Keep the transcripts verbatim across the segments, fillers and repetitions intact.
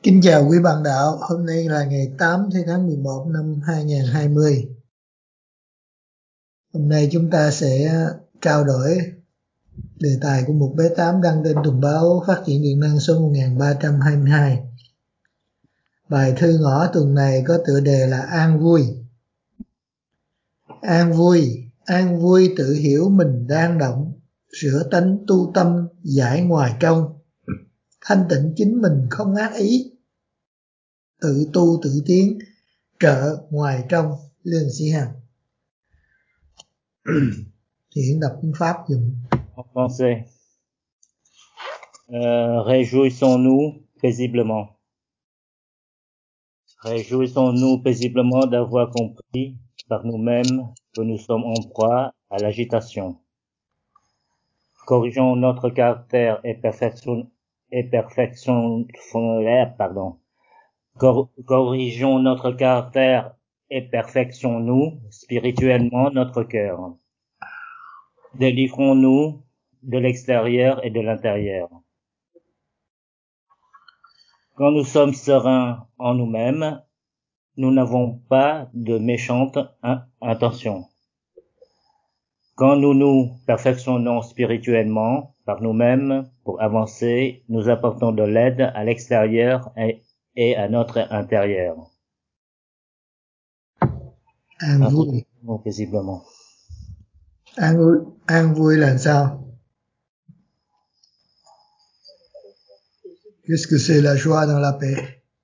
Kính chào quý bạn đạo, hôm nay là ngày tám tháng mười một năm hai nghìn không trăm hai mươi. Hôm nay chúng ta sẽ trao đổi đề tài của một bé tám đăng trên tuần báo Phát triển Điện năng số một nghìn ba trăm hai mươi hai. Bài thư ngõ tuần này có tựa đề là An vui. An vui, an vui tự hiểu mình đang động, sửa tánh tu tâm giải ngoài trong, thanh tịnh chính mình không ác ý, tự tu tự tiến, trợ ngoài trong. Lương Sĩ Hằng. Hiện đọc tiếng Pháp dùm. En français. Euh, réjouissons-nous paisiblement. Réjouissons-nous paisiblement d'avoir compris par nous-mêmes que nous sommes en proie à l'agitation. Corrigeons notre caractère et perfection, et perfection, pardon. Cor, corrigeons notre caractère et perfectionnons-nous spirituellement notre cœur. Délivrons-nous de l'extérieur et de l'intérieur. Quand nous sommes sereins en nous-mêmes, nous n'avons pas de méchantes intentions. Quand nous nous perfectionnons spirituellement par nous-mêmes pour avancer, nous apportons de l'aide à l'extérieur et, et à notre intérieur. An vui. Paisiblement. An vui, an vui là sao? Qu'est-ce que c'est la joie dans la paix?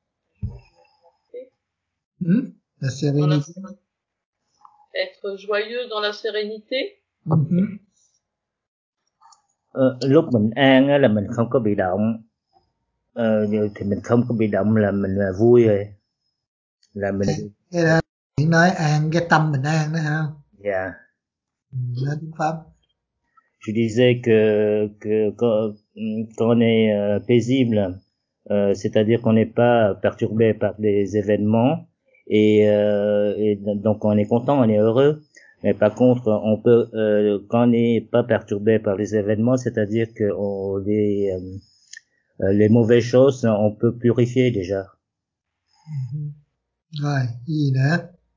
Hmm? La sérénité. La... Être joyeux dans la sérénité. Mm-hmm. Ờ, lúc mình an á, là mình không có bị động, ờ, thì mình không có bị động là mình là vui rồi, là mình. Cái đó nói an, cái tâm mình an đó hả? Dạ. Yeah. Nói tiếng Pháp. Je disais que que quand, quand on est euh, paisible, euh, c'est-à-dire qu'on n'est pas perturbé par des événements et, euh, et donc on est content, on est heureux. Mais par contre, on peut, euh, quand on n'est pas perturbé par les événements, c'est-à-dire que on, les, euh, les mauvaises choses, on peut purifier déjà. Mm-hmm. Rồi, gì nữa?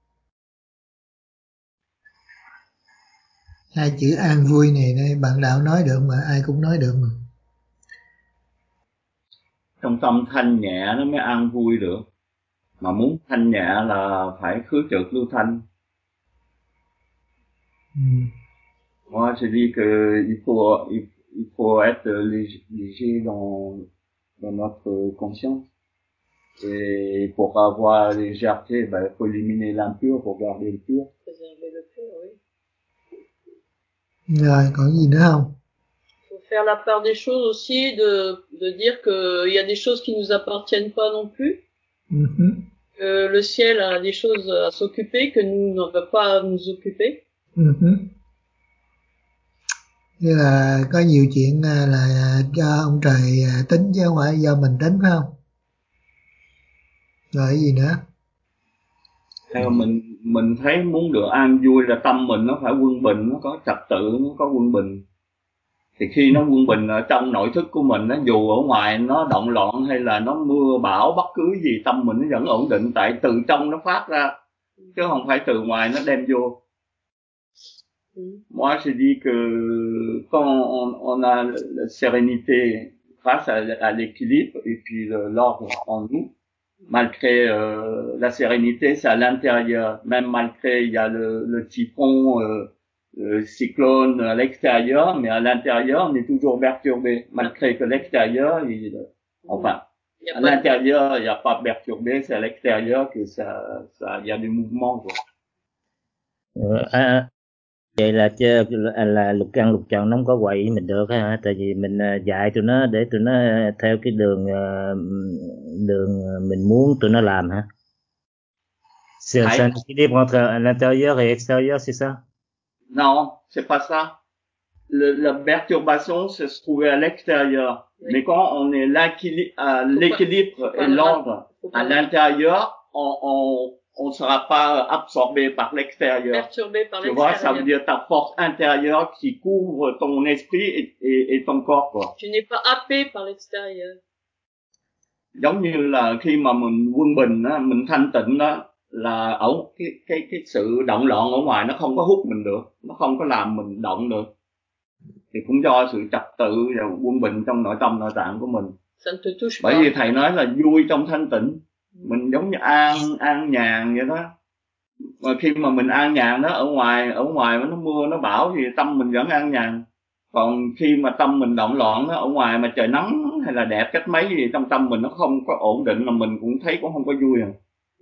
Hai chữ an vui này, này bạn đạo nói được mà, ai cũng nói được mà. Trong tâm thanh nhẹ nó mới an vui được. Mà muốn thanh nhẹ là phải khứ trượt lưu thanh. Ừ. Moi, je dis que il faut, il, il faut être léger dans, dans notre conscience. Et pour avoir légèreté, ben, il faut éliminer l'impur pour garder le pur. Préserver le pur, oui. Rồi, còn gì nữa không? Il faut faire la part des choses aussi, de, de dire qu'il y a des choses qui nous appartiennent pas non plus. Mm-hmm. Que le ciel a des choses à s'occuper, que nous n'en veut pas nous occuper. Mm-hmm. Như là có nhiều chuyện là do ông trời tính chứ không phải do mình tính, phải không? Rồi cái gì nữa? Theo mình mình thấy muốn được an vui là tâm mình nó phải quân bình, nó có trật tự, nó có quân bình. Thì khi nó quân bình ở trong nội thức của mình, nó dù ở ngoài nó động loạn hay là nó mưa bão bất cứ gì, tâm mình nó vẫn ổn định, tại từ trong nó phát ra chứ không phải từ ngoài nó đem vô. Moi je dis que quand on, on a la sérénité grâce à, à l'équilibre et puis le, l'ordre en nous, malgré euh, la sérénité c'est à l'intérieur, même malgré il y a le, le typhon, euh, le cyclone à l'extérieur, mais à l'intérieur on est toujours perturbé, malgré que l'extérieur, il, enfin à l'intérieur il n'y a pas perturbé, c'est à l'extérieur que ça, ça, il y a du mouvement quoi. Euh, à, vậy là chứ là, là lục căn lục trần nó không có quậy mình được ha, tại vì mình dạy tụi nó để tụi nó theo cái đường đường mình muốn tụi nó làm hả? C'est un équilibre entre l'intérieur et l'extérieur, c'est ça? Non, c'est pas ça. Le, la perturbation, c'est se trouver à l'extérieur. Oui. Mais quand on est à l'équilibre et l'ordre à l'intérieur, on, on, on sera pas absorbé par l'extérieur. Perturbé par tu l'extérieur. vois, ça veut dire ta force intérieure qui couvre ton esprit et, et, et ton corps, quoi. Tu n'es pas happé par l'extérieur. giống như là khi mà mình quân bình á, mình thanh tịnh đó, là ở cái cái cái sự động loạn ở ngoài nó không có hút mình được, nó không có làm mình động được, thì cũng do sự trật tự và quân bình trong nội tâm nội tạng của mình. Bởi vì thầy nói là vui trong thanh tịnh, mình giống như an an nhàn vậy đó. Mà khi mà mình an nhàn đó, ở ngoài ở ngoài nó mưa nó bão thì tâm mình vẫn an nhàn. Còn khi mà tâm mình động loạn đó, ở ngoài mà trời nắng hay là đẹp cách mấy gì, trong tâm mình nó không có ổn định, là mình cũng thấy cũng không có vui à.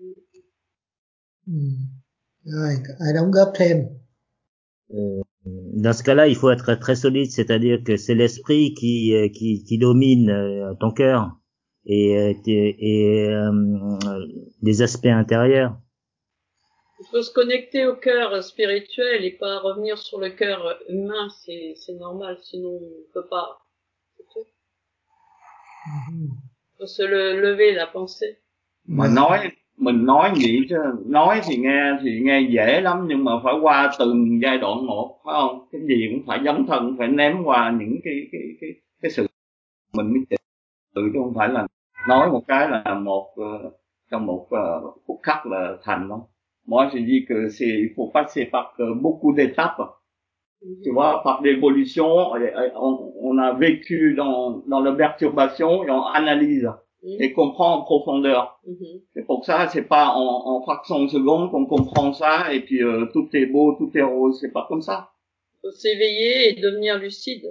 Ừ. Rồi, ai đóng góp thêm? Euh, Dans ce cas-là, il faut être très solide, c'est-à-dire que c'est l'esprit qui qui qui domine euh, ton cœur et et, et euh, les aspects intérieurs. Il faut se connecter au cœur spirituel et pas revenir sur le cœur humain, c'est c'est normal, sinon on peut pas. C'est tout. Mm-hmm. Faut se le, lever la pensée. Mà nói mình nói vậy chứ nói thì nghe thì nghe dễ lắm, nhưng mà phải qua từng giai đoạn một, phải không? Cái gì cũng phải dấn thân, phải ném qua những cái cái cái cái sự mình mới tự, chứ không phải là nói một cái là một trong một phút khắc là thành đâu. Moi je dis que c'est il faut passer par beaucoup d'étapes. Tu vois, par l'évolution, on, on a vécu dans dans la perturbation et on analyse et comprend en profondeur. Mm-hmm. C'est pour ça, c'est pas en, en fraction de seconde qu'on comprend ça et puis euh, tout est beau, tout est rose, c'est pas comme ça. Il faut s'éveiller et devenir lucide.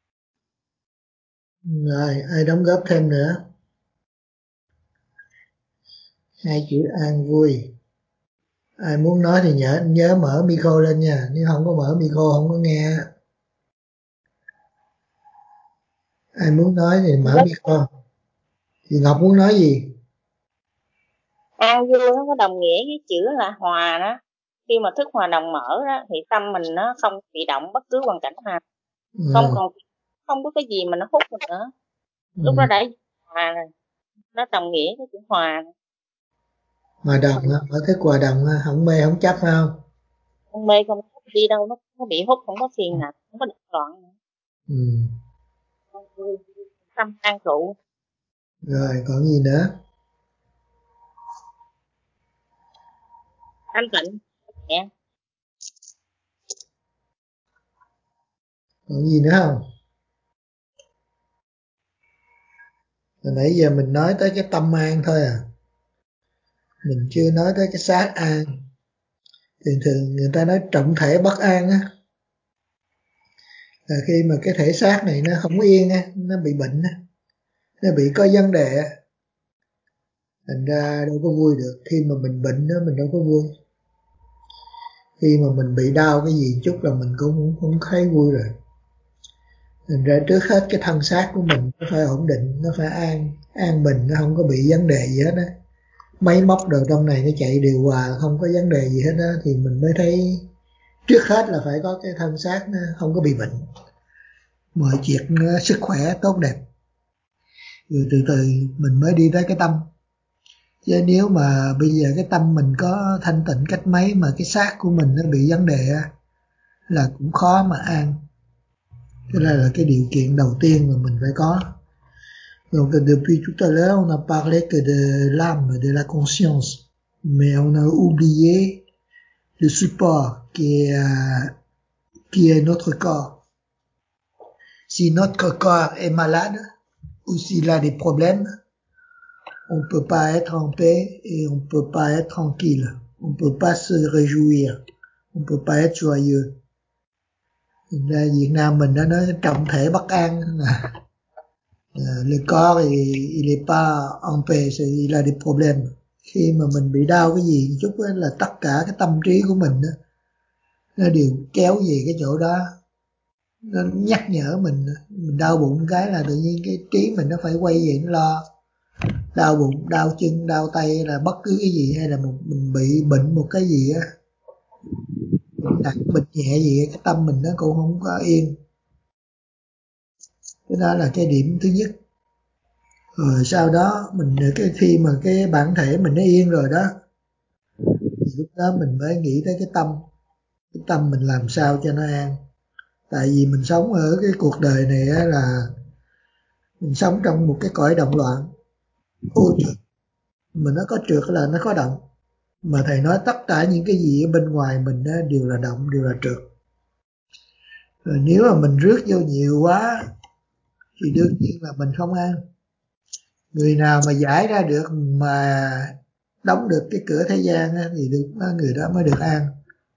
Rồi, ai đóng góp thêm nữa? Hai chữ an vui. Ai muốn nói thì nhớ nhớ mở micro lên nha, nếu không có mở micro không có nghe. Ai muốn nói thì mở micro. Thì Ngọc muốn nói gì? An vui nó có đồng nghĩa với chữ là hòa đó. Khi mà thức hòa đồng mở đó, thì tâm mình nó không bị động bất cứ hoàn cảnh nào. Ừ. Không còn không có cái gì mà nó hút mình nữa. Lúc ừ. đó đã hòa rồi. Nó đồng nghĩa với chữ hòa. Hòa đồng á, mở thức hòa đồng á, không mê không chấp phải không? Không mê không đi đâu, nó không bị hút, không có phiền nào, không có đứt đoạn nữa. Ừ. Tâm an trụ. Rồi, còn gì nữa? Thanh tịnh. Yeah. Còn gì nữa không? Hồi nãy giờ mình nói tới cái tâm an thôi à. Mình chưa nói tới cái xác an. Thường thường người ta nói trọng thể bất an á, là khi mà cái thể xác này nó không yên á, nó bị bệnh á, nó bị có vấn đề á, thành ra đâu có vui được. Khi mà mình bệnh đó mình đâu có vui. Khi mà mình bị đau cái gì chút là mình cũng không, không thấy vui rồi. Thành ra trước hết cái thân xác của mình nó phải ổn định, nó phải an an bình, nó không có bị vấn đề gì hết á. Máy móc đồ trong này nó chạy điều hòa, không có vấn đề gì hết á, thì mình mới thấy trước hết là phải có cái thân xác nó không có bị bệnh, mọi chuyện nó sức khỏe tốt đẹp, rồi từ từ mình mới đi tới cái tâm. Chứ nếu mà bây giờ cái tâm mình có thanh tịnh cách mấy mà cái xác của mình nó bị vấn đề á, là cũng khó mà an. Thế là, là cái điều kiện đầu tiên mà mình phải có. Donc depuis tout à l'heure on a parlé que de l'âme, de la conscience, mais on a oublié le support qui est, euh, qui est notre corps. Si notre corps est malade ou s'il a des problèmes, on ne peut pas être en paix et on ne peut pas être tranquille. On ne peut pas se réjouir. On ne peut pas être joyeux. Thành ra Việt Nam mình đã nói trọng thể bất an là le corps il est pas en paix, il a des problèmes. Khi mà mình bị đau cái gì một chút là tất cả cái tâm trí của mình đó, nó đều kéo về cái chỗ đó, nó nhắc nhở mình. Mình đau bụng cái là tự nhiên cái trí mình nó phải quay về nó lo. Đau bụng, đau chân, đau tay là bất cứ cái gì, hay là một, mình bị bệnh một cái gì á, nặng bệnh nhẹ gì cái tâm mình nó cũng không có yên. Cái đó là cái điểm thứ nhất. Rồi sau đó mình cái khi mà cái bản thể mình nó yên rồi đó, lúc đó mình mới nghĩ tới cái tâm. Cái tâm mình làm sao cho nó an. Tại vì mình sống ở cái cuộc đời này á, là mình sống trong một cái cõi động loạn. ô trượt. Mà nó có trượt là nó có động. Mà thầy nói tất cả những cái gì ở bên ngoài mình đó, đều là động, đều là trượt. Rồi nếu mà mình rước vô nhiều quá thì đương nhiên là mình không an. Người nào mà giải ra được mà đóng được cái cửa thế gian á, thì được, người đó mới được an.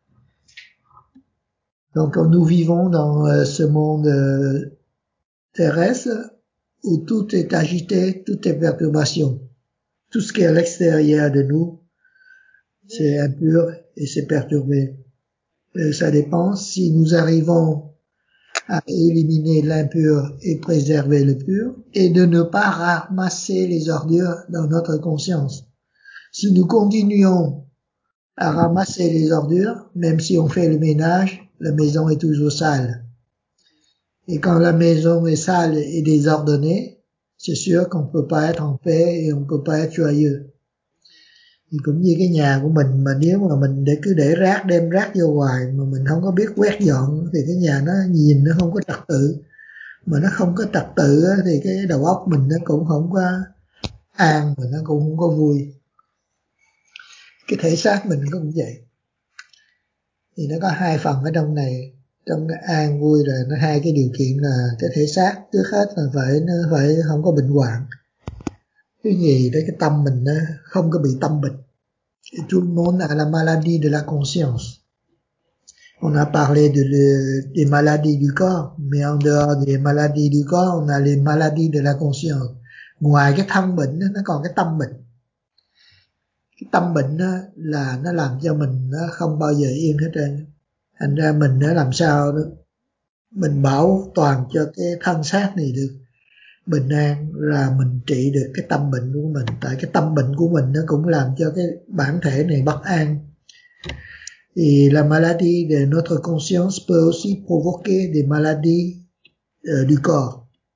Donc nous vivons dans ce monde terrestre où tout est agité, tout est perturbation. Tout ce qui est à l'extérieur de nous, c'est impur et c'est perturbé. Et ça dépend si nous arrivons à éliminer l'impur et préserver le pur et de ne pas ramasser les ordures dans notre conscience. Si nous continuons à ramasser les ordures, même si on fait le ménage, la maison est toujours sale. Et quand la maison est sale et désordonnée, c'est sûr qu'on peut pas être en paix et on peut pas être joyeux. Thì cũng như cái nhà của mình, mà nếu mà mình để cứ để rác, đem rác vô hoài mà mình không có biết quét dọn thì cái nhà nó nhìn nó không có trật tự. Mà nó không có trật tự thì cái đầu óc mình nó cũng không có an, mà nó cũng không có vui. Cái thể xác mình cũng vậy. Thì nó có hai phần ở trong này. Trong cái an vui rồi nó hai cái điều kiện là cái thể xác trước hết là phải nó phải không có bệnh hoạn. Cái gì đấy, cái tâm mình nó không có bị tâm bệnh. Et tout le monde a la maladie de la conscience. On a parlé de le, des maladies du corps, mais en dehors des maladies du corps, on a les maladies de la conscience. Ngoài cái thân bệnh nó còn cái tâm bệnh. Cái tâm bệnh đó là nó làm cho mình nó không bao giờ yên hết trơn. Thành ra mình nó làm sao đó mình bảo toàn cho cái thân xác này được bình an là mình trị được cái tâm bệnh của mình. Tại cái tâm bệnh của mình nó cũng làm cho cái bản thể này bất an. Et la maladie de notre conscience peut aussi provoquer des maladies euh, du corps.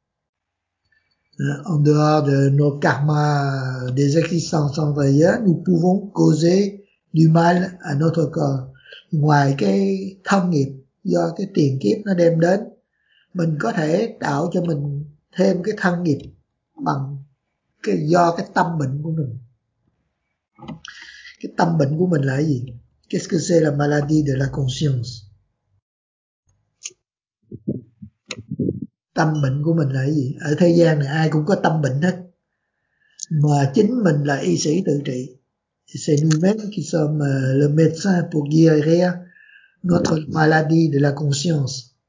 En dehors de nos karmas des existences antérieures, nous pouvons causer du mal à notre corps. Ngoài cái thân nghiệp do cái tiền kiếp nó đem đến, mình có thể tạo cho mình thêm cái thân nghiệp bằng cái do cái tâm bệnh của mình. Cái tâm bệnh của mình là cái gì? Qu'est-ce que c'est la maladie de la conscience? Tâm bệnh của mình là cái gì? Ở thế gian này ai cũng có tâm bệnh hết. Mà chính mình là y sĩ tự trị. C'est nous-mêmes qui sommes le médecin pour guérir notre maladie de la conscience.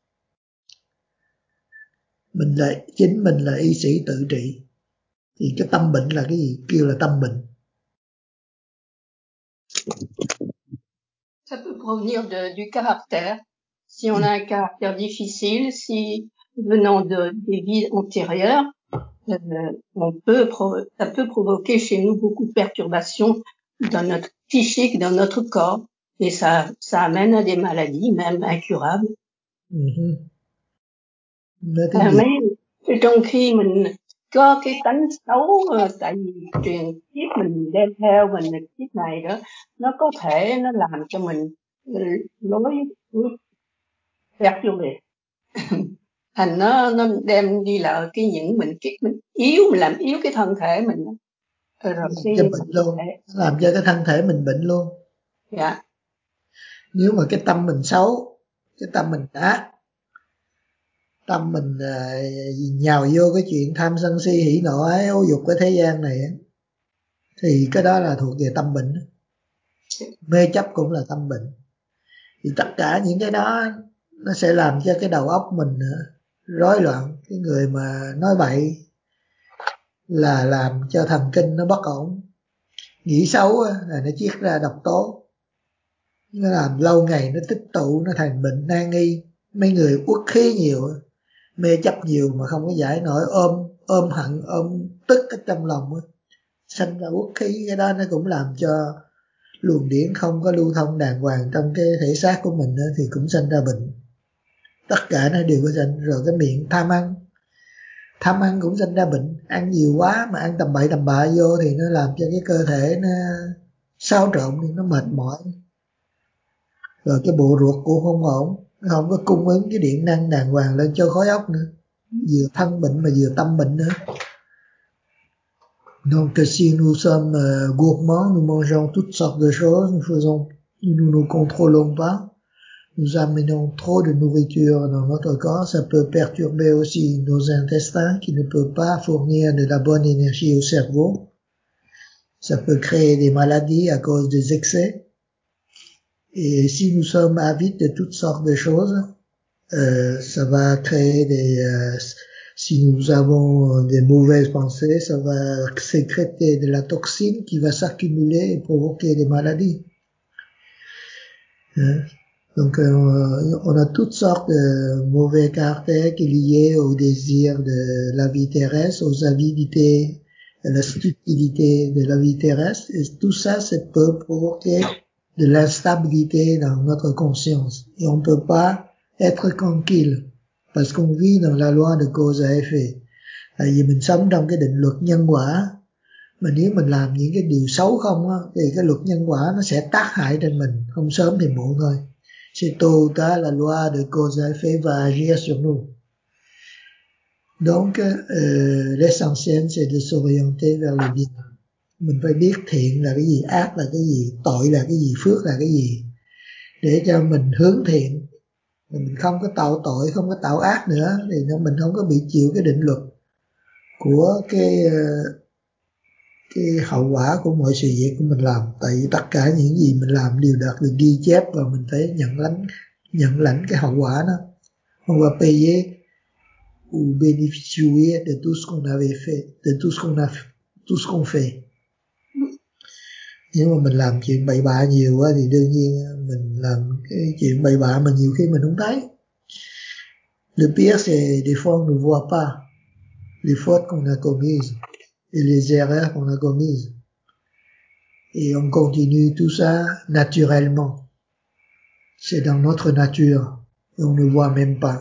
Mình là chính mình là y sĩ tự trị. Thì cái tâm bệnh là cái gì? Kêu là tâm bệnh. Ça peut provenir de, du caractère. Si on a un caractère difficile, si venant de, des vies antérieures, euh, on peut, ça peut provoquer chez nous beaucoup de perturbations dans notre psychique, dans notre corps, et ça, ça amène à des maladies, même incurables. Uh-huh. À, mấy, trong khi mình có cái tánh xấu, tại vì truyền kiếp mình đem theo mình kiếp này đó, nó có thể nó làm cho mình lối perturbé. Thành nó nó đem đi lại cái những mình kiếp mình yếu, mình làm yếu cái thân thể mình. Rồi cho bệnh luôn, làm cho cái thân thể mình bệnh luôn. Dạ. Nếu mà cái tâm mình xấu, cái tâm mình ác, tâm mình uh, nhào vô cái chuyện tham sân si hỉ nộ ái ố dục cái thế gian này, thì cái đó là thuộc về tâm bệnh. Mê chấp cũng là tâm bệnh. Thì tất cả những cái đó nó sẽ làm cho cái đầu óc mình rối loạn. Cái người mà nói bậy là làm cho thần kinh nó bất ổn. Nghĩ xấu là nó chiết ra độc tố, nó làm lâu ngày nó tích tụ, nó thành bệnh nan y. Mấy người uất khí nhiều, mê chấp nhiều mà không có giải nổi, ôm ôm hận, ôm tức ở trong lòng, sanh ra uất khí. Cái đó nó cũng làm cho luồng điển không có lưu thông đàng hoàng trong cái thể xác của mình, thì cũng sanh ra bệnh. Tất cả nó đều có sanh. Rồi cái miệng tham ăn, tham ăn cũng sanh ra bệnh. Ăn nhiều quá mà ăn tầm bậy tầm bạ vô thì nó làm cho cái cơ thể nó xáo trộn, nó mệt mỏi. Rồi cái bộ ruột cũng không ổn, nó không có cung ứng cái điện năng đàng hoàng lên cho khối óc nữa. Vừa thân bệnh mà vừa tâm bệnh nữa. Donc si nous sommes euh, gourmands, nous mangeons toutes sortes de choses, nous faisons, nous ne nous contrôlons pas, nous amenons trop de nourriture dans notre corps, ça peut perturber aussi nos intestins qui ne peuvent pas fournir de la bonne énergie au cerveau. Ça peut créer des maladies à cause des excès. Et si nous sommes avides de toutes sortes de choses, euh, ça va créer des... Euh, si nous avons des mauvaises pensées, ça va sécréter de la toxine qui va s'accumuler et provoquer des maladies. Hein? Donc euh, on a toutes sortes de mauvais caractères qui sont liés au désir de la vie terrestre, aux avidités, à la stupidité de la vie terrestre, et tout ça, ça peut provoquer de l'instabilité dans notre conscience. Et on ne peut pas être tranquille, parce qu'on vit dans la loi de cause à effet. Tại vì mình sống trong cái định luật nhân quả, mà nếu mình làm những cái điều xấu không á, thì cái luật nhân quả nó sẽ tác hại trên mình, không sớm thì muộn thôi. C'est tôt ou tard, la loi de cause à effet va agir sur nous. Donc, euh, l'essentiel, c'est de s'orienter vers le bien. Mình phải biết thiện là cái gì, ác là cái gì, tội là cái gì, phước là cái gì, để cho mình hướng thiện. Mình không có tạo tội, không có tạo ác nữa, thì mình không có bị chịu cái định luật của cái cái hậu quả của mọi sự việc của mình làm. Tại vì tất cả những gì mình làm đều được được ghi chép và mình phải nhận lãnh nhận lãnh cái hậu quả đó. On va payer ou bénéficier de tout ce qu'on avait fait, de tout ce qu'on a, tout ce qu'on fait. Nếu mà mình làm chuyện bậy bạ nhiều quá thì đương nhiên mình làm cái chuyện bậy bạ mà nhiều khi mình không thấy. Le pire c'est des fois on ne voit pas les fautes qu'on a commises et les erreurs qu'on a commises. Et on continue tout ça naturellement. C'est dans notre nature et on ne voit même pas.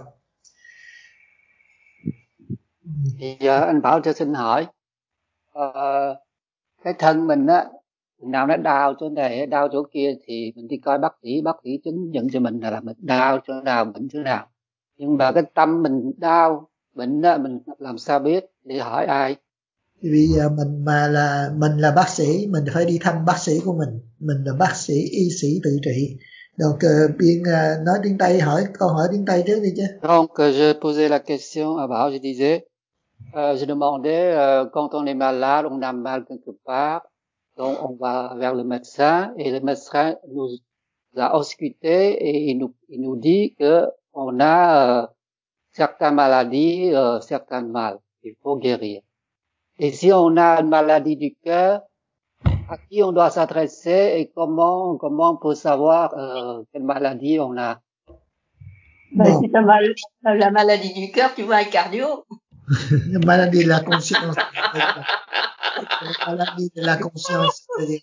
Thì giờ anh Bảo cho xin hỏi, uh, cái thân mình á, nào nó đau chỗ này, đau chỗ kia thì mình đi coi bác sĩ, bác sĩ chứng nhận cho mình là mình đau chỗ nào, bệnh chỗ nào. Nhưng mà cái tâm mình đau, bệnh á, mình làm sao biết, đi hỏi ai? Thì bây giờ mình mà là mình là bác sĩ, mình phải đi thăm bác sĩ của mình. Mình là bác sĩ, y sĩ tự trị. Donc uh, biên uh, nói tiếng Tây, hỏi câu hỏi tiếng Tây trước đi chứ. Donc je posais la question à Bảo, je disais, euh, je demandais euh, quand on est malade, on a mal quelque part, donc on va vers le médecin et le médecin nous a ausculté et il nous, il nous dit que on a euh, certaines maladies, euh, certains mal, il faut guérir. Et si on a une maladie du cœur, à qui on doit s'adresser et comment comment on peut savoir euh, quelle maladie on a? Bah, si t'as mal, la maladie du cœur, tu vois un cardio. La maladie de la conscience. La maladie de la conscience.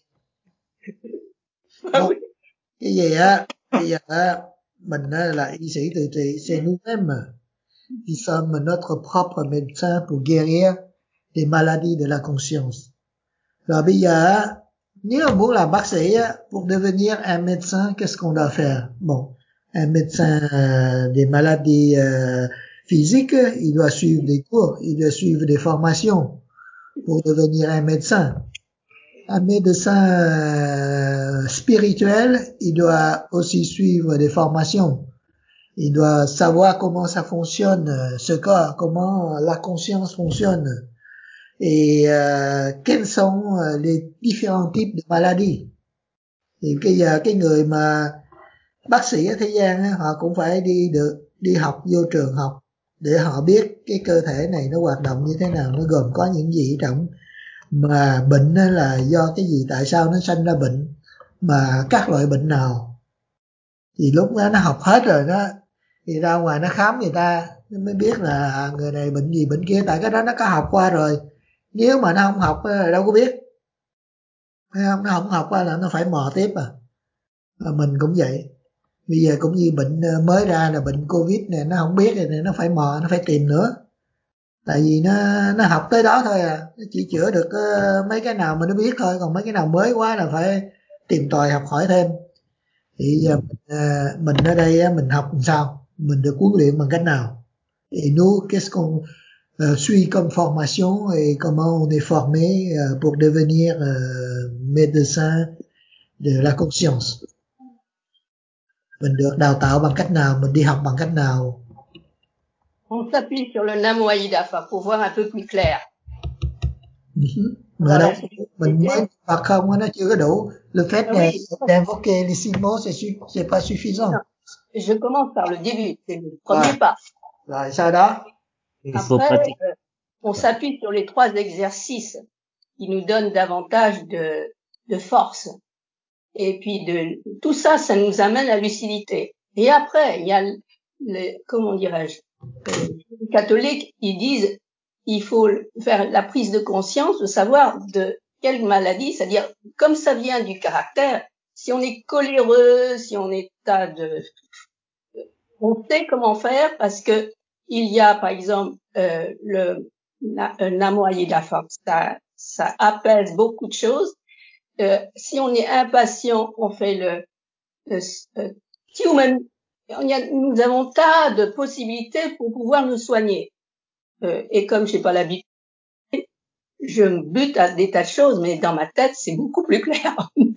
Bon, cái gì á, bây giờ á, mình á, là y sĩ tự trị, c'est nous-mêmes qui sommes notre propre médecin pour guérir des maladies de la conscience. Rồi bây giờ á, nếu mà muốn làm bác sĩ á, pour devenir un médecin, qu'est-ce qu'on doit faire? Bon, un médecin euh, des maladies euh, physiques, il doit suivre des cours, il doit suivre des formations pour devenir un médecin. Un médecin euh, spirituel, il doit aussi suivre des formations. Il doit savoir comment ça fonctionne, ce corps, comment la conscience fonctionne. Et euh, quels sont les différents types de maladies. Thì bây giờ cái người mà bác sĩ ở thế gian á, họ cũng phải đi được đi học vô trường học để họ biết cái cơ thể này nó hoạt động như thế nào, nó gồm có những gì trong, mà bệnh là do cái gì, tại sao nó sanh ra bệnh, mà các loại bệnh nào. Thì lúc đó nó học hết rồi đó thì ra ngoài nó khám người ta, nó mới biết là người này bệnh gì bệnh kia, tại cái đó nó có học qua rồi. Nếu mà nó không học đâu có biết, thấy không? Nó không học qua là nó phải mò tiếp à. Và mình cũng vậy, bây giờ cũng như bệnh mới ra là bệnh Covid này, nó không biết thì nó phải mò, nó phải tìm nữa. Tại vì nó nó học tới đó thôi à, nó chỉ chữa được uh, mấy cái nào mà nó biết thôi, còn mấy cái nào mới quá là phải tìm tòi học hỏi thêm. Thì giờ uh, mình ở đây mình học làm sao, mình được huấn luyện bằng cách nào. Et nous, qu'est-ce qu'on euh, suit comme formation et comment on est formé euh, pour devenir euh, médecin de la conscience. Mình được đào tạo bằng cách nào, mình đi học bằng cách nào? On s'appuie sur le Namo Aïdafa pour voir un peu plus clair. Uh-huh. Mà đâu, mình mới hoặc không nó chưa có đủ. Le fait oui. d'invoquer les six mots, c'est, su- c'est pas suffisant. Non. Je commence par le début, c'est le premier Ouais. pas. Rồi sau đó, Il faut Après, pratiquer. euh, on s'appuie sur les trois exercices qui nous donnent davantage de, de force. Et puis de tout ça, ça nous amène à la lucidité. Et après, il y a les, comment dirais-je, les catholiques, ils disent, il faut faire la prise de conscience, de savoir de quelle maladie, c'est-à-dire, comme ça vient du caractère, si on est coléreux, si on est à de, on sait comment faire parce que il y a, par exemple, euh, le Namo Aïdafa, ça, ça apaise beaucoup de choses. Euh, si on est impatient, on fait le, le euh, human. Il y a, nous avons tas de possibilités pour pouvoir nous soigner. Euh, et comme j'ai pas l'habitude, je me bute à des tas de choses, mais dans ma tête, c'est beaucoup plus clair.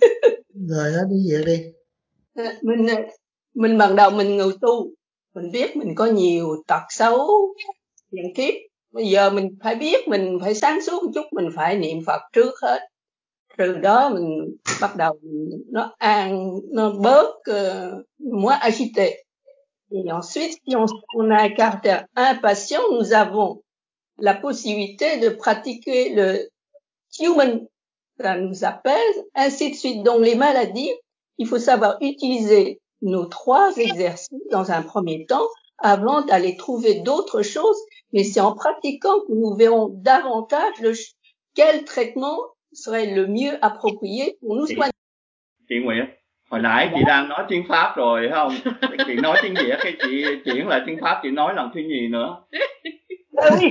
rồi nó đi về đi. mình mình ban đầu mình ngồi tu, mình biết mình có nhiều tật xấu, hiện kiếp. Bây giờ mình phải biết mình phải sáng suốt một chút, mình phải niệm Phật trước hết. Từ đó mình bắt đầu nó an, nó bớt uh, moins agité. Et ensuite, si on, on a un caractère impatient, nous avons la possibilité de pratiquer le human, ça nous apaise, ainsi de suite. Donc les maladies, il faut savoir utiliser nos trois exercices dans un premier temps avant d'aller trouver d'autres choses, mais c'est en pratiquant que nous verrons davantage le, quel traitement serait le mieux approprié pour nous soigner. Chị Nguyệt, hồi nãy chị đang nói tiếng Pháp rồi phải không? Chị nói tiếng Việt, cái chị chuyển lại tiếng Pháp, chị nói lần thứ nhì nữa. Ah oui.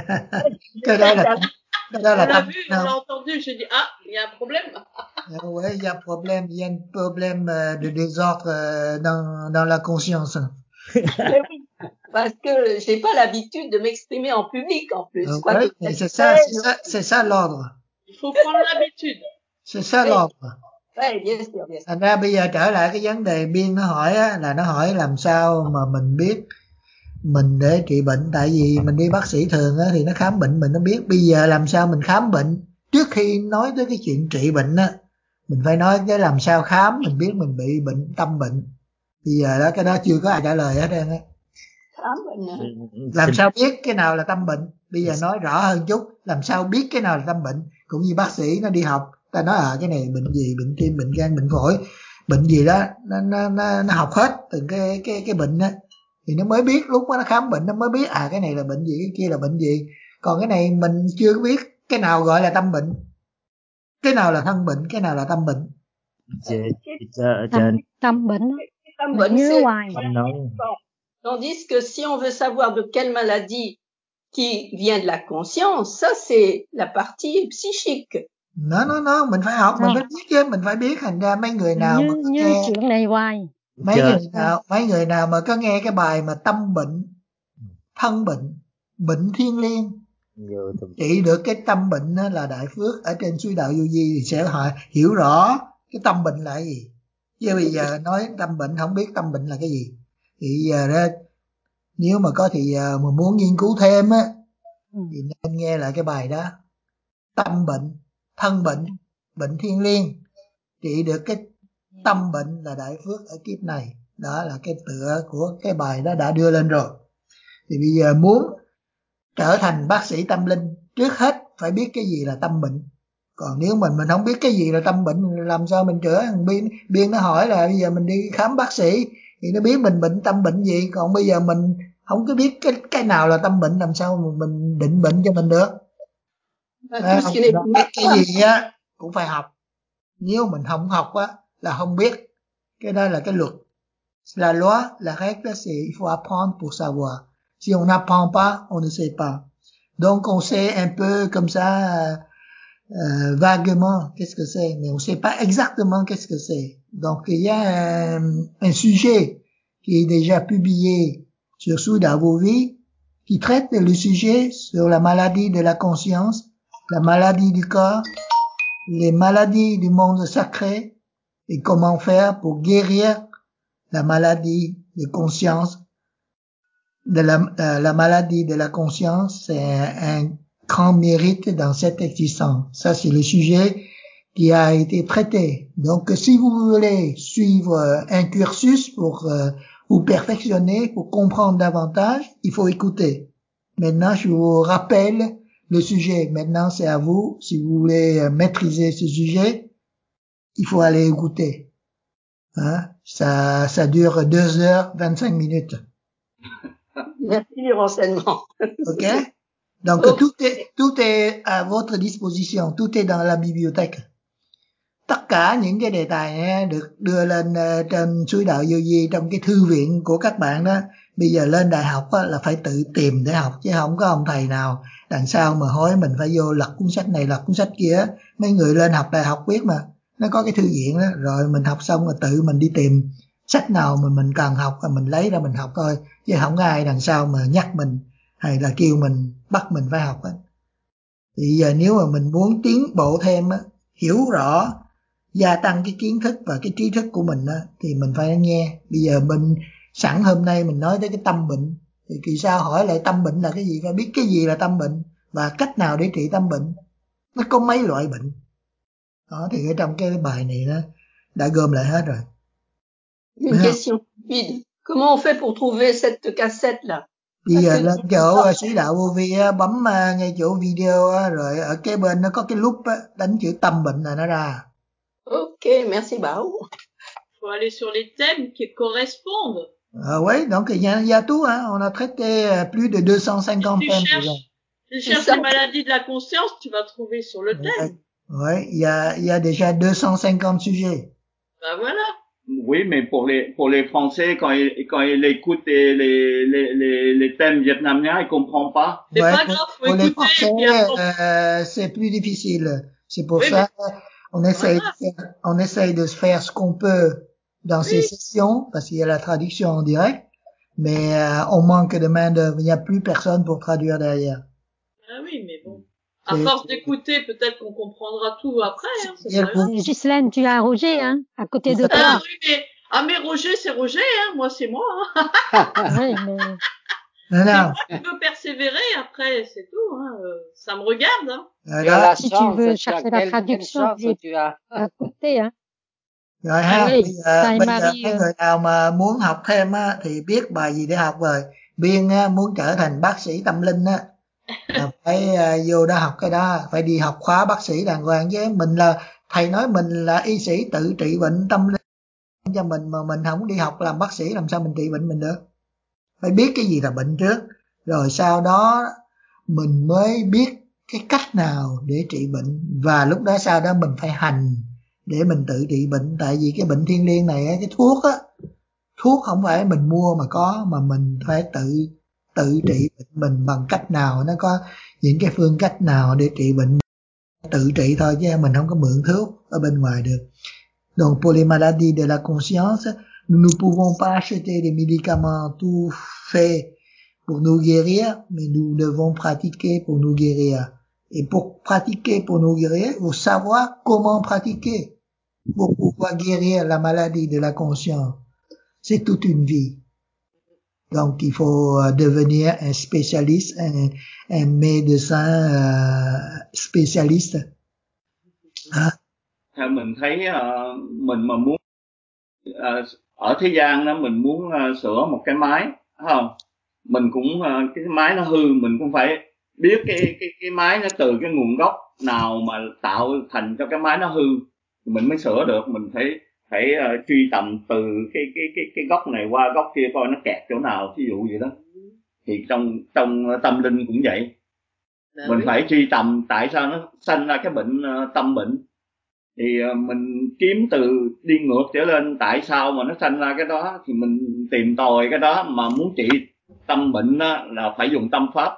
Cái đó là cái đó là On l'a tâm vu, không? on l'a entendu, j'ai dit ah, il y a un problème. Ah ouais, il y a problème, il y a un problème euh, de désordre euh, dans dans la conscience. Mais oui, parce que j'ai pas l'habitude de m'exprimer en public en plus. Ah Quoi ouais, que mais ça c'est ça, fait, c'est ça, c'est ça l'ordre. Il faut prendre l'habitude. C'est ça Oui. l'ordre. Oui, bien sûr, bien sûr. Thành ra bây giờ trở lại cái vấn đề Biên nó hỏi á, là nó hỏi làm sao mà mình biết mình để trị bệnh. Tại vì mình đi bác sĩ thường á, thì nó khám bệnh mình nó biết. Bây giờ làm sao mình khám bệnh? Trước khi nói tới cái chuyện trị bệnh á, mình phải nói cái làm sao khám mình biết mình bị bệnh tâm bệnh. Bây giờ đó cái đó chưa có ai trả lời hết trơn á. Khám bệnh hả? Làm sao biết cái nào là tâm bệnh? Bây giờ nói rõ hơn chút, làm sao biết cái nào là tâm bệnh? Cũng như bác sĩ nó đi học, ta nói à cái này bệnh gì, bệnh tim, bệnh gan, bệnh phổi, bệnh gì đó, nó nó nó, nó học hết từng cái cái cái bệnh đó, thì nó mới biết, lúc đó nó khám bệnh nó mới biết à cái này là bệnh gì, cái kia là bệnh gì. Còn cái này mình chưa có biết cái nào gọi là tâm bệnh, cái nào là thân bệnh, cái nào là tâm bệnh. Tâm, tâm bệnh đó. Tâm Mình bệnh nhớ c'est hoài. tandis que si on veut savoir de quelle maladie qui vient de la conscience, ça c'est la partie psychique. Nó nó nó mình phải học, mình Không. phải biết chứ, mình phải biết. Thành ra mấy người nào Nhớ, mà nhớ nghe chuyện này hoài. mấy Chờ. người nào mấy người nào mà có nghe cái bài mà tâm bệnh, thân bệnh, bệnh thiên liêng, Nhiều tâm- trị được cái tâm bệnh đó là đại phước ở trên suối đạo vô vi, thì sẽ họ hiểu rõ cái tâm bệnh là cái gì. Chứ bây giờ nói tâm bệnh không biết tâm bệnh là cái gì thì giờ đó, nếu mà có thì giờ mà muốn nghiên cứu thêm á Ừ. thì nên nghe lại cái bài đó. Tâm bệnh, thân bệnh, bệnh thiên liêng, trị được cái tâm bệnh là đại phước ở kiếp này. Đó là cái tựa của cái bài đó đã đưa lên rồi. Thì bây giờ muốn trở thành bác sĩ tâm linh, trước hết phải biết cái gì là tâm bệnh. Còn nếu mình mình không biết cái gì là tâm bệnh, làm sao mình chữa? Biên biên nó hỏi là bây giờ mình đi khám bác sĩ thì nó biết mình bệnh tâm bệnh gì. Còn bây giờ mình không có biết cái cái nào là tâm bệnh, làm sao mà mình định bệnh cho mình được? À, Tout ce qui n'est đó, pas cái gì á cũng phải học. Nếu mình không học á là không biết. Cái đó là cái luật. La loi, la règle, c'est il faut apprendre pour savoir. Si on n'apprend pas, on ne sait pas. Donc on sait un peu comme ça euh, vaguement qu'est-ce que c'est, mais on sait pas exactement qu'est-ce que c'est. Donc il y a un, un sujet qui est déjà publié sur Souda Vovi qui traite le sujet sur la maladie de la conscience, la maladie du corps, les maladies du monde sacré et comment faire pour guérir la maladie de conscience. De la, euh, la maladie de la conscience, c'est un, un grand mérite dans cette existence. Ça, c'est le sujet qui a été traité. Donc, si vous voulez suivre un cursus pour euh, vous perfectionner, pour comprendre davantage, il faut écouter. Maintenant, je vous rappelle le sujet. Maintenant, c'est à vous. Si vous voulez maîtriser ce sujet, il faut aller écouter. Hein? Ça, ça dure deux heures, vingt-cinq minutes. Merci du renseignement. OK? Donc, Ok. tout est, tout est à votre disposition. Tout est dans la bibliothèque. Tất cả những cái đề tài này được đưa lên uh, trên Suối Đạo Vô Vi trong cái thư viện của các bạn đó. Bây giờ lên đại học á, là phải tự tìm để học chứ không có ông thầy nào đằng sau mà hối mình phải vô lật cuốn sách này lật cuốn sách kia. Mấy người lên học đại học biết mà, nó có cái thư viện đó, rồi mình học xong rồi tự mình đi tìm sách nào mà mình cần học và mình lấy ra mình học thôi, chứ không có ai đằng sau mà nhắc mình hay là kêu mình bắt mình phải học á. Thì giờ nếu mà mình muốn tiến bộ thêm á, hiểu rõ, gia tăng cái kiến thức và cái trí thức của mình á, thì mình phải nghe. Bây giờ mình sẵn hôm nay mình nói tới cái tâm bệnh, thì kỳ sau hỏi lại tâm bệnh là cái gì, phải biết cái gì là tâm bệnh và cách nào để trị tâm bệnh. Nó có mấy loại bệnh đó, thì ở trong cái bài này nó đã gom lại hết rồi. Une question rapide. Comment on fait pour trouver cette cassette là? Bây giờ lên chỗ Suối Đạo Vô Vi á, bấm ngay chỗ video á, rồi ở cái bên nó có cái nút á, đánh chữ tâm bệnh là nó ra. Ok, merci Bảo. Faut aller sur les thèmes qui correspondent. Ah oui, donc il y a, il y a tout, hein. On a traité plus de deux cent cinquante tu thèmes. Cherches, tu cherches les maladies de la conscience, tu vas trouver sur le thème. Oui, il y a, il y a déjà deux cent cinquante sujets. Ben voilà. Oui, mais pour les pour les Français, quand ils quand ils écoutent les les les les thèmes vietnamiens, ils comprennent pas. C'est ouais, pas grave, faut pour écouter. Les Français, euh, c'est plus difficile. C'est pour oui, ça mais... on essaye de faire, on essaye de faire ce qu'on peut dans oui. ces sessions parce qu'il y a la traduction en direct, mais euh, on manque de main d'œuvre. Il n'y a plus personne pour traduire derrière. Ah oui, mais bon. À force d'écouter, peut-être qu'on comprendra tout après. Hein, c'est Ghislaine, tu as Roger, hein, à côté de toi. Ah oui, mais, ah, mais Roger, c'est Roger, hein, moi, c'est moi. Hein. oui, mais... C'est moi qui veux persévérer, après, c'est tout. Hein. Ça me regarde. Hein. Là, si tu veux chercher la traduction, tu as à côté, hein. Rồi ha, oui, bây giờ, bây giờ mấy người nào mà muốn học thêm á, thì biết bài gì để học rồi. Biên á, muốn trở thành bác sĩ tâm linh á, là phải uh, vô đó học cái đó, phải đi học khóa bác sĩ đàng hoàng chứ. Mình là, thầy nói mình là y sĩ tự trị bệnh tâm linh cho mình mà mình không đi học làm bác sĩ làm sao mình trị bệnh mình được. Phải biết cái gì là bệnh trước, rồi sau đó mình mới biết cái cách nào để trị bệnh, và lúc đó sau đó mình phải hành để mình tự trị bệnh. Tại vì cái bệnh thiên liêng này, cái thuốc á, thuốc không phải mình mua mà có, mà mình phải tự tự trị bệnh mình bằng cách nào, nó có những cái phương cách nào để trị bệnh, tự trị thôi chứ mình không có mượn thuốc ở bên ngoài được. Donc pour les maladies de la conscience, nous ne pouvons pas acheter des médicaments tout faits pour nous guérir, mais nous devons pratiquer pour nous guérir. Et pour pratiquer pour nous guérir, il faut savoir comment pratiquer pour pouvoir guérir la maladie de la conscience. C'est toute une vie. Donc, il faut devenir un spécialiste, un, un médecin uh, spécialiste. Hả? Theo mình thấy uh, mình mà muốn uh, ở thế gian đó, mình muốn uh, sửa một cái máy, không? Mình cũng uh, cái máy nó hư, mình cũng phải biết cái cái cái máy nó từ cái nguồn gốc nào mà tạo thành cho cái máy nó hư, mình mới sửa được. Mình phải phải uh, truy tầm từ cái cái cái cái góc này qua góc kia coi nó kẹt chỗ nào, ví dụ vậy đó. Thì trong trong tâm linh cũng vậy. Đã mình biết. Phải truy tầm tại sao nó sanh ra cái bệnh uh, tâm bệnh. Thì uh, mình kiếm từ đi ngược trở lên tại sao mà nó sanh ra cái đó, thì mình tìm tòi cái đó. Mà muốn trị tâm bệnh đó, là phải dùng tâm pháp.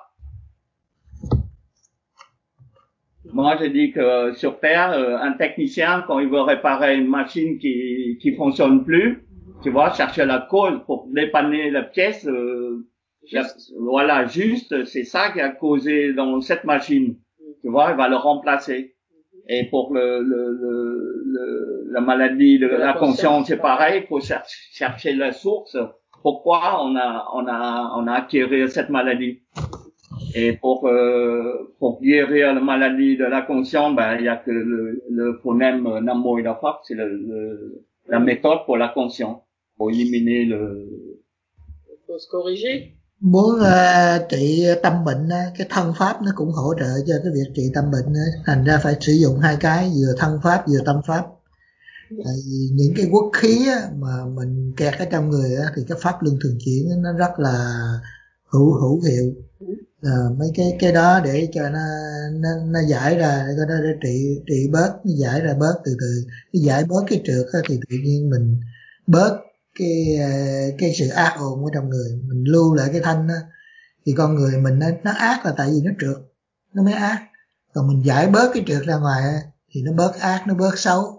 Moi, je dis que sur Terre, un technicien, quand il veut réparer une machine qui qui fonctionne plus, tu vois, chercher la cause pour dépanner la pièce, euh, La, voilà, juste, c'est ça qui a causé dans cette machine. Tu vois, il va le remplacer. Et pour le, le, le, le la maladie de, de la, la conscience, c'est pareil. Il faut chercher, chercher la source. Pourquoi on a, on a, on a acquis cette maladie. Et pour, euh, pour guérir la maladie de la conscience, ben, il y a que le, le phonème Nam-mô Đà Phật, c'est le, le, la méthode pour la conscience. Pour éliminer le... Il faut se corriger. Muốn uh, trị tâm bệnh, cái thân pháp nó cũng hỗ trợ cho cái việc trị tâm bệnh. Thành ra phải sử dụng hai cái, vừa thân pháp vừa tâm pháp. Tại vì những cái quốc khí á, mà mình kẹt ở trong người á, thì cái pháp luân thường chuyển nó rất là hữu hữu hiệu. À, mấy cái cái đó để cho nó nó nó giải ra, cho nó để trị trị bớt, nó giải ra bớt từ từ, nó giải bớt cái trượt á, thì tự nhiên mình bớt cái cái sự ác ồn ở trong người, mình lưu lại cái thanh đó, thì con người mình nó, nó ác là tại vì nó trượt nó mới ác, còn mình giải bớt cái trượt ra ngoài thì nó bớt ác, nó bớt xấu.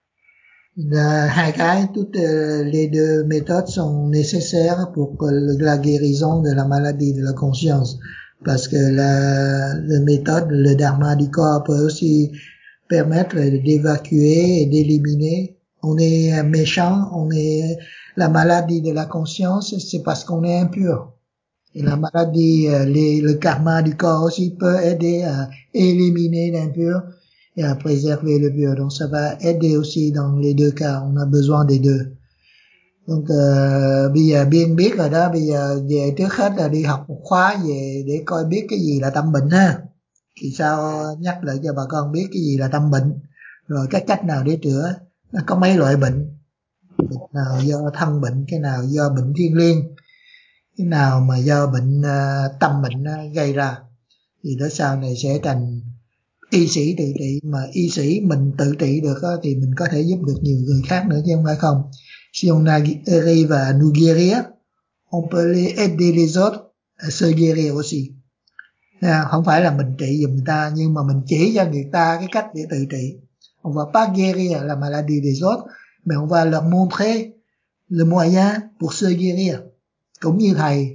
Là hai cái, toutes les deux méthodes sont nécessaires pour la guérison de la maladie de la conscience, parce que la, la méthode, le dharma du corps peut aussi permettre d'évacuer et d'éliminer. On est méchant, on est la maladie de la conscience, c'est parce qu'on est impur. Et la maladie, les, le karma du corps aussi peut aider à éliminer l'impur et à préserver le pur. Donc ça va aider aussi dans les deux cas, on a besoin des deux. Donc uh, bây giờ Biên biết rồi đó, bây giờ về trước hết là đi học một khóa về để coi biết cái gì là tâm bệnh ha. Thì sao nhắc lại cho bà con biết cái gì là tâm bệnh, rồi cái cách nào để chữa. Nó có mấy loại bệnh, bệnh nào do thân bệnh, cái nào do bệnh thiên liêng, cái nào mà do bệnh uh, tâm bệnh uh, gây ra. Thì đó sau này sẽ thành y sĩ tự trị, mà y sĩ mình tự trị được đó, thì mình có thể giúp được nhiều người khác nữa chứ không phải không. Si on arrive à nous guérir, on peut les aider les autres à se guérir aussi. À, không phải là mình trị giùm người ta, nhưng mà mình chỉ cho người ta cái cách để tự trị. On va pas guérir la maladie des autres, mais on va leur montrer le moyen pour se guérir. Cũng như thầy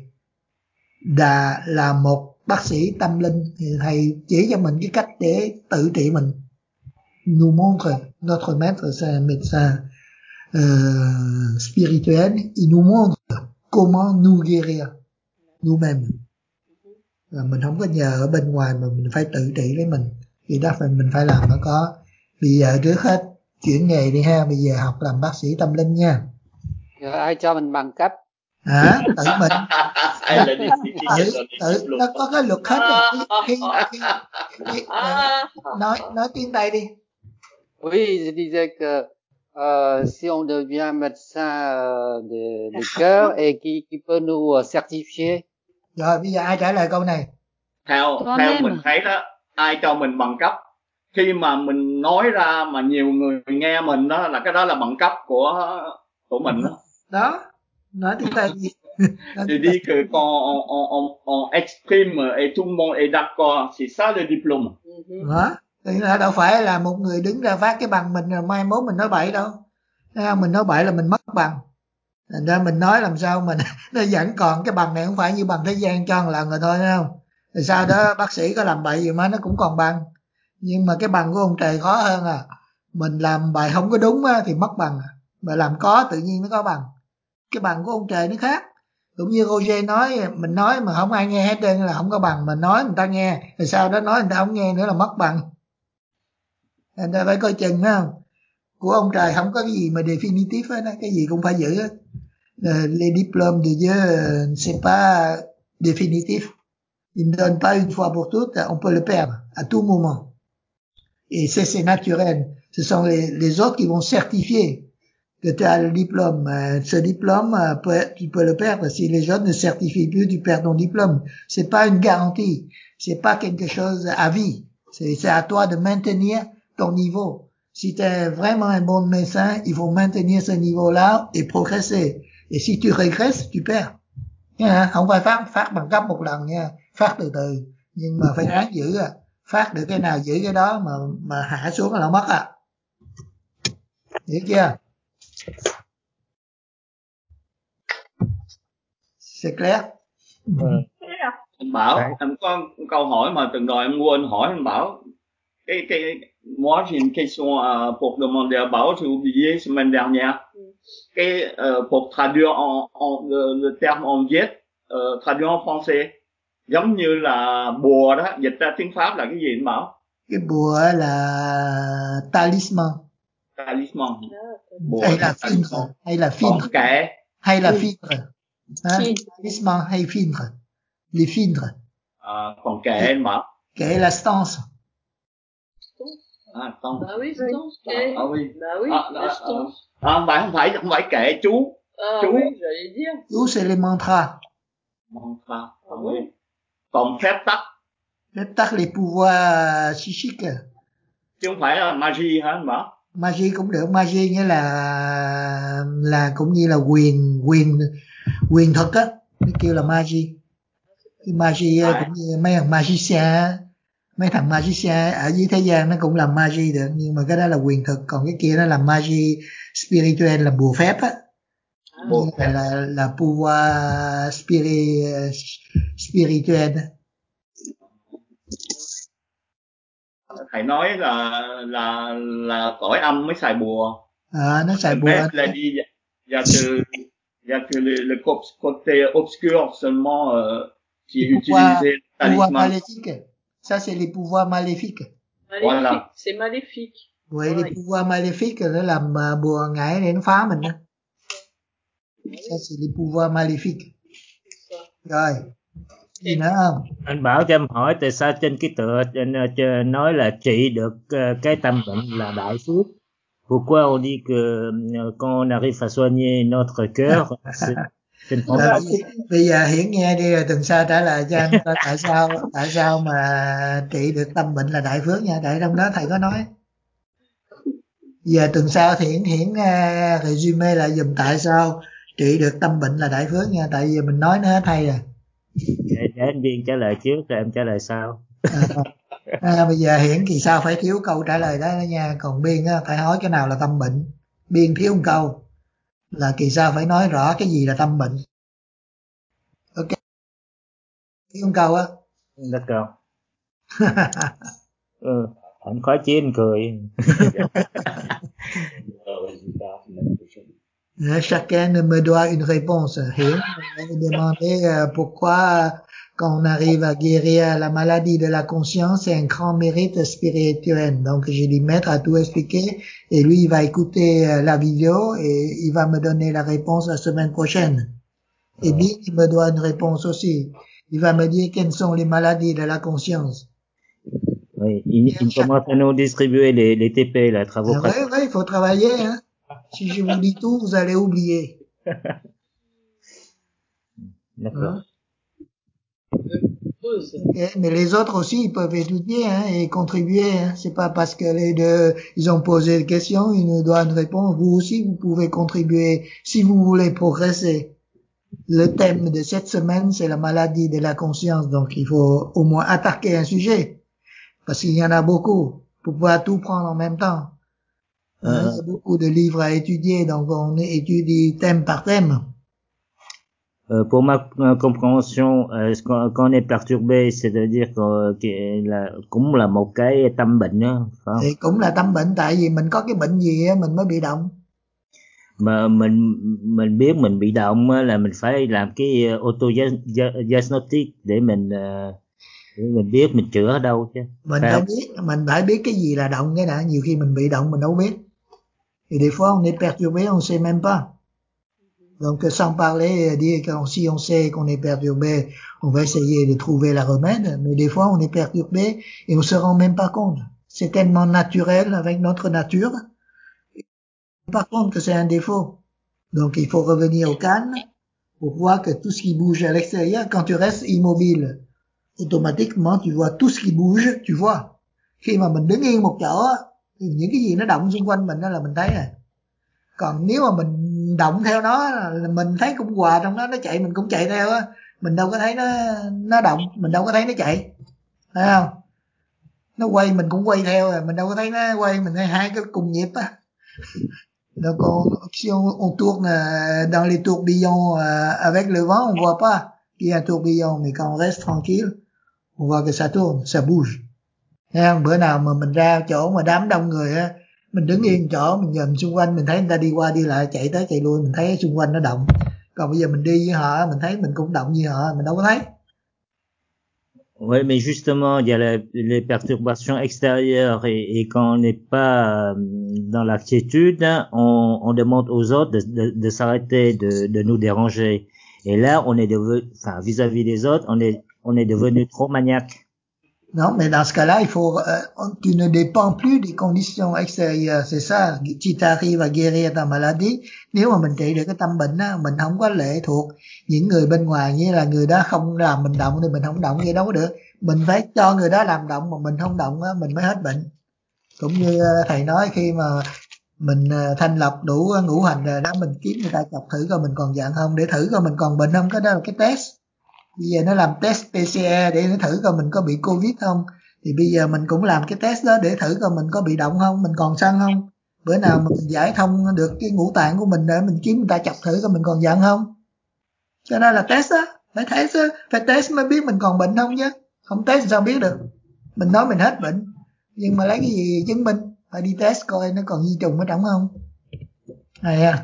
đã là một bác sĩ tâm linh, thì thầy chỉ cho mình cái cách để tự trị mình. Nous montre, notre maître c'est un médecin euh, spirituel, il nous montre comment nous guérir nous-mêmes. Và mình không có nhờ ở bên ngoài mà mình phải tự trị lấy mình, thì đó phải mình phải làm nó có. Bây giờ trước hết chuyển nghề đi ha, bây giờ học làm bác sĩ tâm linh nha. Rồi ai cho mình bằng cấp? Hả? Tự mình. tự, tự, nó có cái luật hết rồi. Khi, khi, khi, khi, nói, nói tiếng Tây đi. Oui, je disais que euh, si on devient médecin euh, de, de cœur et qui, qui peut nous certifier. Rồi bây giờ ai trả lời câu này? Theo theo mình thấy đó, ai cho mình bằng cấp? Khi mà mình nói ra mà nhiều người nghe mình đó, là cái đó là bằng cấp của của mình đó. Đó, nói tiếng Tây gì? Je dis que quand on, on, on, on exprime et tout le monde est d'accord, c'est ça le diplôme. Đó, thì là đâu phải là một người đứng ra phát cái bằng mình rồi mai mốt mình nói bậy đâu. Mình nói bậy là mình mất bằng. Thành ra mình nói làm sao mình nó vẫn còn cái bằng này, không phải như bằng thế gian cho một lần rồi thôi, thấy không? Rồi sau đó bác sĩ có làm bậy gì mà nó cũng còn bằng. Nhưng mà cái bằng của ông trời khó hơn à. Mình làm bài không có đúng á, thì mất bằng. Mà làm có tự nhiên nó có bằng. Cái bằng của ông trời nó khác. Cũng như Roger nói, mình nói mà không ai nghe hết trơn là không có bằng. Mình nói người ta nghe, rồi sau đó nói người ta không nghe nữa là mất bằng. Người ta phải coi chừng, phải không? Của ông trời không có cái gì mà definitive hết á, cái gì cũng phải giữ hết. Les diplômes de Dieu, c'est pas définitif. Il ne donne pas une fois pour toutes, on peut le perdre à tout moment. Et c'est, c'est naturel. Ce sont les, les autres qui vont certifier que tu as le diplôme. Ce diplôme, tu peux le perdre. Si les autres ne certifient plus, tu perds ton diplôme. C'est pas une garantie. C'est pas quelque chose à vie. C'est, c'est à toi de maintenir ton niveau. Si tu es vraiment un bon médecin, il faut maintenir ce niveau-là et progresser. Et si tu régresses, tu perds. Nha, không phải phát phát bằng cấp một lần nha, phát từ từ, nhưng mà phải ráng giữ à. Phát được cái nào giữ cái đó, mà mà hạ xuống là mất à. Hiểu chưa? C'est clair? Anh Bảo, đấy. Em có câu hỏi mà từng rồi em quên hỏi anh Bảo. Cái cái moi j'ai une question uh, pour demander à Bảo, j'ai oublié semaine dernière. Cái uh, pour traduire en, en le, le terme en viet, uh, traduire en français, giống như là bùa đó, dịch ra tiếng Pháp là cái gì anh Bảo? Cái bùa là talisman. Talisman. Bùa hay là philtre, hay là philtre. Kệ. Hay là philtre. Hein? Talisman hay philtre. Les philtres. À, còn kệ anh Bảo. Kệ là stance. À, stance. Bah oui, stance, kệ. Ah oui. Bah oui, à, la stance. À, không phải, không phải, không phải kệ chú. Ah chú. oui, j'allais dire. Chú c'est les mantras. Mantra. Ah oui. Còn phép tắc. Phép tắc les pouvoirs psychiques. Chứ không phải là magie hả anh Bảo? Magie cũng được, magie nghĩa là là cũng như là quyền quyền quyền thực á, nó kêu là magie. Cái magie à. Cũng như mấy thằng magician, mấy thằng magician ở dưới thế gian nó cũng làm magie được, nhưng mà cái đó là quyền thực, còn cái kia nó là magie spirituel là bùa phép á. Bùa phép. là là, là pouvoir spiri, spirituel. Thầy nói là là là cõi âm mới xài bùa. À, nó xài bùa. Là đi il y a que il y a que le, le côté obscur seulement euh, qui est utilisé le talisman. Maléfique. Ça c'est les pouvoirs maléfiques. Maléfique, voilà. C'est maléfique. Oui, ouais. Les pouvoirs maléfiques nó làm bùa ngải để nó phá mình đó. Ça c'est les pouvoirs maléfiques. Rồi. Gì nữa không? Anh Bảo cho em hỏi tại sao trên cái tựa trên nói là trị được cái tâm bệnh là đại phước. Pourquoi on dit que quand on arrive à soigner notre cœur, trên à, bây giờ Hiển nghe đi rồi tuần sau trả lời cho anh tại sao tại sao mà trị được tâm bệnh là đại phước nha, tại trong đó thầy có nói. Giờ tuần sau thì Hiển Hiển uh, resume lại dùm tại sao trị được tâm bệnh là đại phước nha, tại vì mình nói nó hết hay rồi. Để, để anh Biên trả lời trước rồi em trả lời sau. À, à, bây giờ Hiển thì sao phải thiếu câu trả lời đó, đó nha, còn Biên á, phải hỏi cái nào là tâm bệnh. Biên thiếu một câu là kỳ sao phải nói rõ cái gì là tâm bệnh. Ok, thiếu một câu á. Đất câu. Ừ, anh khó chí anh cười. Chacun me doit une réponse. Hiển me demandait pourquoi quand on arrive à guérir la maladie de la conscience, c'est un grand mérite spirituel. Donc j'ai dit maître a tout expliqué et lui il va écouter la vidéo et il va me donner la réponse la semaine prochaine. Et bien il me doit une réponse aussi. Il va me dire quelles sont les maladies de la conscience. Oui, il, il commence à nous distribuer les, les T P, là, travaux ah, pratiques. Oui, oui, il faut travailler, hein. Si je vous dis tout, vous allez oublier. D'accord. Hein? Okay, mais les autres aussi, ils peuvent étudier hein, et contribuer. Hein. C'est pas parce que les deux, ils ont posé des questions, ils nous doivent répondre. Vous aussi, vous pouvez contribuer si vous voulez progresser. Le thème de cette semaine, c'est la maladie de la conscience. Donc, il faut au moins attaquer un sujet. Parce qu'il y en a beaucoup. Pour pouvoir tout prendre en même temps. Hein, euh... Il y a beaucoup de livres à étudier. Donc, on étudie thème par thème. Euh, pour ma euh, compréhension, euh, quand, quand on est perturbé, c'est-à-dire que là cũng là một cái tâm bệnh đó, phải không? Thì cũng là tâm bệnh, tại vì mình có cái bệnh gì á mình mới bị động. Mà mình mình biết mình bị động là mình phải làm cái auto diagnostic để mình để mình biết mình chữa ở đâu chứ. Mình phải, phải biết, mình phải biết cái gì là động cái đã. Nhiều khi mình bị động mình đâu biết. Et des fois on est perturbé, on sait même pas. Donc sans parler, dire que si on sait qu'on est perturbé, on va essayer de trouver la remède, mais des fois on est perturbé et on se rend même pas compte. C'est tellement naturel avec notre nature, par contre que c'est un défaut. Donc il faut revenir au calme pour voir que tout ce qui bouge à l'extérieur, quand tu restes immobile, automatiquement tu vois tout ce qui bouge, tu vois. Khi mà mình đứng yên một chỗ, thì những cái gì nó động xung quanh mình đó là mình thấy à. Còn nếu mà mình động theo nó là mình thấy cũng hòa trong đó, nó chạy mình cũng chạy theo á, mình đâu có thấy nó nó động, mình đâu có thấy nó chạy, thấy không? Nó quay mình cũng quay theo rồi, mình đâu có thấy nó quay, mình thấy hai cái cùng nhịp á. Donc on, si on, on tourne dans les tourbillons avec le vent, on voit pas. qu'il y a un tourbillon, mais quand on reste tranquille, on voit que ça tourne, ça bouge. Thấy không? Bữa nào mà mình ra chỗ mà đám đông người á, mình đứng yên chỗ, mình nhìn xung quanh, mình thấy người ta đi qua đi lại, chạy tới chạy lui, mình thấy xung quanh nó động. Còn bây giờ mình đi với họ, mình thấy mình cũng động như họ, mình đâu có thấy. Oui, mais justement, il y a la, les perturbations extérieures et, et quand on n'est pas dans la quiétude, on, on demande aux autres de, de, de s'arrêter, de, de nous déranger. Et là, on est devenu, enfin, vis-à-vis des autres, on est, on est devenu trop maniaque. Non, mais dans ce cas-là, il faut, euh, tu ne dépends plus des conditions extérieures, c'est ça. Si tu arrives à guérir ta maladie, nếu mà mình trị được cái tâm bệnh á, mình không có lệ thuộc những người bên ngoài, như là người đó không làm mình động thì mình không động, vậy đâu có được. Mình phải cho người đó làm động, mà mình không động á, mình mới hết bệnh. Cũng như thầy nói, khi mà mình thanh lọc đủ ngũ hành rồi đó, mình kiếm người ta chọc thử coi mình còn giận không, để thử coi mình còn bệnh không, cái đó là cái test. Bây giờ nó làm test pê xê e để nó thử coi mình có bị Covid không, thì bây giờ mình cũng làm cái test đó để thử coi mình có bị động không, mình còn sân không. Bữa nào mà mình giải thông được cái ngũ tạng của mình để mình kiếm người ta chọc thử coi mình còn giận không. Cho nên là test á, phải test á, phải test mới biết mình còn bệnh không chứ. Không test thì sao biết được. Mình nói mình hết bệnh, nhưng mà lấy cái gì chứng minh, phải đi test coi nó còn vi trùng ở trong không. Hay à.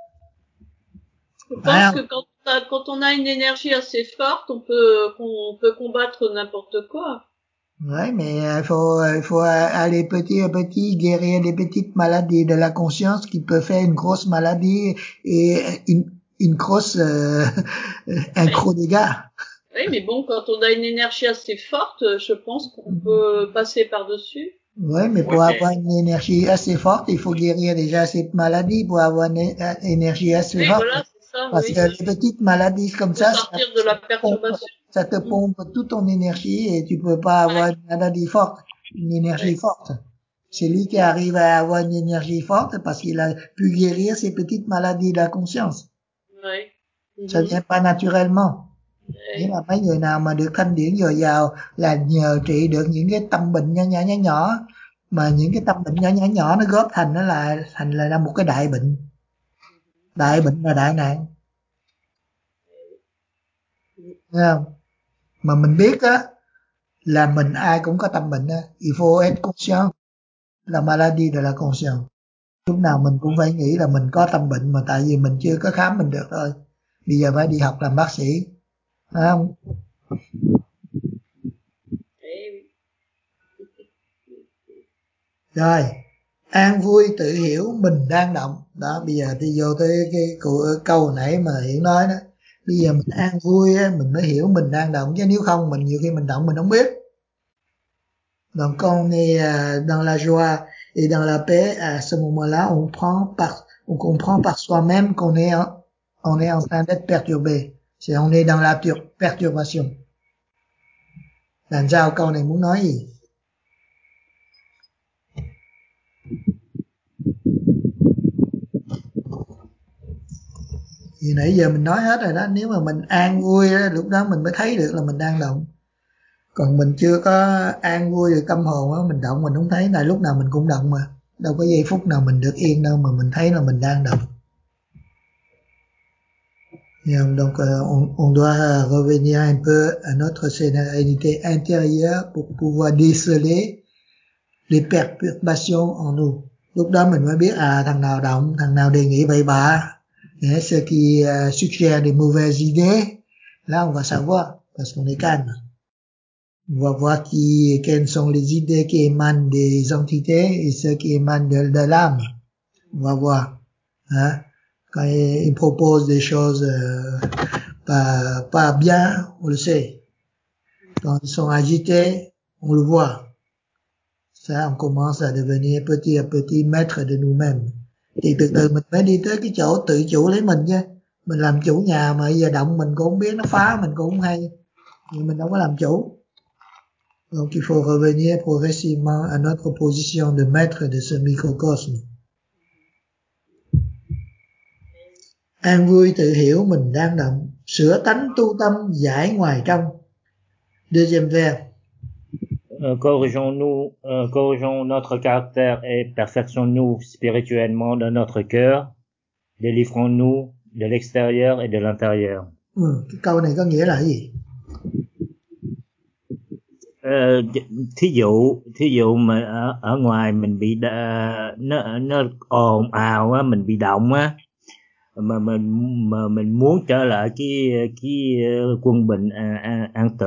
Je pense que quand, quand on a une énergie assez forte, on peut, on peut combattre n'importe quoi. Ouais, mais il faut, il faut aller petit à petit guérir des petites maladies de la conscience qui peut faire une grosse maladie et une, une grosse, euh, un gros dégât. Oui, mais bon, quand on a une énergie assez forte, je pense qu'on peut passer par-dessus. Oui, mais pour avoir une énergie assez forte, il faut guérir déjà cette maladie pour avoir une énergie assez oui, forte. Voilà, c'est ça, Parce oui. que les petites maladies comme ça, sortir ça, de la perturbation. ça te pompe toute ton énergie et tu peux pas avoir ouais. une maladie forte, une énergie ouais. forte. C'est lui qui arrive à avoir une énergie forte parce qu'il a pu guérir ces petites maladies de la conscience. Ouais. Mm-hmm. Ça vient pas naturellement. Nghĩa là mấy người nào mà được thanh điển dồi dào là nhờ trị được những cái tâm bệnh nhỏ nhỏ nhỏ nhỏ, mà những cái tâm bệnh nhỏ nhỏ nhỏ nó góp thành nó là thành là ra một cái đại bệnh. Đại bệnh là đại nạn. Thấy không? Mà mình biết á là mình ai cũng có tâm bệnh á, il faut être conscient la maladie de la conscience. Lúc nào mình cũng phải nghĩ là mình có tâm bệnh, mà tại vì mình chưa có khám mình được thôi. Bây giờ phải đi học làm bác sĩ. Thấy không? Rồi, an vui tự hiểu mình đang động. Đó, bây giờ đi vô tới cái câu hồi nãy mà Hiển nói đó. Bây giờ mình an vui á, mình mới hiểu mình đang động, chứ nếu không mình nhiều khi mình động mình không biết. Donc quand on est dans la joie et dans la paix, à ce moment-là, on prend par, on comprend par soi-même qu'on est, en, on est en train d'être perturbé. C'est on est dans la perturbation. Làm sao câu này muốn nói gì? Vì nãy giờ mình nói hết rồi đó, nếu mà mình an vui đó, lúc đó mình mới thấy được là mình đang động. Còn mình chưa có an vui được tâm hồn đó, mình động mình không thấy, tại lúc nào mình cũng động mà. Đâu có giây phút nào mình được yên đâu mà mình thấy là mình đang động. Donc on, on doit revenir un peu à notre sérénité intérieure pour pouvoir déceler les perturbations en nous. Lúc đó mình mới biết à thằng nào động, thằng nào đề nghị bậy bạ. Et ce qui uh, suggère des mauvaises idées, là on va savoir, parce qu'on est calme. On va voir qui, quelles sont les idées qui émanent des entités et ceux qui émanent de, de l'âme. On va voir. Hein? Quand ils proposent des choses euh, pas, pas bien, on le sait. Quand ils sont agités, on le voit. Ça, on commence à devenir petit à petit maître de nous-mêmes. Thì từ từ mình phải đi tới cái chỗ tự chủ lấy mình chứ. Mình làm chủ nhà mà giờ động mình cũng không biết, nó phá mình cũng không hay. Thì mình đâu có làm chủ. Donc il faut revenir progressivement à notre position de maître de ce microcosme. An vui tự hiểu mình đang động, sửa tánh tu tâm giải ngoài trong. Deuxième vers. Euh, corrigeons-nous, euh, corrigeons notre caractère et perfectionnons-nous spirituellement dans notre cœur, délivrons-nous de l'extérieur et de l'intérieur. Ừ, cái câu này có nghĩa là cái gì? Ờ, thí dụ thí dụ mà ở ở ngoài mình bị đa, nó nó ồn ào á, mình bị động á, mà mình mà mình muốn trở lại cái cái quân bình an an tự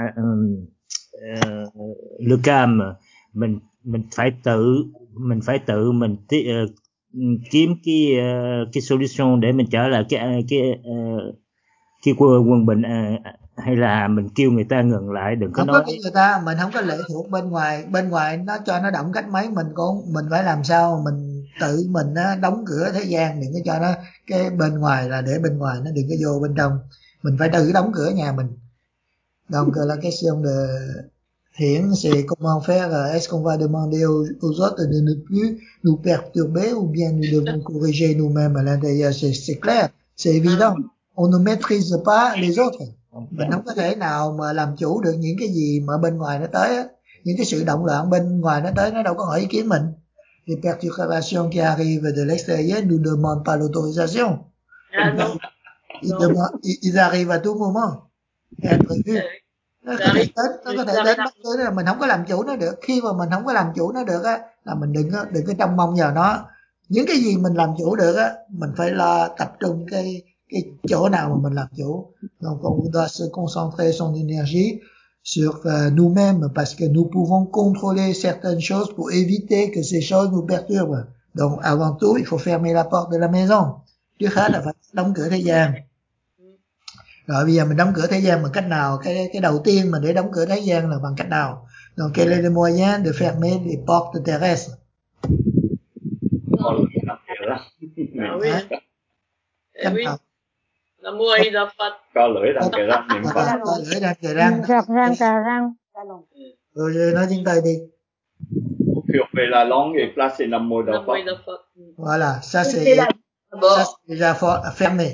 le calme, mình mình phải tự mình phải tự mình tí, uh, kiếm cái uh, cái solution để mình trở lại cái cái uh, cái quân quân bình, uh, hay là mình kêu người ta ngừng lại, đừng có Không nói. có kêu người ta, mình không có lệ thuộc bên ngoài, bên ngoài nó cho nó động cách mấy mình cũng mình phải làm sao mình tự mình á, đóng cửa thế gian, đừng có cho nó cái bên ngoài là để bên ngoài, nó đừng có vô bên trong, mình phải tự đóng cửa nhà mình. Donc la question de Hiển c'est comment faire, est-ce qu'on va demander aux, aux autres de ne plus nous perturber ou bien nous devons corriger nous-mêmes à l'intérieur, c'est, c'est clair, c'est évident, on ne maîtrise pas les autres, mình không có thể nào mà làm chủ được những cái gì mà bên ngoài nó tới á, những cái sự động loạn bên ngoài nó tới nó đâu có hỏi ý kiến mình. Les perturbations qui arrivent de l'extérieur nous demandent pas l'autorisation. Ah non. Ils, non. demandent, ils, ils arrivent à tout moment. Imprévu. Nó có thể đến, nó có thể đến bất cứ là mình không có làm chủ nó được. Khi mà mình không có làm chủ nó được á, là mình đừng có đừng có trông mong vào nó. Những cái gì mình làm chủ được á, mình phải lo tập trung cái cái chỗ nào mà mình làm chủ. Donc on doit se concentrer son énergie sur uh, nous-mêmes parce que nous pouvons contrôler certaines choses pour éviter que ces choses nous perturbent. Donc avant tout, il faut fermer la porte de la maison. Trước hết là phải đóng cửa thế gian. Rồi bây giờ mình đóng cửa thế gian bằng cách nào? Cái cái đầu tiên mà để đóng cửa thế gian là bằng cách nào? Donc quel est le moyen de fermer les portes terrestres? Ah oui. Eh oui. L'amour il a pas. Có lưỡi đang kề răng niệm Phật. Có lưỡi đang kề răng. Gạt răng, cà răng. Rồi nói tiếng Tây đi. Fermer la langue et placer l'amour dans Phật. Voilà, ça c'est ça c'est déjà fermé.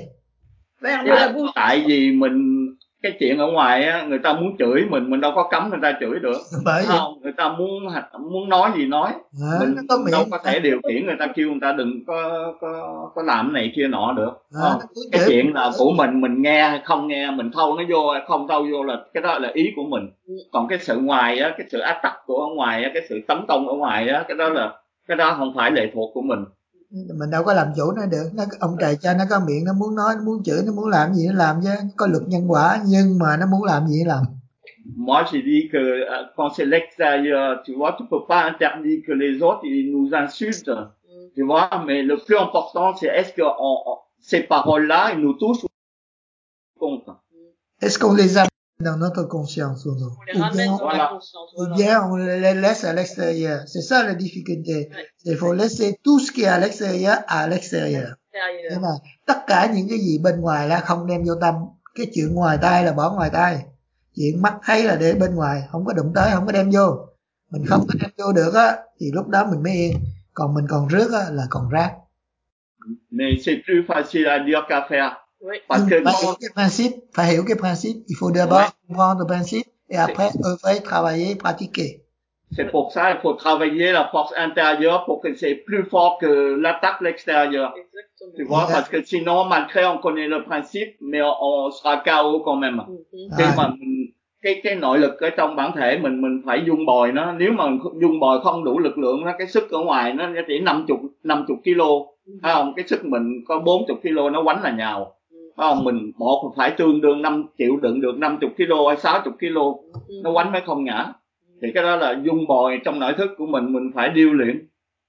Tại vì mình cái chuyện ở ngoài á, người ta muốn chửi mình mình đâu có cấm người ta chửi được. Bởi vậy không, người ta muốn muốn nói gì nói, à, mình, có mình đâu có thể điều khiển người ta, kêu người ta đừng có có có làm cái này kia nọ được. À, không? Cái chuyện là của mình, mình nghe hay không nghe, mình thâu nó vô hay không thâu vô là cái đó là ý của mình. Còn cái sự ngoài á, cái sự áp tắc của ở ngoài á, cái sự tấn công ở ngoài á, cái đó là cái đó không phải lệ thuộc của mình. Mình đâu có làm chủ nó được. Nó ông trời cho nó có miệng, nó muốn nói, nó muốn chửi, nó muốn làm gì nó làm chứ, có luật nhân quả, nhưng mà nó muốn làm gì nó làm. Moi j'ai dit que quand c'est l'extérieur, tu vois, tu peux pas interdire que les autres ils nous insultent, tu vois, mais le plus important c'est est-ce que on, on, ces paroles-là ils nous touchent ou compte. Est-ce qu'on les a dans notre conscience ou non? On les ramène dans voilà. la conscience. Ou bien on les laisse à l'extérieur. C'est ça la difficulté. Ouais. Il faut laisser tout ce qui est à l'extérieur à l'extérieur. Nhưng mà tất cả những cái gì bên ngoài là không đem vô tâm. Cái chuyện ngoài tai là bỏ ngoài tai. Chuyện mắt thấy là để bên ngoài, không có đụng tới, không có đem vô. Mình không có đem vô được á, thì lúc đó mình mới yên. Còn mình còn rước á, là còn rác. Mais c'est plus facile à dire qu'à faire. Oui. Parce que phải hiểu cái principe, phải hiểu cái principe. Il faut d'abord comprendre le principe et après œuvrer, travailler, pratiquer. C'est pour ça il faut travailler la force intérieure pour que c'est plus fort que l'attaque l'extérieur. Exactement. Tu vois, parce que sinon, malgré on connaît le principe, mais on, on sera K O quand même. Mm-hmm. Khi mà mình, cái cái nội lực ở trong bản thể mình mình phải dung bồi nó. Nếu mà dung bồi không đủ lực lượng, nó cái sức ở ngoài nó chỉ năm mươi năm mươi kilo, phải không? Cái sức mình có bốn mươi kilo nó quánh là nhào. Phải không? Mình một phải tương đương năm triệu đựng được năm mươi kilo hay sáu mươi kilo, nó quánh mới không ngã. Thì cái đó là dung bồi trong nội thức của mình, mình phải điêu luyện.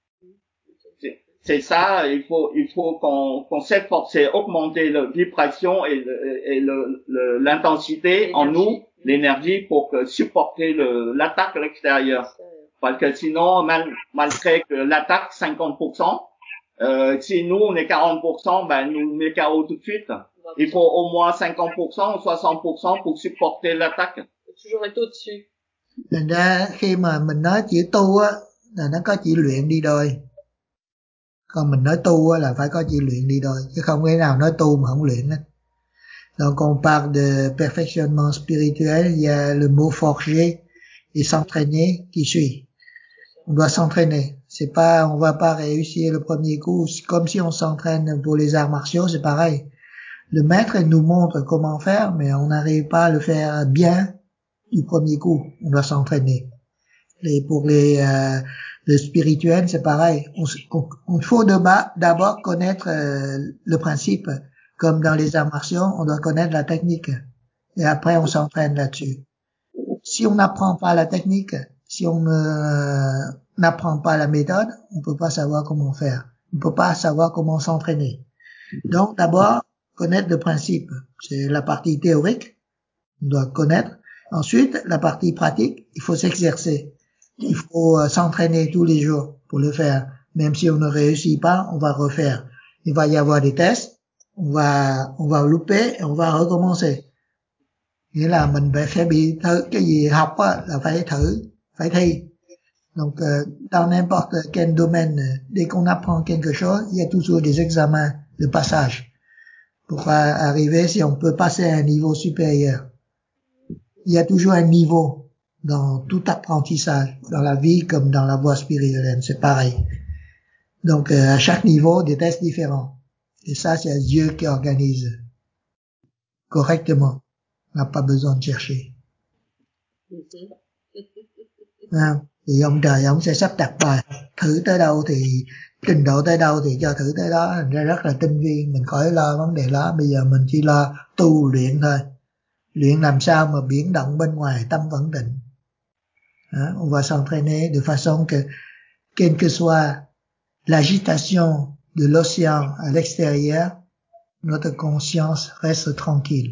C'est ça, il faut il faut qu'on qu'on s'efforce et augmenter la vibration et, le, et le, le, l'intensité en nous, l'énergie pour que supporter le l'attaque à l'extérieur. Parce que sinon, mal, malgré que l'attaque cinquante pour cent, euh, si nous on est quarante pour cent, ben nous met K O tout de suite. Il faut au moins cinquante pour cent ou soixante pour cent pour supporter l'attaque. Toujours être au-dessus. Thành ra khi mà mình nói chữ tu á, là nó có chữ luyện đi đôi. Còn mình nói tu á, là phải có chữ luyện đi đôi. Chứ không thể nào nói tu mà không luyện hết. Donc on parle de perfectionnement spirituel, il y a le mot forger et s'entraîner qui suit. On doit s'entraîner. C'est pas, on va pas réussir le premier coup. C'est comme si on s'entraîne pour les arts martiaux, c'est pareil. le maître nous montre comment faire, mais on n'arrive pas à le faire bien du premier coup. On doit s'entraîner. Et pour les euh, le spirituel, c'est pareil. On, on, on faut d'abord connaître euh, le principe. Comme dans les arts martiaux, on doit connaître la technique. Et après, on s'entraîne là-dessus. Si on n'apprend pas la technique, si on ne n'apprend pas la méthode, on peut pas savoir comment faire. On peut pas savoir comment s'entraîner. Donc, d'abord, connaître le principe. C'est la partie théorique. On doit connaître. Ensuite, la partie pratique, il faut s'exercer. Il faut euh, s'entraîner tous les jours pour le faire. Même si on ne réussit pas, on va refaire. Il va y avoir des tests. On va, on va louper et on va recommencer. Nghĩa là mình phải, phải bị thử, cái gì học á, là phải thử, phải thi. Donc, euh, dans n'importe quel domaine, dès qu'on apprend quelque chose, il y a toujours des examens de passage pour arriver si on peut passer à un niveau supérieur. Il y a toujours un niveau dans tout apprentissage, dans la vie comme dans la voie spirituelle, c'est pareil. Donc, euh, à chaque niveau, des tests différents. Et ça, c'est Dieu qui organise correctement. On n'a pas besoin de chercher. À, thì ông trời ông sẽ sắp đặt bài, thử tới đâu thì trình độ tới đâu thì cho thử tới đó, thành ra rất là tinh vi. Mình khỏi lo vấn đề đó, bây giờ mình chỉ lo tu luyện thôi. Luyện làm sao mà biến động bên ngoài tâm vẫn định. À, on va s'entraîner de façon que quelle que soit l'agitation de l'océan à l'extérieur, notre conscience reste tranquille.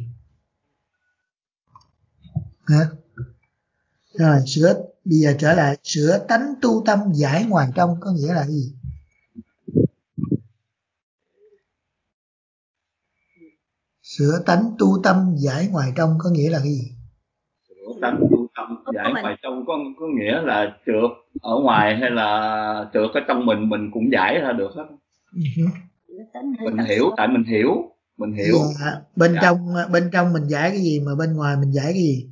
À, rồi sửa, bây giờ trở lại sửa tánh tu tâm giải ngoài trong có nghĩa là gì? Sửa tánh tu tâm giải ngoài trong có nghĩa là cái gì? Sửa tánh tu tâm giải ngoài trong có có nghĩa là trượt ở ngoài hay là trượt ở trong mình mình cũng giải ra được hết. Uh-huh. Mình hiểu, tại mình hiểu, mình hiểu. Dạ, bên dạ. trong bên trong mình giải cái gì mà bên ngoài mình giải cái gì?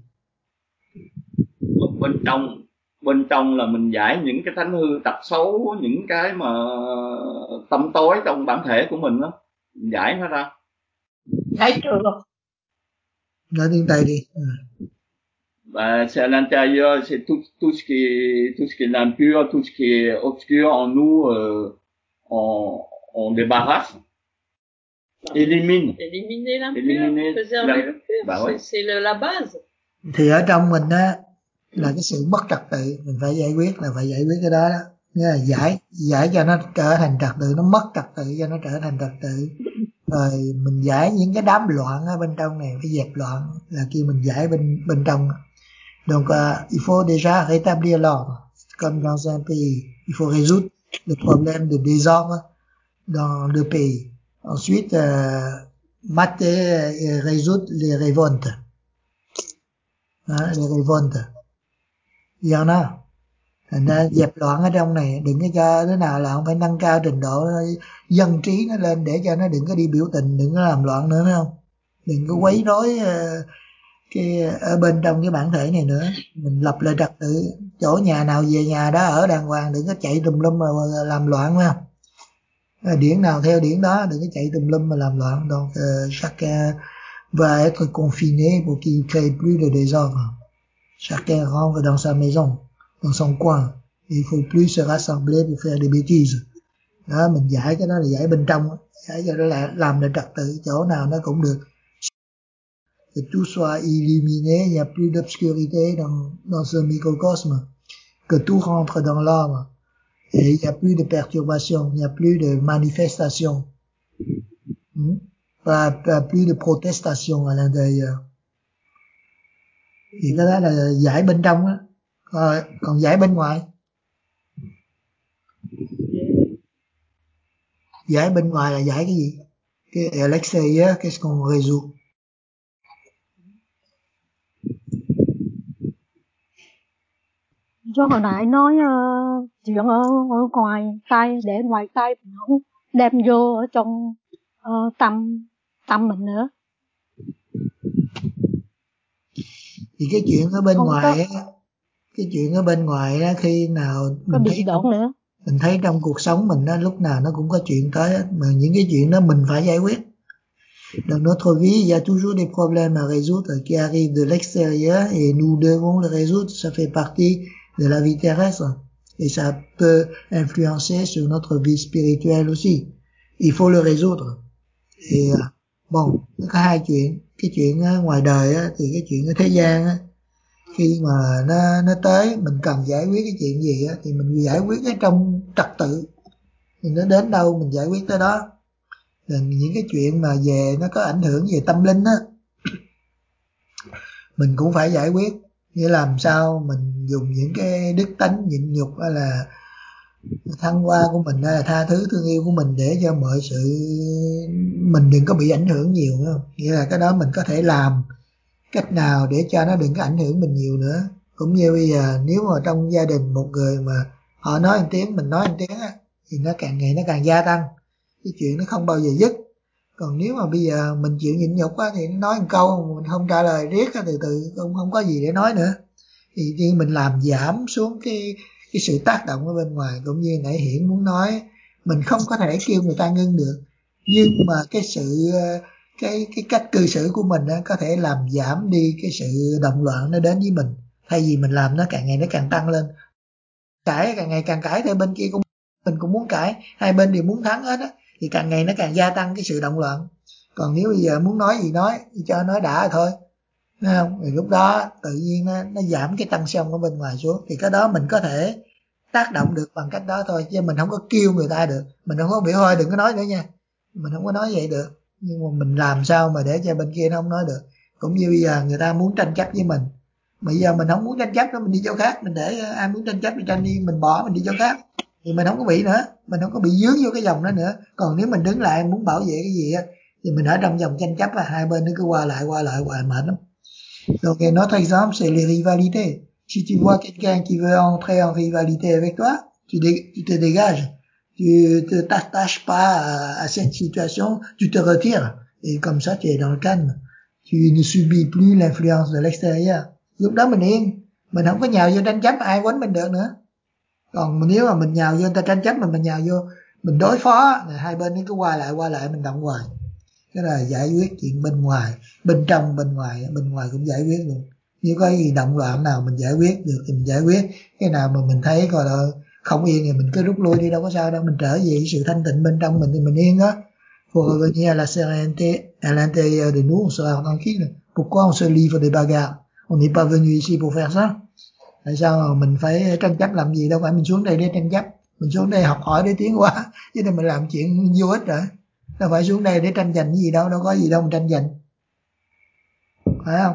Bên trong bên trong là mình giải những cái thánh hư tật xấu, những cái mà tâm tối trong bản thể của mình đó, mình giải nó ra. Giải trừ. Nói tiếng Tây đi. Ừ. Ben, c'est à l'intérieur, c'est tout, tout ce qui est, tout ce qui est l'impur, tout ce qui est obscur en nous, euh, on, on débarrasse, élimine. Éliminer l'impur, préserver le pur, bah ouais. c'est, c'est la base. Thì ở trong mình á, là cái sự mất trật tự, mình phải giải quyết là phải giải quyết cái đó đó. Nghĩa là giải, giải cho nó trở thành trật tự, nó mất trật tự cho nó trở thành trật tự. Rồi mình giải những cái đám loạn ở bên trong này, phải dẹp loạn là kêu mình giải bên bên trong. Donc euh, il faut déjà rétablir l'ordre, comme dans un pays. Il faut résoudre le problème de désordre dans le pays. Ensuite, euh, mater et résoudre les révoltes. Hein, les révoltes. Il y en a. Thành ra dẹp loạn ở trong này, đừng có cho đứa nào là không phải nâng cao trình độ dân trí nó lên để cho nó đừng có đi biểu tình, đừng có làm loạn nữa, phải không? Đừng có quấy rối uh, cái ở bên trong cái bản thể này nữa. Mình lập lại trật tự, chỗ nhà nào về nhà đó ở đàng hoàng, đừng có chạy tùm lum mà làm loạn, phải không? Điển nào theo điển đó, đừng có chạy tùm lum mà làm loạn. Donc uh, chacun va être confiné pour qu'il crée plus de désordre. Chacun rentre dans sa maison, dans son coin. Il faut plus se rassembler pour faire des bêtises. Đó, mình giải cái đó là giải bên trong, giải cho nó là làm được trật tự, chỗ nào nó cũng được. Que tout soit illuminé, il n'y a plus d'obscurité dans, dans ce microcosme, que tout rentre dans l'ordre, et il n'y a plus de perturbation, il n'y a plus de manifestation, hmm? pas, pas plus de protestation à l'intérieur. Thì cái đó là giải bên trong á, còn, còn giải bên ngoài. Giải bên ngoài là giải cái gì? Cái à l'extérieur, qu'est-ce qu'on résout? Do hồi nãy nói uh, chuyện ở, ở ngoài tay, để ngoài tay mình không đem vô ở trong uh, tâm tâm mình nữa. Thì cái chuyện ở bên không ngoài á, cái chuyện ở bên ngoài á, khi nào mình thấy trong, nữa. mình thấy trong cuộc sống mình á, lúc nào nó cũng có chuyện tới, mà những cái chuyện đó mình phải giải quyết. Dans notre vie, il y a toujours des problèmes à résoudre qui arrivent de l'extérieur et nous devons les résoudre. Ça fait partie de la vie terrestre et ça peut influencer sur notre vie spirituelle aussi. Il faut le résoudre. Et bon, có hai chuyện. Cái chuyện ngoài đời á, thì cái chuyện ở thế gian á, khi mà nó nó tới mình cần giải quyết cái chuyện gì á, thì mình giải quyết cái trong trật tự. Thì nó đến đâu mình giải quyết tới đó. Rồi những cái chuyện mà về nó có ảnh hưởng về tâm linh á, mình cũng phải giải quyết. Như làm sao mình dùng những cái đức tánh nhịn nhục hay là thăng hoa của mình hay là tha thứ thương yêu của mình để cho mọi sự mình đừng có bị ảnh hưởng nhiều nữa. Nghĩa là cái đó mình có thể làm cách nào để cho nó đừng có ảnh hưởng mình nhiều nữa. Cũng như bây giờ nếu mà trong gia đình một người mà họ nói một tiếng mình nói một tiếng á, thì nó càng ngày nó càng gia tăng, cái chuyện nó không bao giờ dứt. Còn nếu mà bây giờ mình chịu nhịn nhục á, thì nó nói một câu mình không trả lời riết từ từ cũng không có gì để nói nữa, thì như mình làm giảm xuống cái cái sự tác động ở bên ngoài. Cũng như nãy Hiển muốn nói, mình không có thể kêu người ta ngưng được, nhưng mà cái sự cái cái cách cư xử của mình á, có thể làm giảm đi cái sự động loạn nó đến với mình, thay vì mình làm nó càng ngày nó càng tăng lên. Cãi càng ngày càng cãi thì bên kia cũng mình cũng muốn cãi, hai bên đều muốn thắng hết á, thì càng ngày nó càng gia tăng cái sự động loạn. Còn nếu bây giờ muốn nói gì nói, thì cho nói đã rồi thôi, thấy không? Thì lúc đó tự nhiên nó, nó giảm cái tăng xông ở bên ngoài xuống. Thì cái đó mình có thể tác động được bằng cách đó thôi, chứ mình không có kêu người ta được. Mình không có biểu thôi đừng có nói nữa nha, mình không có nói vậy được. Nhưng mà mình làm sao mà để cho bên kia nó không nói được. Cũng như bây giờ người ta muốn tranh chấp với mình, bây giờ mình không muốn tranh chấp đó, mình đi chỗ khác, mình để ai muốn tranh chấp thì tranh đi, mình bỏ mình đi chỗ khác, thì mình không có bị nữa, mình không có bị dướng vô cái dòng đó nữa. Còn nếu mình đứng lại muốn bảo vệ cái gì á, thì mình ở trong dòng tranh chấp và hai bên nó cứ qua lại qua lại hoài mệt lắm. Donc notre exemple c'est les rivalités. Si tu vois quelqu'un qui veut entrer en rivalité avec toi, tu, dé, tu te dégages, tu te t'attaches pas à, à cette situation, tu te retires et comme ça tu es dans le calme. Tu ne subis plus l'influence de l'extérieur. Lúc đó mình yên, mình không có nhào vô tranh chấp ai quánh mình được nữa. Còn nếu mà mình nhào vô người ta tranh chấp mình mình nhào vô mình đối phó, hai bên nó cứ qua lại qua lại mình động hoài. Cái là giải quyết chuyện bên ngoài, bên trong bên ngoài, bên ngoài cũng giải quyết luôn. Nếu có gì động loạn nào mình giải quyết được thì mình giải quyết, cái nào mà mình thấy coi là không yên thì mình cứ rút lui đi, đâu có sao đâu. Mình trở về sự thanh tịnh bên trong mình thì mình yên đó. Pour revenir à la sérénité à l'intérieur de nous, on sera tranquille. Pourquoi on se livre des bagarres? On n'est pas venu ici pour faire ça. Tại sao mà mình phải tranh chấp làm gì? Đâu phải mình xuống đây để tranh chấp, mình xuống đây học hỏi để tiến hóa, chứ nên mình làm chuyện vô ích rồi. Đâu phải xuống đây để tranh giành cái gì đâu, đâu có gì đâu mình tranh giành, phải không?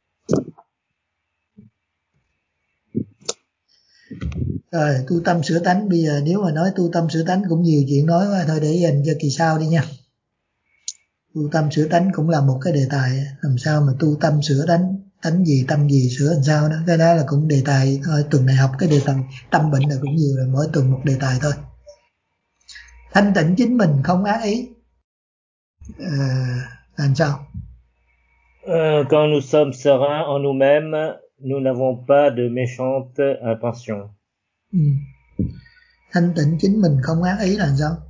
Rồi tu tâm sửa tánh, bây giờ nếu mà nói tu tâm sửa tánh cũng nhiều chuyện nói quá, thôi để dành cho kỳ sau đi nha. Tu tâm sửa tánh cũng là một cái đề tài, làm sao mà tu tâm sửa tánh, tánh gì tâm gì sửa làm sao đó, cái đó là cũng đề tài thôi. Tuần này học cái đề tài tâm bệnh là cũng nhiều rồi, mỗi tuần một đề tài thôi. Thanh tịnh chính mình không ác ý. Euh, làm sao? Euh, quand nous sommes sereins en nous-mêmes, nous n'avons pas de méchantes intentions. Ừ. Thanh tịnh chính mình không ác ý là làm sao?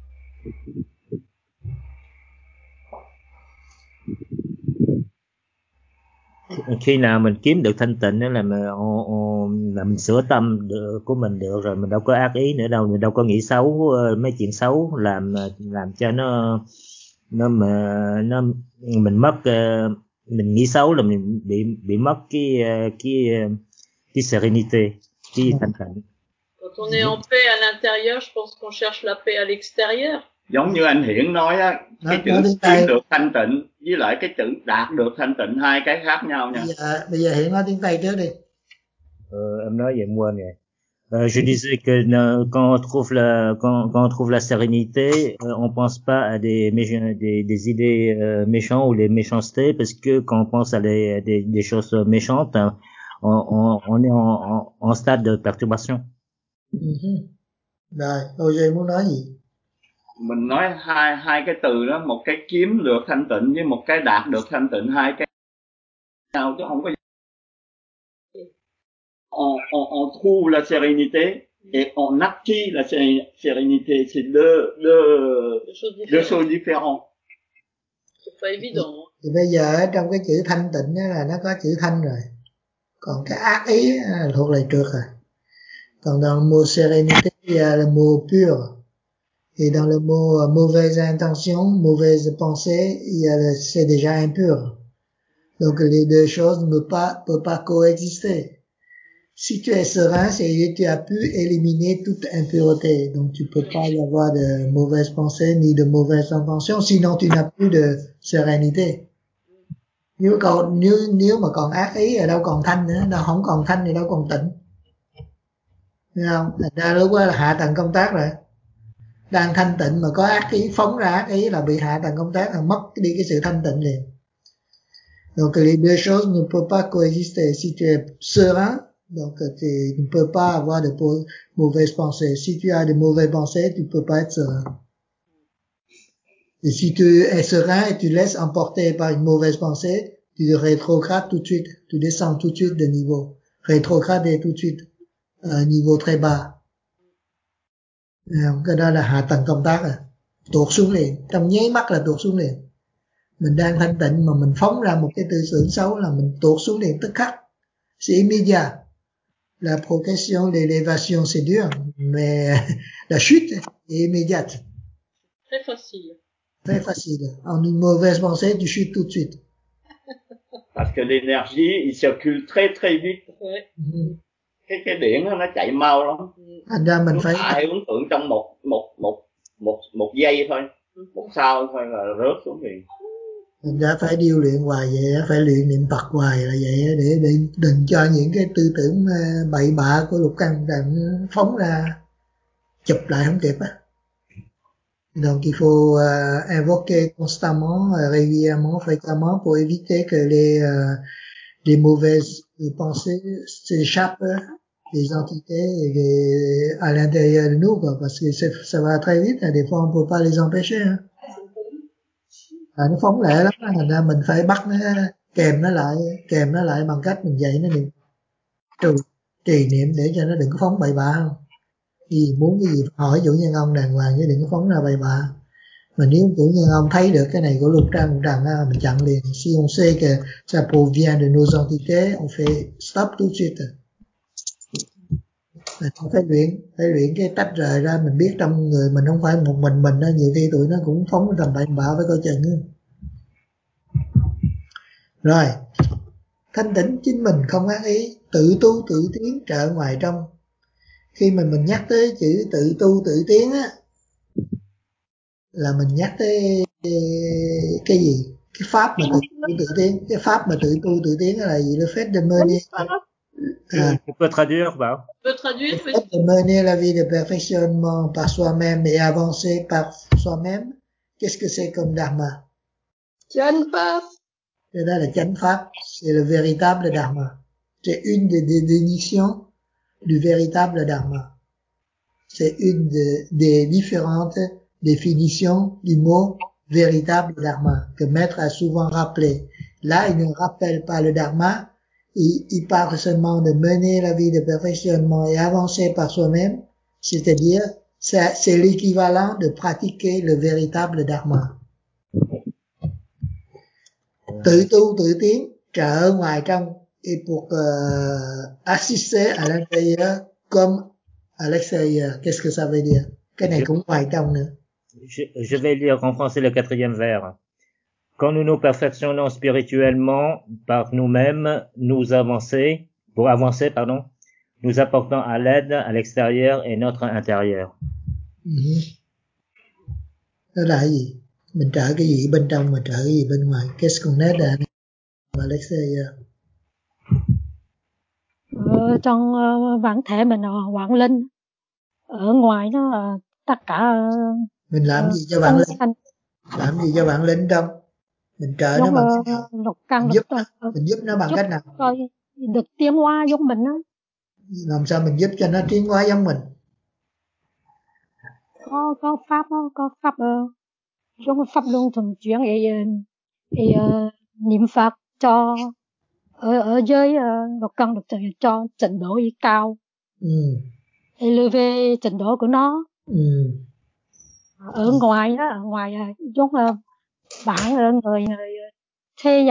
Khi nào mình kiếm được thanh tịnh đó là mình, là mình sửa tâm được, của mình được rồi, mình đâu có ác ý nữa đâu, mình đâu có nghĩ xấu, mấy chuyện xấu làm làm cho nó nó mà nó mình mất, mình nghĩ xấu là mình bị bị mất cái cái cái serénité, cái thanh tịnh. Quand on est en paix à l'intérieur, je pense qu'on cherche la paix à l'extérieur. Giống như anh Hiển nói á, cái Đó, chữ đó, kiếm được thanh tịnh với lại cái chữ đạt được thanh tịnh hai cái khác nhau nha. Bây giờ, bây giờ Hiển nói tiếng Tây trước đi. Ờ, em nói vậy em quên rồi. Euh, je disais que euh, quand on trouve la quand, quand on trouve la sérénité, euh, on pense pas à des des, des idées euh, méchantes ou les méchancetés, parce que quand on pense à les, des, des choses méchantes, on, on, on est en, en, en stade de perturbation. Uh-huh. Rồi, Roger muốn nói gì? Mình nói hai hai cái từ đó, một cái kiếm được thanh tịnh với một cái đạt được thanh tịnh, hai cái nào chứ không có. On, on, on trouve la sérénité et on acquit la sérénité, c'est deux deux deux choses différentes. pas évident. Thì bây giờ trong cái chữ thanh tịnh là nó có chữ thanh rồi, còn cái ác ý là thuộc lại trượt rồi. Còn dans le mot sérénité il y a le mot pur, et dans le mot mauvaise intention, mauvaise pensée, il y a le, c'est déjà impur. Donc les deux choses ne peuvent pas, peuvent pas coexister. Si tu es serein, c'est que tu as pu éliminer toute impureté. Donc tu peux pas y avoir de mauvaise pensée ni de mauvaise intention, sinon tu n'as plus de sérénité. Nếu còn nếu nếu mà còn ác ý ở đâu còn thanh nữa, đâu không còn thanh thì đâu còn tịnh. Thấy không? Thành ra lúc đó là hạ tầng công tác rồi. Đang thanh tịnh mà có ác ý phóng ra ác ý là bị hạ tầng công tác, là mất đi cái sự thanh tịnh liền. Donc les deux choses ne peuvent pas coexister. Si tu es serein, donc tu ne peux pas avoir de mauvaises pensées. Si tu as de mauvaises pensées, tu ne peux pas être serein. Et si tu es serein et tu laisses emporter par une mauvaise pensée, tu rétrogrades tout de suite, tu descends tout de suite de niveau. Rétrograder tout de suite à un niveau très bas. Cái đó là hạ tầng công tác, à tuột xuống liền, trong nháy mắt là tuột xuống liền. Mình đang thanh tịnh mà mình phóng ra một cái tư tưởng xấu là mình tuột xuống liền tức khắc. C'est immédiat. La progression, l'élévation c'est dur, mais la chute est immédiate. Très facile. Très facile. En une mauvaise pensée, tu chutes tout de suite. Parce que l'énergie, il circule très très vite. Ouais. Mm. Cái cái điển nó chạy mau lắm. Thành ra mình Chúng phải ta hay ấn tượng trong một một một một một giây thôi, một sao thôi là rớt xuống liền. Thành ra phải điêu luyện hoài vậy, phải luyện niệm Phật hoài là vậy, để để đừng cho những cái tư tưởng bậy bạ của lục căn đặng phóng ra, chụp lại không kịp á. Donc il faut euh, invoquer constamment, euh, régulièrement, fréquemment pour éviter que les euh, les mauvaises pensées s'échappent des entités et à l'intérieur de nous, quoi, parce que ça va très vite, des fois on peut pas les empêcher. Hein. À, nó phóng lẹ lắm, thành ra mình phải bắt nó, kèm nó lại, kèm nó lại bằng cách mình dạy nó niệm trì, trì niệm để cho nó đừng có phóng bậy bạ. Không gì muốn cái gì hỏi chủ nhân ông đàng hoàng chứ đừng có phóng ra bậy bạ. Mà nếu chủ nhân ông thấy được cái này của lục trang lục trần á, mình chặn liền. Si on sait que ça provient de nos entités, on fait stop tout de suite. Mình phải luyện, phải luyện cái tách rời ra, mình biết trong người mình không phải một mình mình đó, nhiều khi tụi nó cũng phóng tầm bậy bạ với coi chừng nữa. Rồi, thanh tĩnh chính mình không ác ý, tự tu tự tiến trợ ngoài trong. Khi mà mình nhắc tới chữ tự tu tự tiến á, là mình nhắc tới cái gì? Cái pháp mà tự tu tự tiến, cái pháp mà tự tu tự tiến là gì? Le fait de mener. Ah. Tu peux traduire, Bảo? Tu peux traduire, Le fait de mener la vie de perfectionnement par soi-même et avancer par soi-même, qu'est-ce que c'est comme dharma? Chánh pháp. C'est là le chánh pháp, c'est le véritable dharma. C'est une des définitions du véritable dharma. C'est une de, des différentes définitions du mot véritable dharma que Maître a souvent rappelé. Là, il ne rappelle pas le dharma, il, il parle seulement de mener la vie de perfectionnement et avancer par soi-même, c'est-à-dire c'est, c'est l'équivalent de pratiquer le véritable dharma. Tự tu tự tiến, trợ ngoài trong, et pour euh, assister à l'intérieur comme à l'extérieur. Qu'est-ce que ça veut dire? Cái này cũng ngoài trong nữa. Je, je vais lire en français le quatrième vers. Quand nous nous perfectionnons spirituellement par nous-mêmes, nous avancer, pour avancer, pardon, nous apportons à l'aide à l'extérieur et notre intérieur. Uh-huh. Đó là cái gì? Mình trợ cái gì bên trong mà trợ cái gì bên ngoài? Qu'est-ce qu'on aide à l'extérieur? Ở trong uh, bản thể mình là vạn linh, ở ngoài nó là tất cả. Uh, mình làm uh, gì cho vạn linh? Thành... Làm gì cho vạn linh trong? Mình trợ nó bằng cách nào? Lục căn Mình giúp, lục, nó, mình giúp nó bằng giúp cách nào? Rồi được tiến hóa giống mình đó. Làm sao mình giúp cho nó tiến hóa giống mình? Có có pháp đó, có pháp uh, giống pháp luân thường chuyển thì, thì uh, niệm Phật cho ở ở dưới uh, lục căn lục trần cho trình độ cao. Ừ. Elevate trình độ của nó. Ừ. Ở ngoài đó, ở ngoài giống uh, bạn người người thuê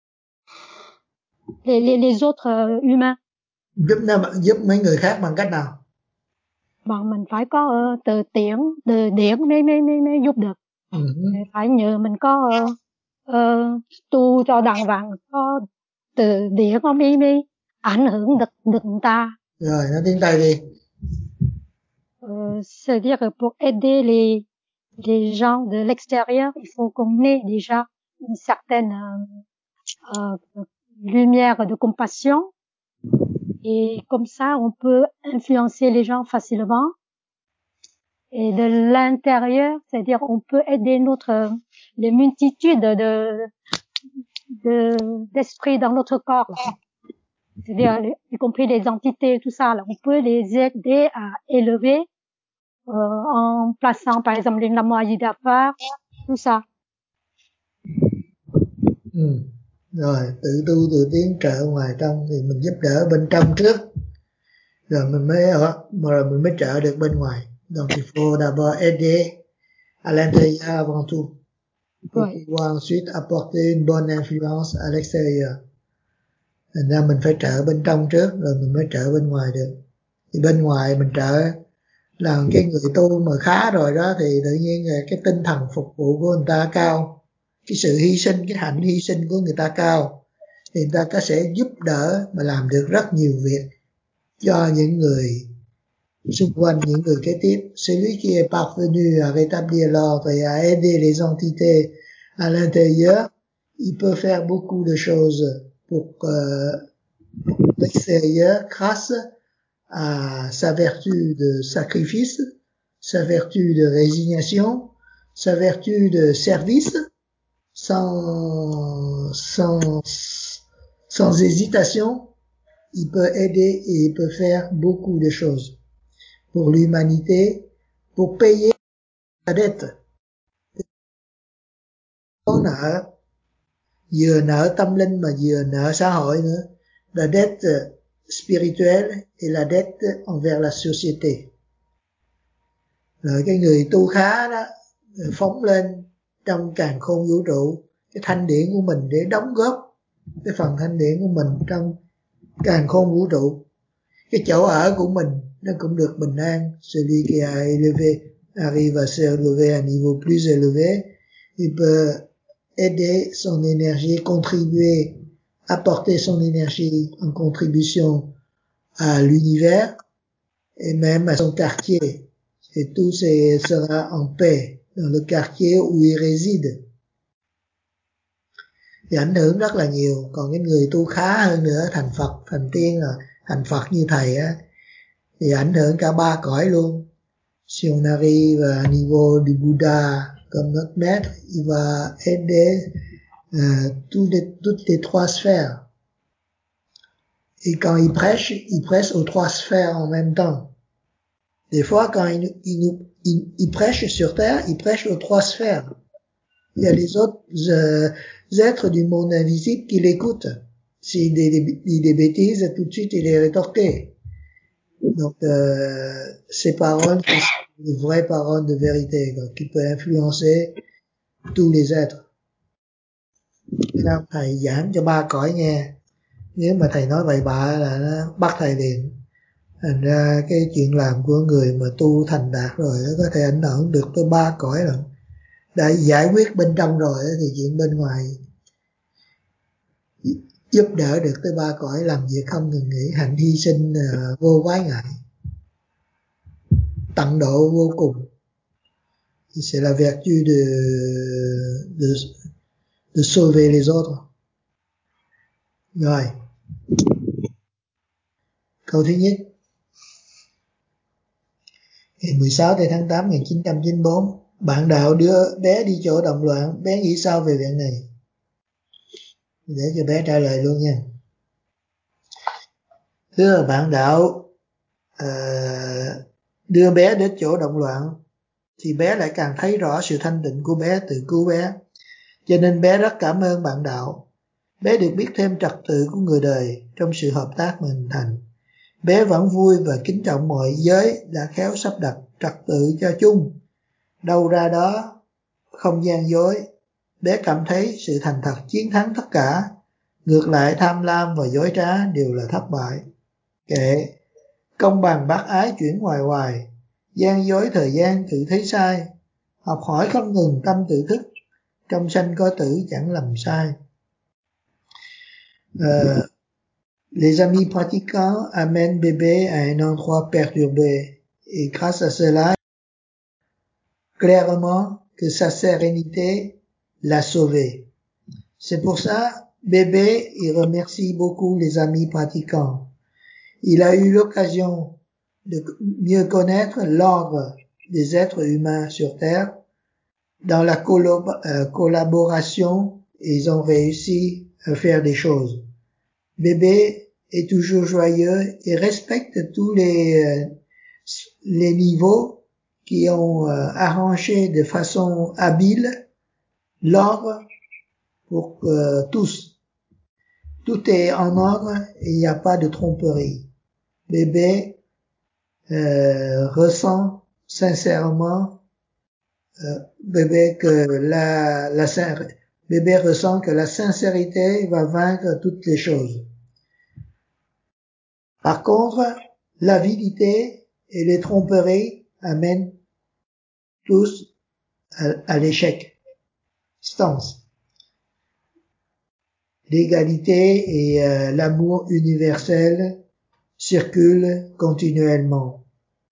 les, les, les autres humains. Giúp nó giúp mấy người khác bằng cách nào? Bọn mình phải có uh, từ điển, từ điển mới mới mới mới giúp được. Uh-huh. Phải nhờ mình có uh, uh, tu cho đàng hoàng, có từ điển có mới mới ảnh hưởng được được người ta. Rồi, nói tiếng Tây đi. Euh, c'est-à-dire que pour aider les les gens de l'extérieur, il faut qu'on ait déjà une certaine euh, euh, lumière de compassion. Et comme ça, on peut influencer les gens facilement. Et de l'intérieur, c'est-à-dire on peut aider notre les multitudes de de d'esprits dans notre corps, là. C'est-à-dire y compris les entités, tout ça, là. On peut les aider à élever euh, en plaçant par exemple les Namoyis d'affaires, tout ça. Ừ. Rồi tự tu tự tiến trợ ngoài trong thì mình giúp đỡ bên trong trước, rồi mình mới ở rồi mình mới trợ được bên ngoài. Donc il faut d'abord aider à l'intérieur avant tout pour oui. pouvoir ensuite apporter une bonne influence à l'extérieur. Thành ra mình phải trợ bên trong trước rồi mình mới trợ bên ngoài được. Thì bên ngoài mình trợ là cái người tu mà khá rồi đó thì tự nhiên cái tinh thần phục vụ của người ta cao, cái sự hy sinh, cái hạnh hy sinh của người ta cao, thì người ta có sẽ giúp đỡ mà làm được rất nhiều việc cho những người xung quanh, những người kế tiếp. Celui qui est parvenu à rétablir l'ordre et à aider les entités à l'intérieur, il peut faire beaucoup de choses pour, euh, pour l'extérieur grâce à sa vertu de sacrifice, sa vertu de résignation, sa vertu de service, sans, sans, sans hésitation. Il peut aider et il peut faire beaucoup de choses pour l'humanité, pour payer la dette. Có nợ, vừa nợ tâm linh mà vừa nợ xã hội nữa. La dette spirituelle et la dette envers la société. Rồi cái người tu khá đó phóng lên trong càn khôn vũ trụ cái thanh điển của mình để đóng góp cái phần thanh điển của mình trong càn khôn vũ trụ. Cái chỗ ở của mình nó cũng được bình an. Celui qui a élevé arrive à se élever à un niveau plus élevé, il peut aider son énergie, contribuer, apporter son énergie en contribution à l'univers et même à son quartier. Et tout sera en paix dans le quartier où il réside. Thì ảnh hưởng rất là nhiều. Còn cái người tu khá hơn nữa, thành Phật, thành tiên, là thành Phật như thầy á, thì ảnh hưởng cả ba cõi luôn. Si on arrive à niveau du Bouddha comme notre maître, il va aider euh, tous les, toutes les trois sphères. Et quand il prêche, il prêche aux trois sphères en même temps. Des fois, quand il, il, il, il prêche sur terre, il prêche aux trois sphères. Il y a les autres euh, êtres du monde invisible qui l'écoutent. S'il dit des bêtises, tout de suite il est rétorqué. Donc, euh, ces paroles sont de vraies paroles de vérité, quoi, qui peut influencer tous les êtres. Thầy giảng cho ba cõi nghe. Nếu mà thầy nói bậy bạ là nó bắt thầy liền. Thành ra cái chuyện làm của người mà tu thành đạt rồi nó có thể ảnh hưởng được tới ba cõi rồi. Đã giải quyết bên trong rồi thì chuyện bên ngoài giúp đỡ được tới ba cõi, làm việc không ngừng nghỉ, hạnh hy sinh uh, vô quái ngại, tận độ vô cùng. C'est la vertu de, de, de sauver les autres. Rồi. Câu thứ nhất. Ngày mười sáu tháng tám năm một nghìn chín trăm chín mươi tư, bạn đạo đưa bé đi chỗ động loạn, bé nghĩ sao về việc này? Để cho bé trả lời luôn nha. Thưa bạn đạo, uh, đưa bé đến chỗ động loạn thì bé lại càng thấy rõ sự thanh tịnh của bé tự cứu bé. Cho nên bé rất cảm ơn bạn đạo. Bé được biết thêm trật tự của người đời trong sự hợp tác mà hình thành. Bé vẫn vui và kính trọng mọi giới đã khéo sắp đặt trật tự cho chung. Đâu ra đó không gian dối, bé cảm thấy sự thành thật chiến thắng tất cả. Ngược lại tham lam và dối trá đều là thất bại. Kệ, công bằng bác ái chuyển hoài hoài, gian dối thời gian tự thấy sai, học hỏi không ngừng tâm tự thức, trong sanh có tử chẳng lầm sai. Euh, les amis pratiquants amènent bébé à un endroit perturbé et grâce à cela, clairement que sa sérénité l'a sauvé. C'est pour ça, bébé, il remercie beaucoup les amis pratiquants. Il a eu l'occasion de mieux connaître l'ordre des êtres humains sur Terre. Dans la collab- euh, collaboration, ils ont réussi à faire des choses. Bébé est toujours joyeux et respecte tous les, euh, les niveaux qui ont euh, arrangé de façon habile l'ordre pour euh, tous. Tout est en ordre et il n'y a pas de tromperie. Bébé euh, ressent sincèrement euh, bébé que la, la bébé ressent que la sincérité va vaincre toutes les choses. Par contre, l'avidité et les tromperies amènent tous à, à l'échec. Stance. L'égalité et euh, l'amour universel circulent continuellement.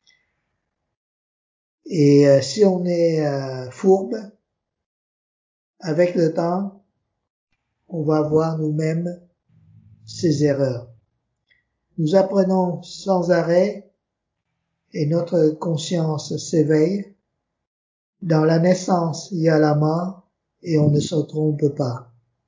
Et euh, si on est euh, fourbe, avec le temps, on va voir nous-mêmes ces erreurs. Nous apprenons sans arrêt et notre conscience s'éveille. Dans la naissance, il y a la mort et on ne se trompe pas.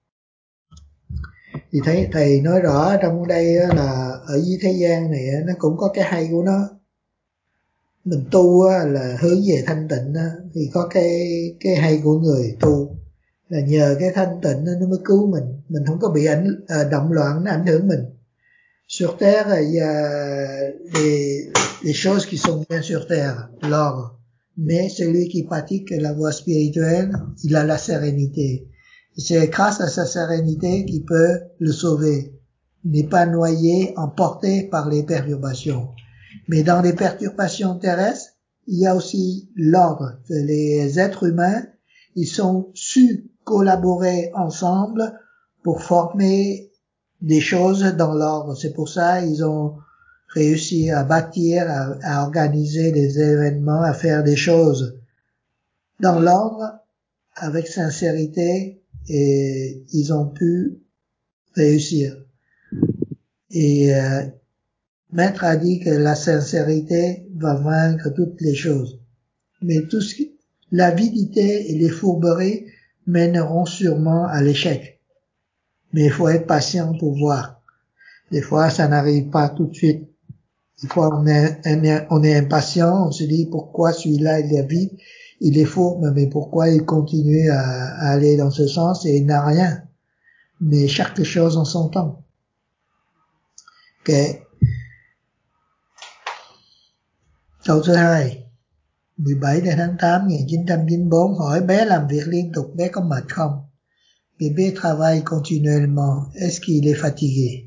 Thì thấy thầy nói rõ trong đây là ở dưới thế gian này nó cũng có cái hay của nó. Mình tu là hướng về thanh tịnh thì có cái cái hay của người tu là nhờ cái thanh tịnh nó mới cứu mình, mình không có bị ảnh động loạn nó ảnh hưởng mình. Sur terre, il y a les, les choses qui sont bien sur terre, l'ordre. Mais celui qui pratique la voie spirituelle, il a la sérénité. C'est grâce à sa sérénité qu'il peut le sauver. Il n'est pas noyé, emporté par les perturbations. Mais dans les perturbations terrestres, il y a aussi l'ordre. Les êtres humains, ils sont su collaborer ensemble pour former des choses dans l'ordre. C'est pour ça ils ont réussi à bâtir, à, à organiser des événements, à faire des choses dans l'ordre avec sincérité et ils ont pu réussir. Et euh, Maître a dit que la sincérité va vaincre toutes les choses. Mais tout ce qui, l'avidité et les fourberies mèneront sûrement à l'échec. Mais il faut être patient pour voir. Des fois, ça n'arrive pas tout de suite. Des fois, on est, on est impatient, on se dit pourquoi celui-là il est vide, il est fourbe, mais pourquoi il continue à, à aller dans ce sens et il n'a rien. Mais chaque chose en son temps. Ok. Câu thứ hai, mười bảy tháng tám năm một nghìn chín trăm chín mươi tư hỏi bé làm việc liên tục bé có mệt không? Bébé travaille continuellement, est-ce qu'il est fatigué?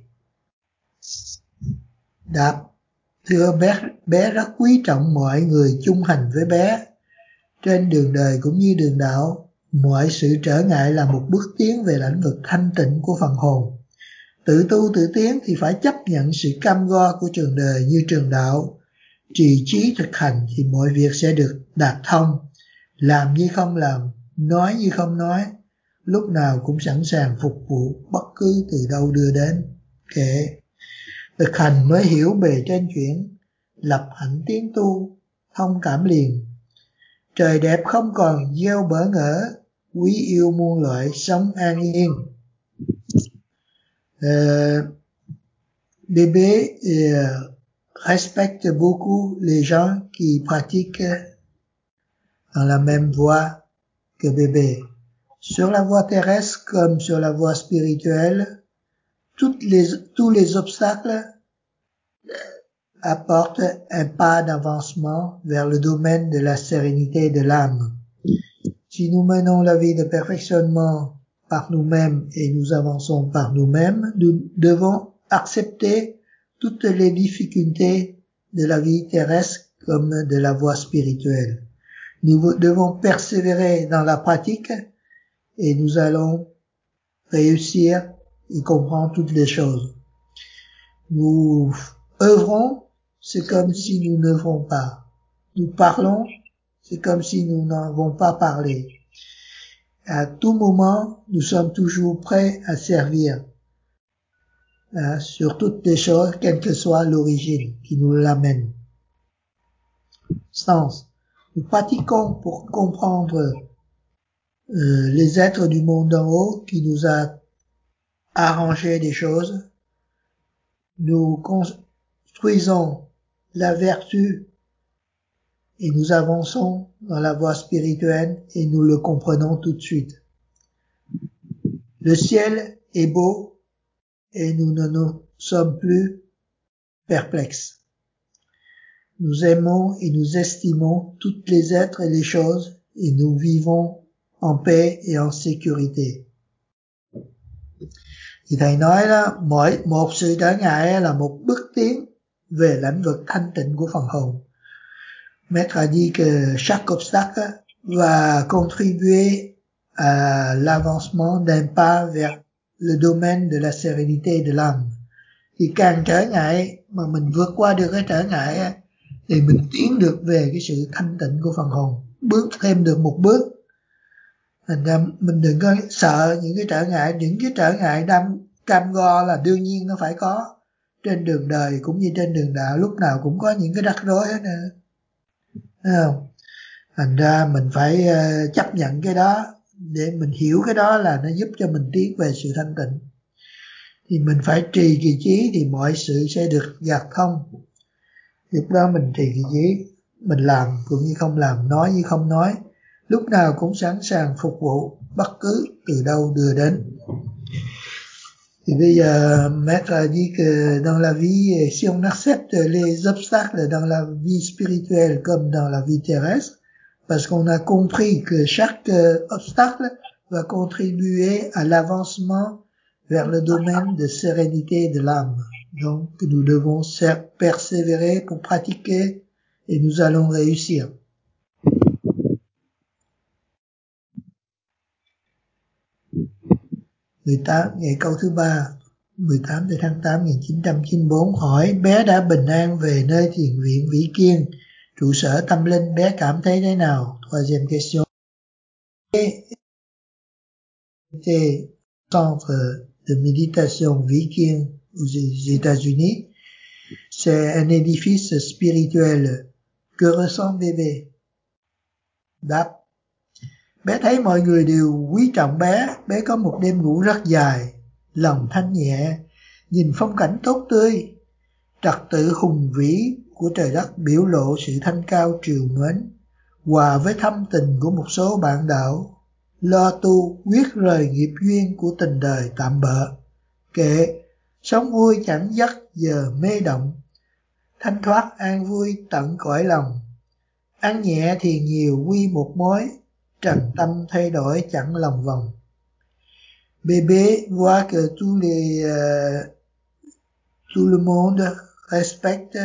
Đáp, thưa bé, bé rất quý trọng mọi người chung hành với bé. Trên đường đời cũng như đường đạo, mọi sự trở ngại là một bước tiến về lĩnh vực thanh tịnh của phần hồn. Tự tu tự tiến thì phải chấp nhận sự cam go của trường đời như trường đạo. Trì trí thực hành thì mọi việc sẽ được đạt thông. Làm như không làm, nói như không nói, lúc nào cũng sẵn sàng phục vụ bất cứ từ đâu đưa đến. Kệ, thực hành mới hiểu bề trên chuyển, lập hạnh tiến tu, thông cảm liền. Trời đẹp không còn gieo bỡ ngỡ, quý yêu muôn loại sống an yên. Euh, bébé euh, respecte beaucoup les gens qui pratiquent dans la même voie que bébé. Sur la voie terrestre comme sur la voie spirituelle, toutes les, tous les obstacles apportent un pas d'avancement vers le domaine de la sérénité de l'âme. Si nous menons la vie de perfectionnement par nous-mêmes et nous avançons par nous-mêmes, nous devons accepter toutes les difficultés de la vie terrestre comme de la voie spirituelle. Nous devons persévérer dans la pratique et nous allons réussir et comprendre toutes les choses. Nous œuvrons, c'est comme si nous n'œuvrons pas. Nous parlons, c'est comme si nous n'avons pas parlé. À tout moment, nous sommes toujours prêts à servir hein, sur toutes les choses, quelle que soit l'origine qui nous l'amène. Sens. Nous pratiquons pour comprendre euh, les êtres du monde en haut qui nous a arrangé des choses. Nous construisons la vertu et nous avançons dans la voie spirituelle et nous le comprenons tout de suite. Le ciel est beau et nous ne nous sommes plus perplexes. Nous aimons et nous estimons tous les êtres et les choses et nous vivons en paix et en sécurité. Thì thầy nói đó, mỗi một sự trở ngại là một bước tiến về lãnh vực thanh tịnh của phần hồn. Maître a dit que chaque obstacle va contribuer à l'avancement d'un pas vers le domaine de la sérénité de l'âme. Thì càng trở ngại mà mình vượt qua được cái trở ngại thì mình tiến được về cái sự thanh tịnh của phần hồn, bước thêm được một bước. Thành ra mình đừng có sợ những cái trở ngại, những cái trở ngại đam cam go là đương nhiên nó phải có. Trên đường đời cũng như trên đường đạo lúc nào cũng có những cái rắc rối hết nè. Thấy không? Thành ra mình phải uh, chấp nhận cái đó để mình hiểu cái đó là nó giúp cho mình tiến về sự thanh tịnh. Thì mình phải trì kỳ trí thì mọi sự sẽ được gạt thông. Lúc đó mình trì kỳ trí, mình làm cũng như không làm, nói như không nói, lúc nào cũng sẵn sàng phục vụ bất cứ từ đâu đưa đến. Thì bây giờ Maître a dit que dans la vie, si on accepte les obstacles dans la vie spirituelle comme dans la vie terrestre, parce qu'on a compris que chaque obstacle va contribuer à l'avancement vers le domaine de sérénité de l'âme. Donc nous devons persévérer pour pratiquer et nous allons réussir. mười tám, ngày câu thứ ba, mười tám tháng tám năm một nghìn chín trăm chín mươi tư hỏi bé đã bình an về nơi thiền viện Vĩ Kiên, trụ sở tâm linh, bé cảm thấy thế nào? Troisième question. C'était centre de méditation Vĩ Kiên aux États-Unis. C'est un édifice spirituel. Que ressent bébé? Đáp. Bé thấy mọi người đều quý trọng bé, bé có một đêm ngủ rất dài, lòng thanh nhẹ, nhìn phong cảnh tốt tươi, trật tự hùng vĩ của trời đất biểu lộ sự thanh cao trìu mến, hòa với thâm tình của một số bạn đạo, lo tu quyết rời nghiệp duyên của tình đời tạm bợ, kệ sống vui chẳng dắt giờ mê động, thanh thoát an vui tận cõi lòng, ăn nhẹ thiền nhiều quy một mối, trần tâm thay đổi chẳng lòng vòng. Bébé voit que tous les euh, tout le monde respecte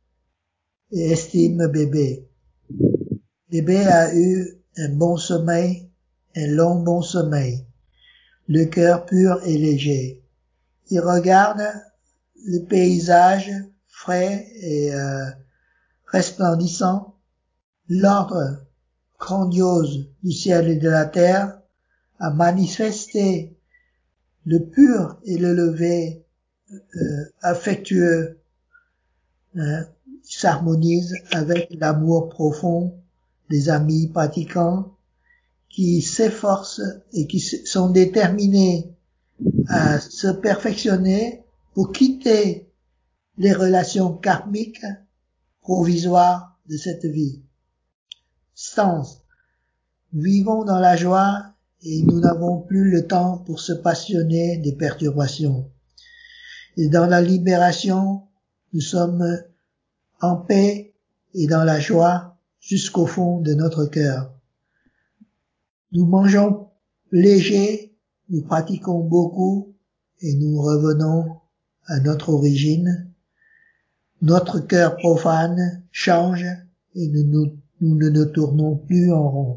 et estime bébé. Bébé a eu un bon sommeil, un long bon sommeil, le cœur pur et léger. Il regarde le paysage frais et euh, resplendissant, l'ordre grandiose du ciel et de la terre a manifesté le pur et le levé euh, affectueux hein, s'harmonise avec l'amour profond des amis pratiquants qui s'efforcent et qui sont déterminés à se perfectionner pour quitter les relations karmiques provisoires de cette vie. Sens. Vivons dans la joie et nous n'avons plus le temps pour se passionner des perturbations. Et dans la libération, nous sommes en paix et dans la joie jusqu'au fond de notre cœur. Nous mangeons léger, nous pratiquons beaucoup et nous revenons à notre origine. Notre cœur profane change et nous, nous, nous ne nous tournons plus en rond.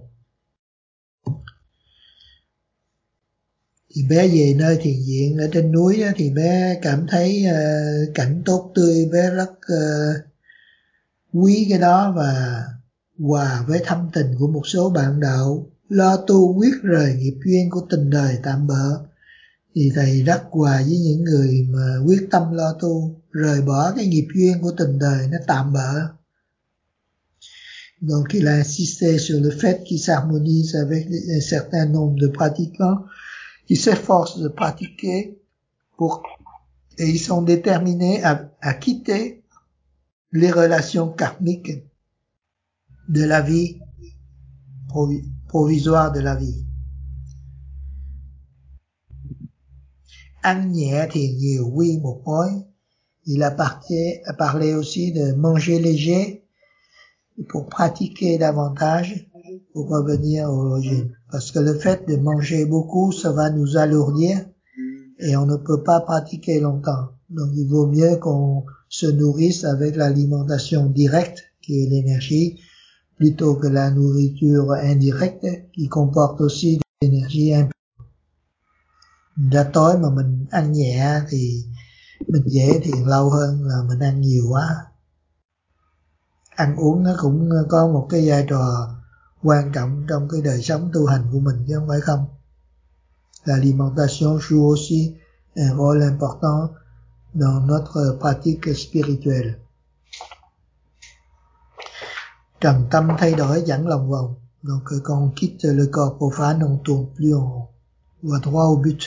Thì bé về nơi thiền viện ở trên núi đó, thì bé cảm thấy uh, cảnh tốt tươi, bé rất uh, quý cái đó và hòa với thâm tình của một số bạn đạo lo tu quyết rời nghiệp duyên của tình đời tạm bợ. Thì thầy rất hòa với những người mà quyết tâm lo tu, rời bỏ cái nghiệp duyên của tình đời nó tạm bợ. Donc il a insisté sur le fait qu'il s'harmonise avec un certain nombre de pratiquants qui s'efforcent de pratiquer pour, et ils sont déterminés à, à quitter les relations karmiques de la vie provisoire de la vie. Ăn nhẹ thiền nhiều quy một mối. Il a parlé aussi de manger léger pour pratiquer davantage, pour revenir aux origines. Parce que le fait de manger beaucoup, ça va nous alourdir et on ne peut pas pratiquer longtemps. Donc il vaut mieux qu'on se nourrisse avec l'alimentation directe, qui est l'énergie, plutôt que la nourriture indirecte, qui comporte aussi de l'énergie impure. Ra tối mà mình ăn nhẹ thì mình dễ thiền lâu hơn là mình ăn nhiều quá. Ăn uống nó cũng có một cái vai trò quan trọng trong cái đời sống tu hành của mình chứ không phải không. L'alimentation joue aussi un rôle important dans notre pratique spirituelle. Trần tâm thay đổi dẫn lòng vòng. Donc quand on quitte le corps profane, on tourne plus en rond. On va droit au but.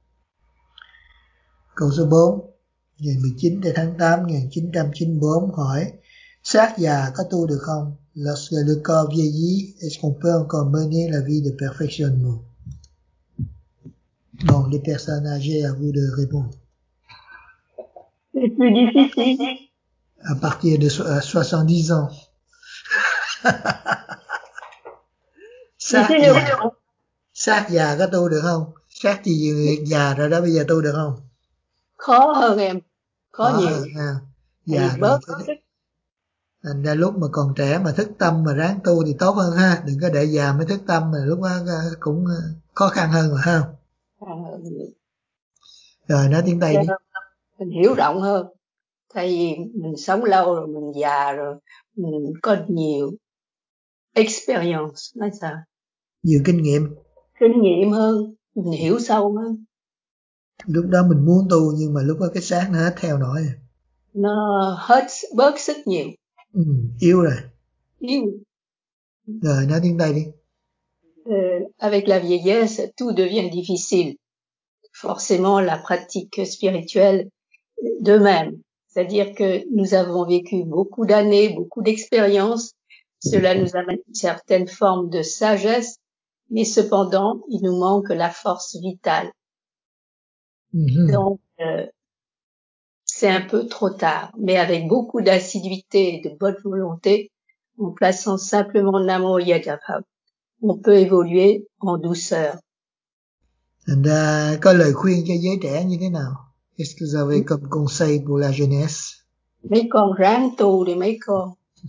Câu số bốn, ngày mười chín tháng tám năm một nghìn chín trăm chín mươi bốn hỏi, xác già có tu được không? Lorsque le corps vieillit, est-ce qu'on peut encore mener la vie de perfectionnement? Bon, les personnes âgées, à vous de répondre. C'est plus difficile. À partir de so- à soixante-dix ans. Xác già, xác già có tu được không? Xác thì già rồi đó, bây giờ tu được không? Khó hơn em, khó, Khó nhiều. hơn ha. Già Thì rồi bớt cái- sức. thành ra lúc mà còn trẻ mà thức tâm mà ráng tu thì tốt hơn ha, đừng có để già mới thức tâm, mà lúc đó cũng khó khăn hơn mà ha. Rồi nói tiếng Tây đi. Mình hiểu rộng hơn. Tại vì mình sống lâu rồi, mình già rồi, mình có nhiều experience, nói sao? Nhiều kinh nghiệm. Kinh nghiệm hơn, mình hiểu sâu hơn. Lúc đó mình muốn tu nhưng mà lúc đó cái xác nó hết theo nổi. Nó hết bớt sức nhiều. Ừ, yếu rồi. Yếu. Rồi nói tiếng Tây đi. Euh, avec la vieillesse, tout devient difficile. Forcément, la pratique spirituelle de même. C'est-à-dire que nous avons vécu beaucoup d'années, beaucoup d'expériences. Cela nous amène une certaine forme de sagesse, mais cependant, il nous manque la force vitale. Mm-hmm. Donc, euh, c'est un peu trop tard. Mais avec beaucoup d'assiduité et de bonne volonté, en plaçant simplement Namo Yajapam, on peut évoluer en douceur. Thành ra có lời khuyên cho giới trẻ như thế nào? Qu'est-ce que vous avez comme conseil pour la jeunesse? Mấy con ráng tu đi mấy con.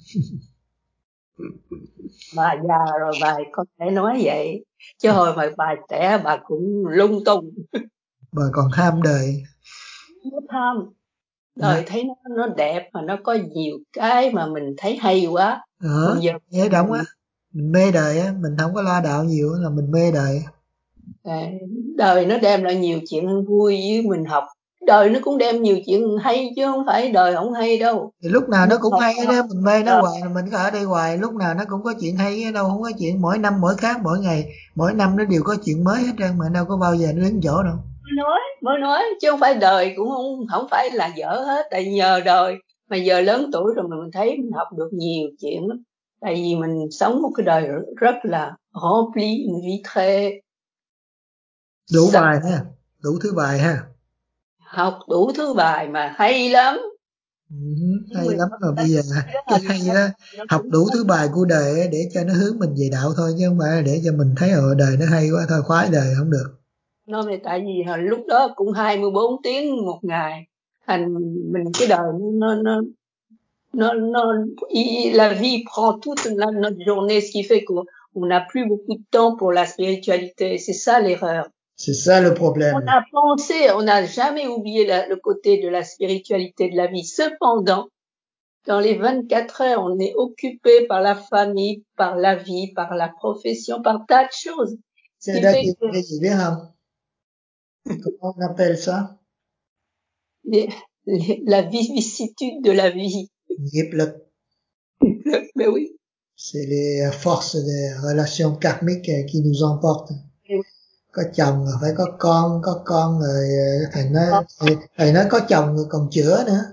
Bà già rồi bà có thể nói vậy. Chứ hồi mà bà trẻ bà cũng lung tung. Bà còn ham đời. Nó tham. Đời Hả? thấy nó, nó đẹp mà nó có nhiều cái mà mình thấy hay quá. Ờ, Giờ nghe đúng á. Mình mê đời á, mình không có lo đạo nhiều là mình mê đời. À, đời nó đem lại nhiều chuyện vui với mình học. Đời nó cũng đem nhiều chuyện hay chứ không phải đời không hay đâu. Thì lúc nào nó cũng học, hay hết đó, mình mê nó à. hoài, mình có ở đây hoài, lúc nào nó cũng có chuyện hay ở đâu, không có chuyện mỗi năm mỗi khác, mỗi ngày, mỗi năm nó đều có chuyện mới hết trơn mà đâu có bao giờ nó đứng chỗ đâu. Mới nói, mới nói chứ không phải đời cũng không không phải là dở hết, tại nhờ đời mà giờ lớn tuổi rồi mà mình thấy mình học được nhiều chuyện lắm. Tại vì mình sống một cái đời rất là rempli, une vie très Đủ bài ha, đủ thứ bài ha. Học đủ thứ bài mà hay lắm. Ừ, hay lắm. Mà bây giờ cái hay đó, học đủ thứ bài của đời để cho nó hướng mình về đạo thôi, chứ không phải là để cho mình thấy ở đời nó hay quá thôi, khoái đời không được. Nó mà tại vì hồi lúc đó cũng hai mươi bốn tiếng một ngày, thành mình cái đời nó nó nó nó la vie prend toute la, notre journée, ce qui fait qu'on n'a plus beaucoup de temps pour la spiritualité. C'est ça l'erreur. C'est ça le problème. On a pensé, on n'a jamais oublié la, le côté de la spiritualité de la vie. Cependant, dans les vingt-quatre heures, on est occupé par la famille, par la vie, par la profession, par tas de choses. C'est là qui cái gì biết không? Comment on appelle ça? Les, les, la vicissitude de la vie. Nghiệp lực. Mais oui. C'est les forces des relations karmiques qui nous emportent. Có chồng rồi phải có con, có con rồi thầy nói thầy, thầy nói có chồng rồi còn chữa nữa.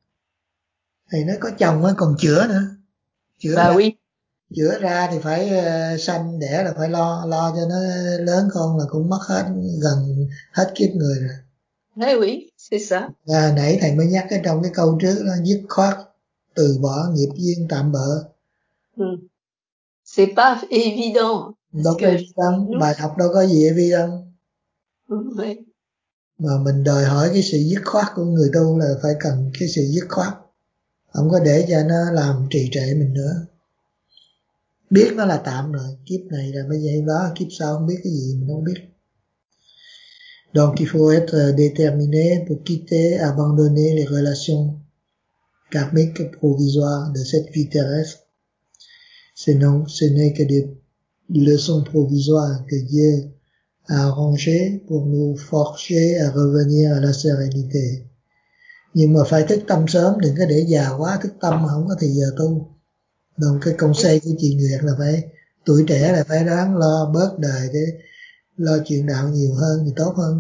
Thầy nói có chồng rồi còn chữa nữa. Chữa Bah ra, oui. chữa ra thì phải uh, sanh đẻ là phải lo lo cho nó lớn, con là cũng mất hết gần hết kiếp người rồi. Eh oui, c'est ça. À, nãy thầy mới nhắc cái trong cái câu trước là dứt khoát từ bỏ nghiệp duyên tạm bợ. Ừ. C'est pas évident. Đâu có evident, bài học đâu có gì evident. Oui. Mà mình đòi hỏi cái sự dứt khoát của người tu là phải cần cái sự dứt khoát, không có để cho nó làm trì trệ mình nữa. Biết nó là tạm rồi, kiếp này là bây giờ đó, kiếp sau không biết cái gì mình không biết. Donc il faut être déterminé pour quitter, abandonner les relations karmiques provisoires de cette vie terrestre. Sinon, ce n'est que des leçons provisoires que Dieu a arrangées pour nous forger à revenir à la sérénité. Nhưng mà phải thức tâm sớm, đừng có để già quá thức tâm mà không có thì giờ tu. Donc cái conseil của chị Nguyệt là phải tuổi trẻ là phải ráng lo bớt đời để lo chuyện đạo nhiều hơn thì tốt hơn.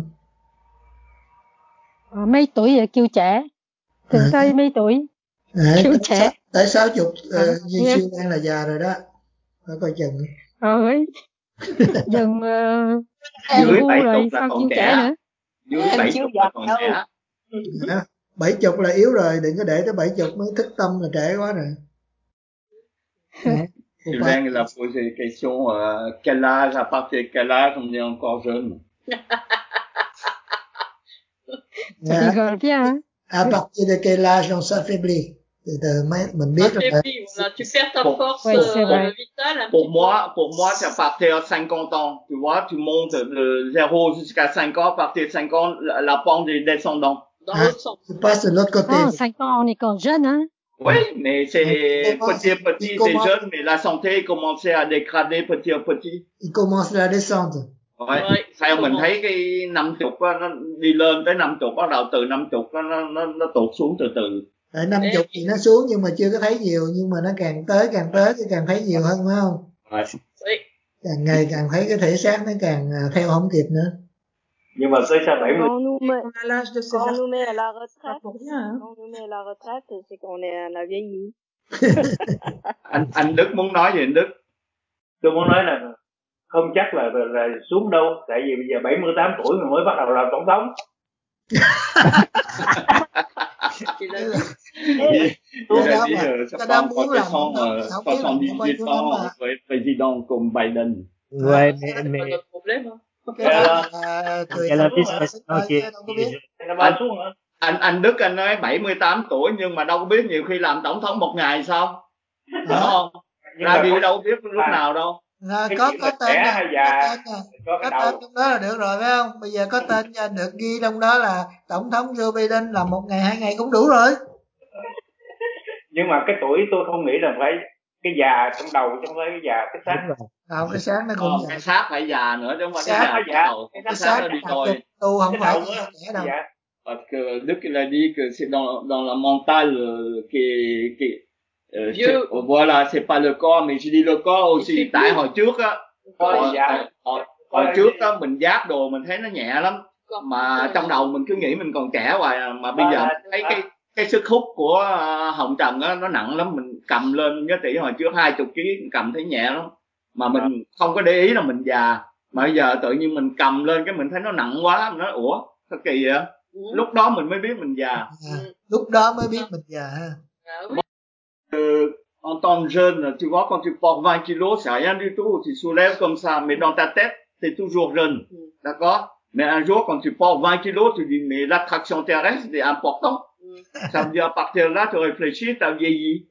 À, mấy tuổi vậy kêu trẻ, thường à. Tới mấy tuổi à, kêu tới trẻ. Tới sáu chục Duy Siêu đang là già rồi đó, phải coi chừng. Rồi dừng uh, dưới bảy rồi chục là sao còn kêu trẻ, trẻ nữa. dưới bảy chục là còn trẻ. À, bảy chục là yếu rồi, đừng có để tới bảy chục mới thức tâm là trễ quá rồi. Sylvain il a posé une question, euh, quel âge, à partir de quel âge on est encore jeune? Yeah. À partir de quel âge on s'affaiblit? Từ từ mấy mình biết rồi. Voilà, tu perds ta force ouais, euh, vitale. Pour moi, pour moi, c'est à partir de cinquante ans. Tu vois, tu montes de zéro jusqu'à cinq ans, à partir de cinq ans, la, la pente est descendante. Dans ah, l'autre sens. Tu passes de l'autre côté. Ah, cinq ans, on est encore jeune, hein? Oui, mais c'est petit à petit, c'est jeune, mais la santé commençait à dégrader petit à petit. Il commence la descente. Ouais. Ouais. Theo mình thấy cái năm chục á, nó đi lên tới năm chục, bắt đầu từ năm chục nó nó nó tụt xuống từ từ. Ở năm chục thì nó xuống nhưng mà chưa có thấy nhiều, nhưng mà nó càng tới càng tới thì càng thấy nhiều hơn, phải không? Ouais. Càng ngày càng thấy cái thể xác nó càng theo không kịp nữa. Nhưng mà tới sau bảy mươi. Quand nous met, quand nous met à la retraite, quand nous met à la retraite, c'est qu'on est à la vieillie. anh anh Đức muốn nói gì anh Đức? Tôi muốn nói là không chắc là, là, là xuống đâu, tại vì bây giờ bảy mươi tám tuổi mình mới bắt đầu làm tổng thống. Tôi đã dit ça prend soixante-dix-huit ans pour être président comme Biden. Ouais, mais mais anh anh Đức anh nói bảy mươi tám tuổi nhưng mà đâu có biết, nhiều khi làm tổng thống một ngày sao? Đúng không? Ra đi đâu biết lúc nào đâu. Rồi, có có tên nè, có tên trong đó là được rồi phải không? Bây giờ có tên được ghi trong đó là tổng thống Joe Biden, làm một ngày hai ngày cũng đủ rồi. Nhưng mà cái tuổi tôi không nghĩ là phải cái già trong đầu, chứ không phải cái già cái xác. Không, cái xác nó cũng ờ, cái xác phải già nữa chứ không phải cái già già đầu. Cái xác nó đi rồi. Tu không phải trẻ đâu. Parce que Đức il a dit que c'est dans dans la mentale qui qui Euh, c'est, voilà, c'est pas le corps, mais je dis le corps aussi. Tại hồi trước á, hồi, hồi, hồi trước á mình giáp đồ mình thấy nó nhẹ lắm, mà trong đầu mình cứ nghĩ mình còn trẻ hoài, mà bây giờ mình thấy cái cái sức hút của hồng trần á nó nặng lắm. Mình cầm lên giá trị hồi trước hai chục ký cầm thấy nhẹ lắm, mà mình không có để ý là mình già, mà bây giờ tự nhiên mình cầm lên cái mình thấy nó nặng quá, mình nói ủa sao kỳ vậy? lúc đó mình mới biết mình già. À, lúc đó mới biết mình già ha. Euh, en tant que jeune, tu vois, quand tu portes vingt kilos, c'est rien du tout, tu soulèves comme ça, mais dans ta tête, t'es toujours jeune, d'accord? Mais un jour, quand tu portes vingt kilos, tu dis, mais l'attraction terrestre est importante. Ça veut dire, à partir de là, tu réfléchis, t'as vieilli.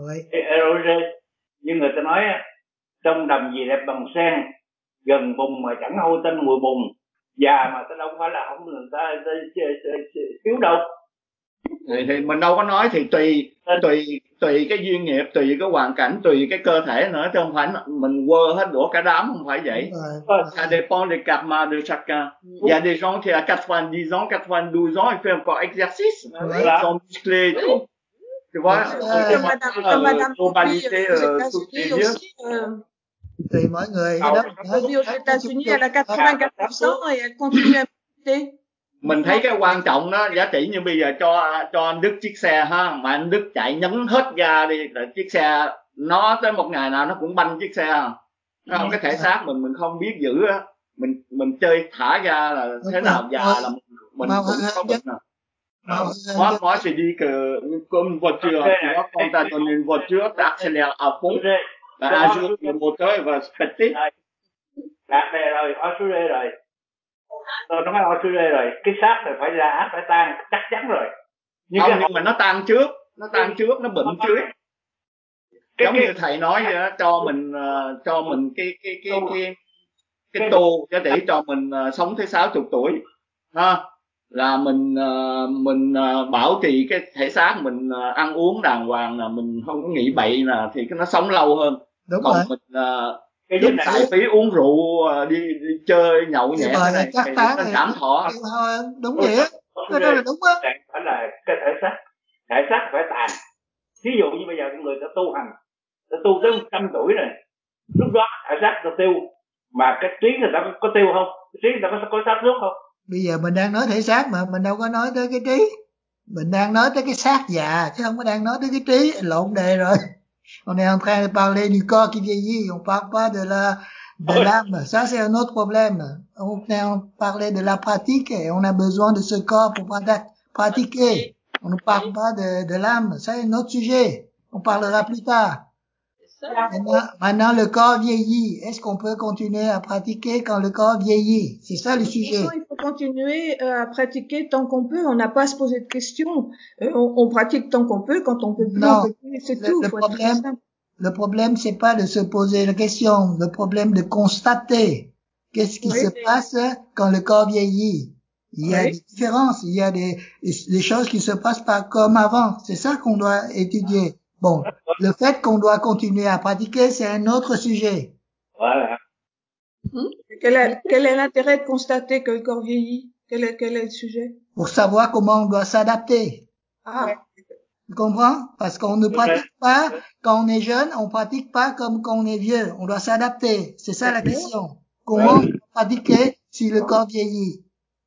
Nhưng người ta nói, trong đầm gì đẹp bằng sen, gần bùn mà chẳng hôi tanh mùi bùn, già mà ta đâu phải là không người ta thiếu đâu. Thì, thì mình đâu có nói, thì tùy tùy tùy cái duyên nghiệp, tùy cái hoàn cảnh, tùy cái cơ thể nữa, chứ không phải mình quơ hết đũa cả đám, không phải vậy. Ça dépend des karmas de chacun. Il y a des gens qui à quatre-vingt-dix ans, quatre-vingt-douze ans, ils font encore exercice, ils sont musclés et tout. Tu vois, Comme Madame Bobby aux États-Unis aussi. Tùy mỗi người. Madame Bobby aux États-Unis, elle a quatre-vingt-quatre pour cent et elle continue à méditer. Mình thấy cái quan trọng đó, giá trị như bây giờ cho cho anh Đức chiếc xe ha, mà anh Đức chạy nhấn hết ga đi, là chiếc xe nó tới một ngày nào nó cũng banh chiếc xe. Nó không, cái thể xác mình mình không biết giữ á, mình mình chơi thả ga là thế nào già là mình mình cũng có bệnh nào. Moi, moi, j'ai dit que comme une voiture, tu vois, quand t'as donné une voiture, t'accélères à fond, bah, un jour le moteur il va se péter. Đạt đề rồi, Australia rồi. Tôi nói Australia rồi, cái xác này phải ra, phải tan, chắc chắn rồi. Nhưng, không, nhưng mà nó tan trước, nó tan trước, nó bệnh trước. Cái, giống cái, như thầy nói vậy đó, cho mình uh, cho mình cái cái cái cái cái tô cho để cho mình uh, sống tới sáu mươi tuổi, ha, là mình uh, mình uh, bảo trì cái thể xác mình, uh, ăn uống đàng hoàng, là mình không có nghĩ bậy, là thì cái nó sống lâu hơn. Đúng còn rồi. Mình uh, Đúng xài phí uống rượu, đi, đi chơi nhậu nhẹt cái này chắc thì chắn nó giảm thọ. Đúng vậy á, cái đó là đúng á. Phải là cái thể xác, thể xác phải tàn. Ví dụ như bây giờ người ta tu hành, ta tu tới một trăm tuổi rồi, lúc đó thể xác ta tiêu, mà cái trí người ta có tiêu không? Cái trí người ta có có sát suốt không? Bây giờ mình đang nói thể xác mà mình đâu có nói tới cái trí, mình đang nói tới cái xác già chứ không có đang nói tới cái trí. Lộn đề rồi. On est en train de parler du corps qui vieillit, on parle pas de la de l'âme. Ça c'est un autre problème. On est en parler de la pratique et on a besoin de ce corps pour pratiquer. On ne parle pas de de l'âme, ça c'est un autre sujet. On parlera plus tard. Maintenant, maintenant le corps vieillit. Est-ce qu'on peut continuer à pratiquer quand le corps vieillit? C'est ça le sujet. Il faut continuer à pratiquer tant qu'on peut. On n'a pas à se poser de questions. Euh, on, on pratique tant qu'on peut. Quand on peut plus, non, on peut plus. C'est le, tout. Le faut problème, le problème, c'est pas de se poser la question. Le problème de constater qu'est-ce qui oui, se oui. passe quand le corps vieillit. Il y a oui. des différences. Il y a des, des choses qui se passent pas comme avant. C'est ça qu'on doit étudier. Bon, le fait qu'on doit continuer à pratiquer, c'est un autre sujet. Voilà. Hum? Quel est, quel est l'intérêt de constater que le corps vieillit? Quel est, quel est le sujet? Pour savoir comment on doit s'adapter. Ah. Tu comprends? Parce qu'on ne pratique pas, quand on est jeune, on pratique pas comme quand on est vieux. On doit s'adapter. C'est ça la question. Comment on doit pratiquer si le corps vieillit?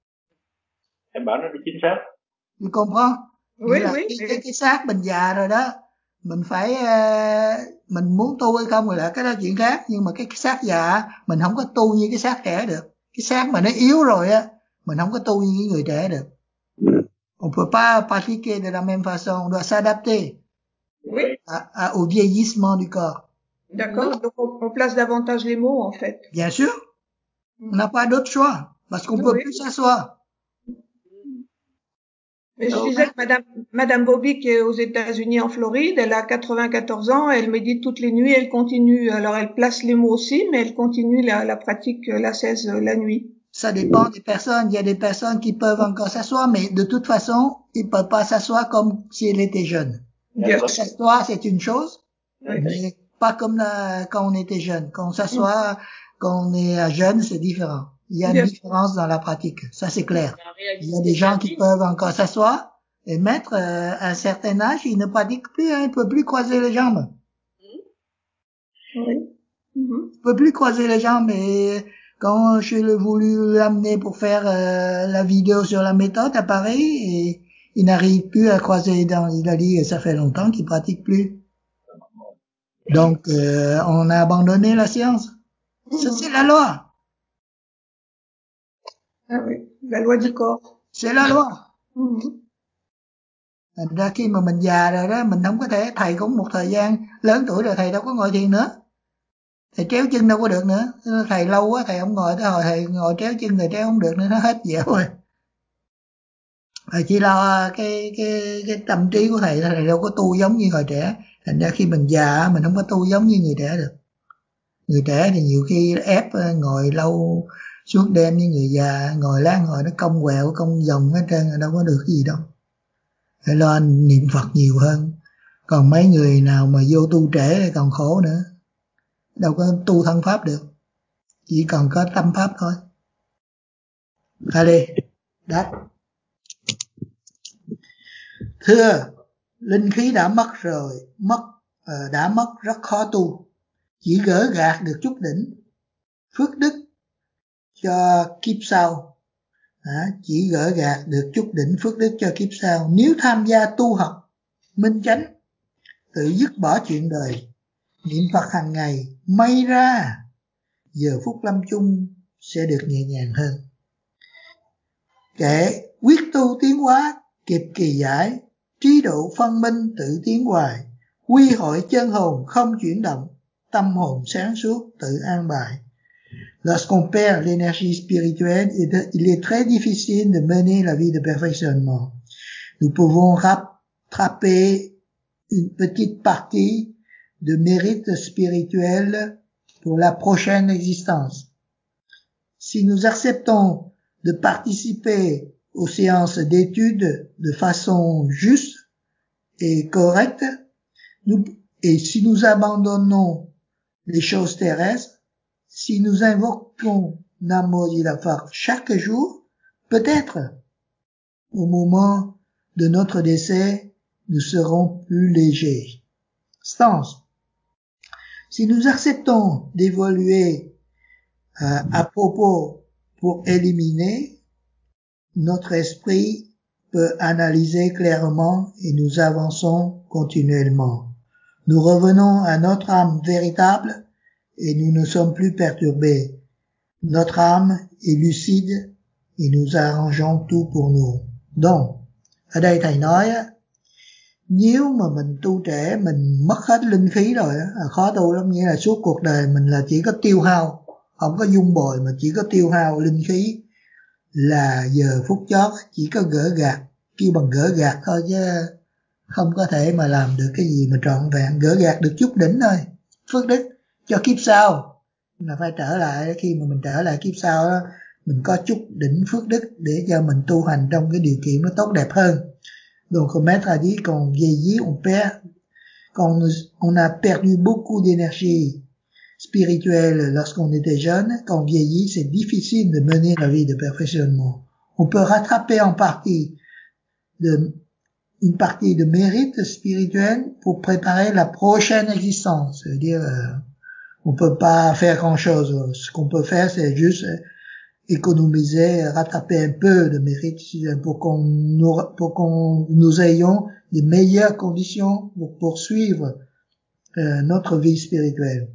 Em bảo nó chính xác. Tu comprends? Oui, là oui. Cái, cái, cái xác mình già rồi đó. Mình phải, uh, mình muốn tu hay không rồi là cái đó chuyện khác. Nhưng mà cái, cái xác già, mình không có tu như cái xác trẻ được. Cái xác mà nó yếu rồi á, mình không có tu như cái người trẻ được. On peut pas pratiquer de la même façon. On doit s'adapter oui. à, à, au vieillissement du corps. D'accord. Donc on, on place davantage les mots en fait. Bien sûr. On n'a pas d'autre choix parce qu'on oui. peut plus s'asseoir. Mais je disais que Madame, Madame Bobby, qui est aux États-Unis en Floride, elle a quatre-vingt-quatorze ans, elle médite toutes les nuits, elle continue. Alors elle place les mots aussi, mais elle continue la, la pratique, la seize la nuit. Ça dépend des personnes. Il y a des personnes qui peuvent encore s'asseoir, mais de toute façon, ils peuvent pas s'asseoir comme si elle était jeune. S'asseoir, c'est une chose, oui. mais pas comme la, quand on était jeune. Quand on s'assoit, mmh. quand on est jeune, c'est différent. Il y a une Bien. différence dans la pratique. Ça, c'est clair. Il y a des gens qui peuvent encore s'asseoir et mettre euh, à un certain âge, ils ne pratiquent plus, hein, ils ne peuvent plus croiser les jambes. Oui. Mmh. Ils ne peuvent plus croiser les jambes et quand je l'ai voulu l'amener pour faire euh, la vidéo sur la méthode à Paris, et il n'arrive plus à croiser les dents. Il a dit que ça fait longtemps qu'il pratique plus. Donc, euh, on a abandonné la science. Ça, c'est la loi. Ah oui, la loi du corps. C'est la loi. Thành ra khi mà mình già rồi đó, mình không có thể, thầy cũng một thời gian lớn tuổi rồi thầy đâu có ngồi thiền nữa. Thầy tréo chân đâu có được nữa. Thầy lâu quá thầy không ngồi, tới hồi thầy ngồi tréo chân rồi tréo không được nữa, nó hết dẻo rồi. Thầy chỉ lo cái cái cái tâm trí của thầy, thầy đâu có tu giống như hồi trẻ. Thành ra khi mình già mình không có tu giống như người trẻ được. Người trẻ thì nhiều khi ép ngồi lâu suốt đêm, như người già ngồi lát ngồi nó cong quẹo cong vòng hết trơn, đâu có được gì đâu. Phải lo niệm Phật nhiều hơn. Còn mấy người nào mà vô tu trễ thì còn khổ nữa, đâu có tu thân pháp được, chỉ còn có tâm pháp thôi. Ali đáp: thưa, linh khí đã mất rồi, mất uh, đã mất rất khó tu, chỉ gỡ gạt được chút đỉnh phước đức cho kiếp sau. À, chỉ gỡ gạt được chút đỉnh phước đức cho kiếp sau. Nếu tham gia tu học minh chánh, tự dứt bỏ chuyện đời, niệm Phật hàng ngày, may ra giờ phút lâm chung sẽ được nhẹ nhàng hơn. Kẻ quyết tu tiến hóa, kịp kỳ giải, trí độ phân minh tự tiến hoài, quy hội chân hồn không chuyển động, tâm hồn sáng suốt tự an bài. Lorsqu'on perd l'énergie spirituelle, il est très difficile de mener la vie de perfectionnement. Nous pouvons rattraper une petite partie de mérite spirituel pour la prochaine existence. Si nous acceptons de participer aux séances d'études de façon juste et correcte, nous, et si nous abandonnons les choses terrestres, si nous invoquons Namo Dilafar chaque jour, peut-être au moment de notre décès, nous serons plus légers. Stance. Si nous acceptons d'évoluer euh, à propos pour éliminer, notre esprit peut analyser clairement et nous avançons continuellement. Nous revenons à notre âme véritable et nous ne sommes plus perturbés. Notre âme est lucide et nous arrangeons tout pour nous. Donc, ở đây thầy nói á, nếu mà mình tu trễ, mình mất hết linh khí rồi á, khó tu lắm. Nghĩa là suốt cuộc đời mình là chỉ có tiêu hao, không có dung bồi mà chỉ có tiêu hao linh khí, là giờ phút chót chỉ có gỡ gạt, kêu bằng gỡ gạt thôi chứ không có thể mà làm được cái gì mà trọn vẹn. Gỡ gạt được chút đỉnh thôi, phước đức cho kiếp sau, là phải trở lại. Khi mà mình trở lại kiếp sau đó, mình có chút đỉnh phước đức để cho mình tu hành trong cái điều kiện nó tốt đẹp hơn. Donc le maître a dit qu'on vieillit, on perd, quand on a perdu beaucoup d'énergie spirituelle lorsqu'on était jeune, quand on vieillit, c'est difficile de mener la vie de perfectionnement. On peut rattraper en partie de, une partie de mérite spirituel pour préparer la prochaine existence. C'est-à-dire, euh, on peut pas faire grand-chose. Ce qu'on peut faire, c'est juste économiser, rattraper un peu de mérite pour qu'on nous, pour qu'on nous ayons des meilleures conditions pour poursuivre euh, notre vie spirituelle.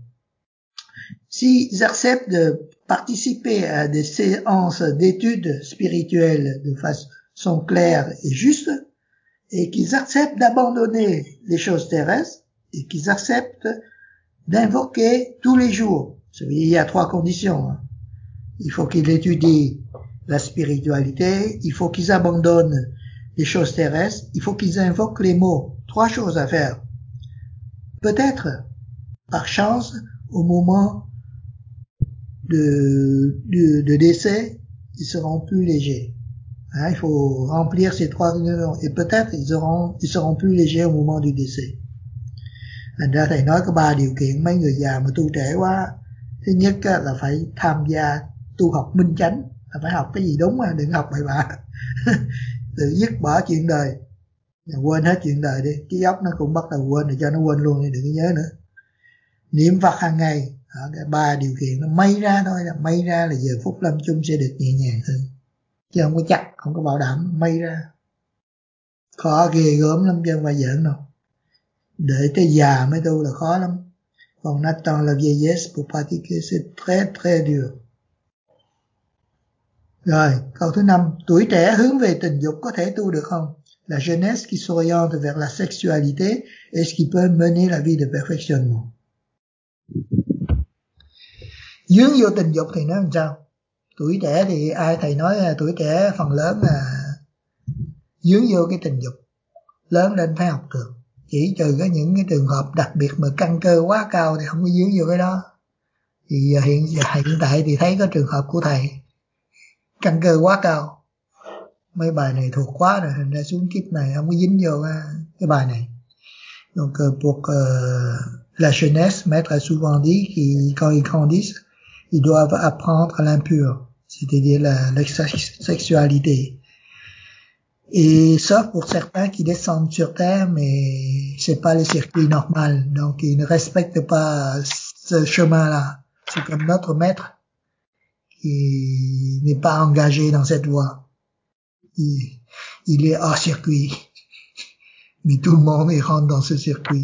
S'ils acceptent de participer à des séances d'études spirituelles de façon claire et juste, et qu'ils acceptent d'abandonner les choses terrestres, et qu'ils acceptent d'invoquer tous les jours. Il y a trois conditions. Hein. Il faut qu'ils étudient la spiritualité, il faut qu'ils abandonnent les choses terrestres, il faut qu'ils invoquent les mots. Trois choses à faire. Peut-être, par chance, au moment de, de, de décès, ils seront plus légers. Hein, il faut remplir ces trois conditions. Et peut-être ils auront, ils seront plus légers au moment du décès. Thành ra thầy nói có ba điều kiện mấy người già mà tu trễ quá. Thứ nhất là phải tham gia tu học minh chánh, là phải học cái gì đúng, đừng học bậy bạ. Tự dứt bỏ chuyện đời, quên hết chuyện đời đi, cái óc nó cũng bắt đầu quên, rồi cho nó quên luôn đi, đừng có nhớ nữa. Niệm Phật hàng ngày, cái ba điều kiện nó may ra thôi, là may ra là giờ phút lâm chung sẽ được nhẹ nhàng hơn, chứ không có chắc, không có bảo đảm, may ra. Khó ghê gớm lắm chứ không phải giỡn đâu. Để tới già mới tu là khó lắm. On attend la vieillesse pour pratiquer, c'est très très dur. Rồi, câu thứ năm, tuổi trẻ hướng về tình dục có thể tu được không? La jeunesse qui s'oriente vers la sexualité, est-ce qu'il peut mener la vie de perfectionnement? Dướng vô tình dục thì nói làm sao? Tuổi trẻ thì ai thầy nói là tuổi trẻ phần lớn là dướng vô cái tình dục, lớn lên phải học được. Chỉ trừ có những cái trường hợp đặc biệt mà căn cơ quá cao thì không có dướng vô cái đó. Thì hiện hiện tại thì thấy có trường hợp của thầy căn cơ quá cao, mấy bài này thuộc quá rồi, thành ra xuống kiếp này không có dính vô cái bài này. Donc pour euh, la jeunesse, maître a souvent dit qu'ils quand ils grandissent, ils doivent apprendre l'impur, c'est-à-dire la, la sexualité. Et sauf pour certains qui descendent sur terre, mais c'est pas le circuit normal, donc ils ne respectent pas ce chemin-là. C'est comme notre maître qui n'est pas engagé dans cette voie. Il, il est hors circuit, mais tout le monde y rentre dans ce circuit.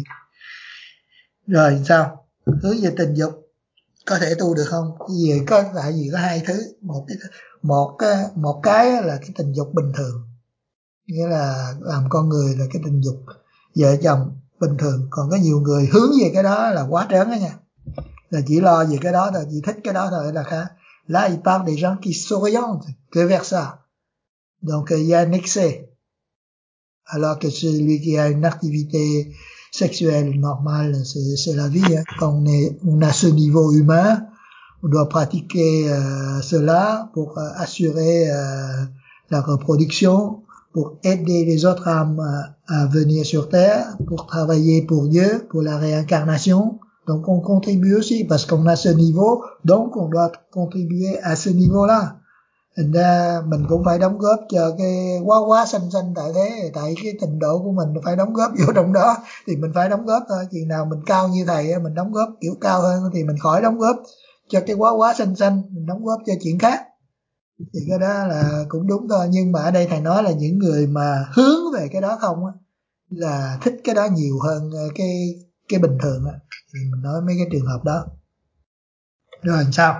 Rồi sao? Hướng về tình dục có thể tu được không? Vì có tại vì có hai thứ, một cái một cái một cái là cái tình dục bình thường, nghĩa là làm con người là cái tình dục vợ chồng bình thường, còn có nhiều người hướng về cái đó là quá trớn đó nha, là chỉ lo về cái đó thôi, chỉ thích cái đó thôi là khác. Là il parle des gens qui s'orientent que vers ça, donc il y a un excès, alors que celui qui a une activité sexuelle normale, c'est, c'est la vie, hein. Quand on est, on a ce niveau humain, on doit pratiquer euh, cela pour euh, assurer euh, la reproduction, pour aider les autres âmes à, à venir sur terre, pour travailler pour Dieu, pour la réincarnation. Donc on contribue aussi parce qu'on a ce niveau, donc on doit contribuer à ce niveau-là. Thành ra mình cũng phải đóng góp cho cái quá quá sanh sanh tại thế, tại cái trình độ của mình phải đóng góp vô trong đó thì mình phải đóng góp thôi. Chừng nào mình cao như thầy mình đóng góp kiểu cao hơn thì mình khỏi đóng góp cho cái quá quá sanh sanh, mình đóng góp cho chuyện khác. Thì cái đó là cũng đúng thôi, nhưng mà ở đây thầy nói là những người mà hướng về cái đó không á, là thích cái đó nhiều hơn cái cái bình thường á, thì mình nói mấy cái trường hợp đó. Rồi sao?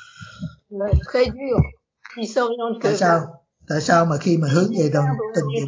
Très dur. Tại sao? Tại sao mà khi mà hướng về tình tình dục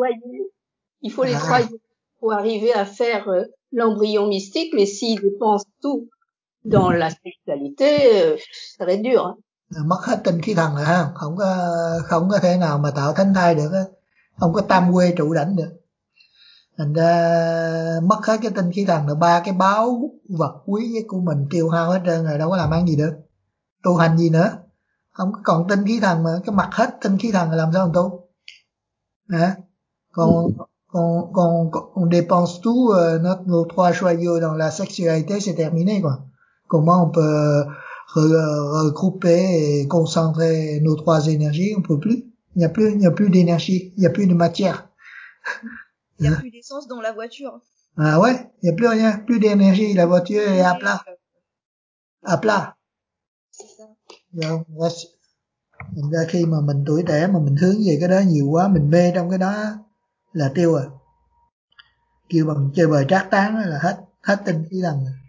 il faut les à. trois pour arriver à faire euh, l'embryon mystique, mais s'ils dépensent tout dans la sexualité, euh, ça va être dur. Hein. Mất hết tinh khí thần rồi ha, không có không có thể nào mà tạo thánh thai được á, không có tam quê trụ đảnh được. Thành ra mất hết cái tinh khí thần rồi, ba cái báu vật quý nhất của mình tiêu hao hết trơn rồi, đâu có làm ăn gì được, tu hành gì nữa. Không còn tinh khí thần mà cái mặt hết tinh khí thần là làm sao mà tu à? Còn còn còn on dépense tout euh, notre nos trois joyaux dans la sexualité, c'est terminé quoi. Comment on peut re, regrouper et concentrer nos trois énergies? On peut plus. Il n'y a plus, il n'y a plus d'énergie, il n'y a plus de matière. Il n'y a plus d'essence dans la voiture. Ah ouais, il n'y a plus rien, plus d'énergie, la voiture est à plat. À plat. C'est ça. Rồi, thành ra khi mà mình tuổi trẻ mà mình hướng về cái đó nhiều quá, mình mê trong cái đó là tiêu rồi. Kêu bằng chơi bời trác tán là hết hết tinh khí thần rồi.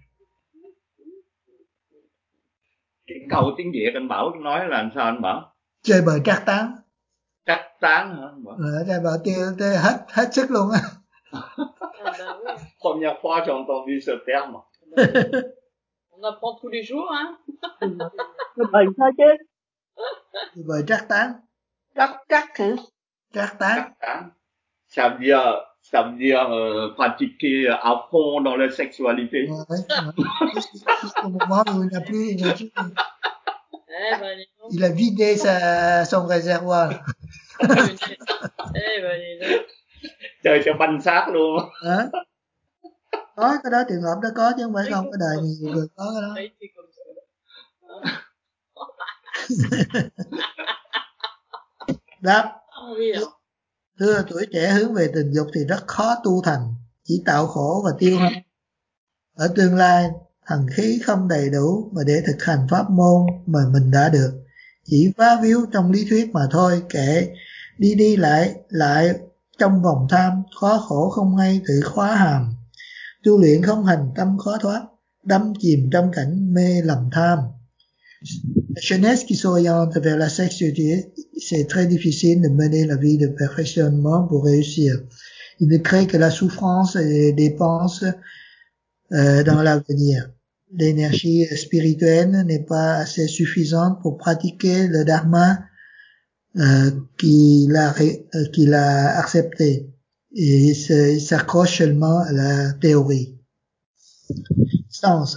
Cái câu tiếng Việt anh Bảo nói là làm sao anh Bảo? Chơi bời trác tán. Trác tán hả anh Bảo? Ờ, chơi bời tiêu, tiêu hết hết sức luôn á. Première fois j'ai entendu ce terme. On apprend tous les jours, hein. Bời thôi chứ. Chơi bời trác tán. Trác trác hả? Trác tán. Trác tán. Ça veut dire, ça veut dire euh, pratiquer à fond dans la sexualité. Ouais, ouais. Jusqu'au moment où il n'a plus d'énergie. Eh ben, il a vidé sa, son réservoir. Eh ben, chơi cho banh xác luôn. Hả? Có cái đó, trường hợp đó có chứ không phải không, cái đời nhiều người có cái đó. Đáp. Thưa, tuổi trẻ hướng về tình dục thì rất khó tu thành, chỉ tạo khổ và tiêu hao. Ở tương lai, thần khí không đầy đủ mà để thực hành pháp môn mà mình đã được, chỉ phá víu trong lý thuyết mà thôi, kệ đi đi lại lại trong vòng tham, khó khổ không hay tự khóa hàm. Tu luyện không hành tâm khó thoát, đắm chìm trong cảnh mê lầm tham. La jeunesse qui s'oriente vers la sexualité, c'est très difficile de mener la vie de perfectionnement pour réussir. Il ne crée que la souffrance et les dépenses euh, dans l'avenir. L'énergie spirituelle n'est pas assez suffisante pour pratiquer le dharma euh, qu'il a, euh, qu'il a accepté. Et il, se, il s'accroche seulement à la théorie. Sens.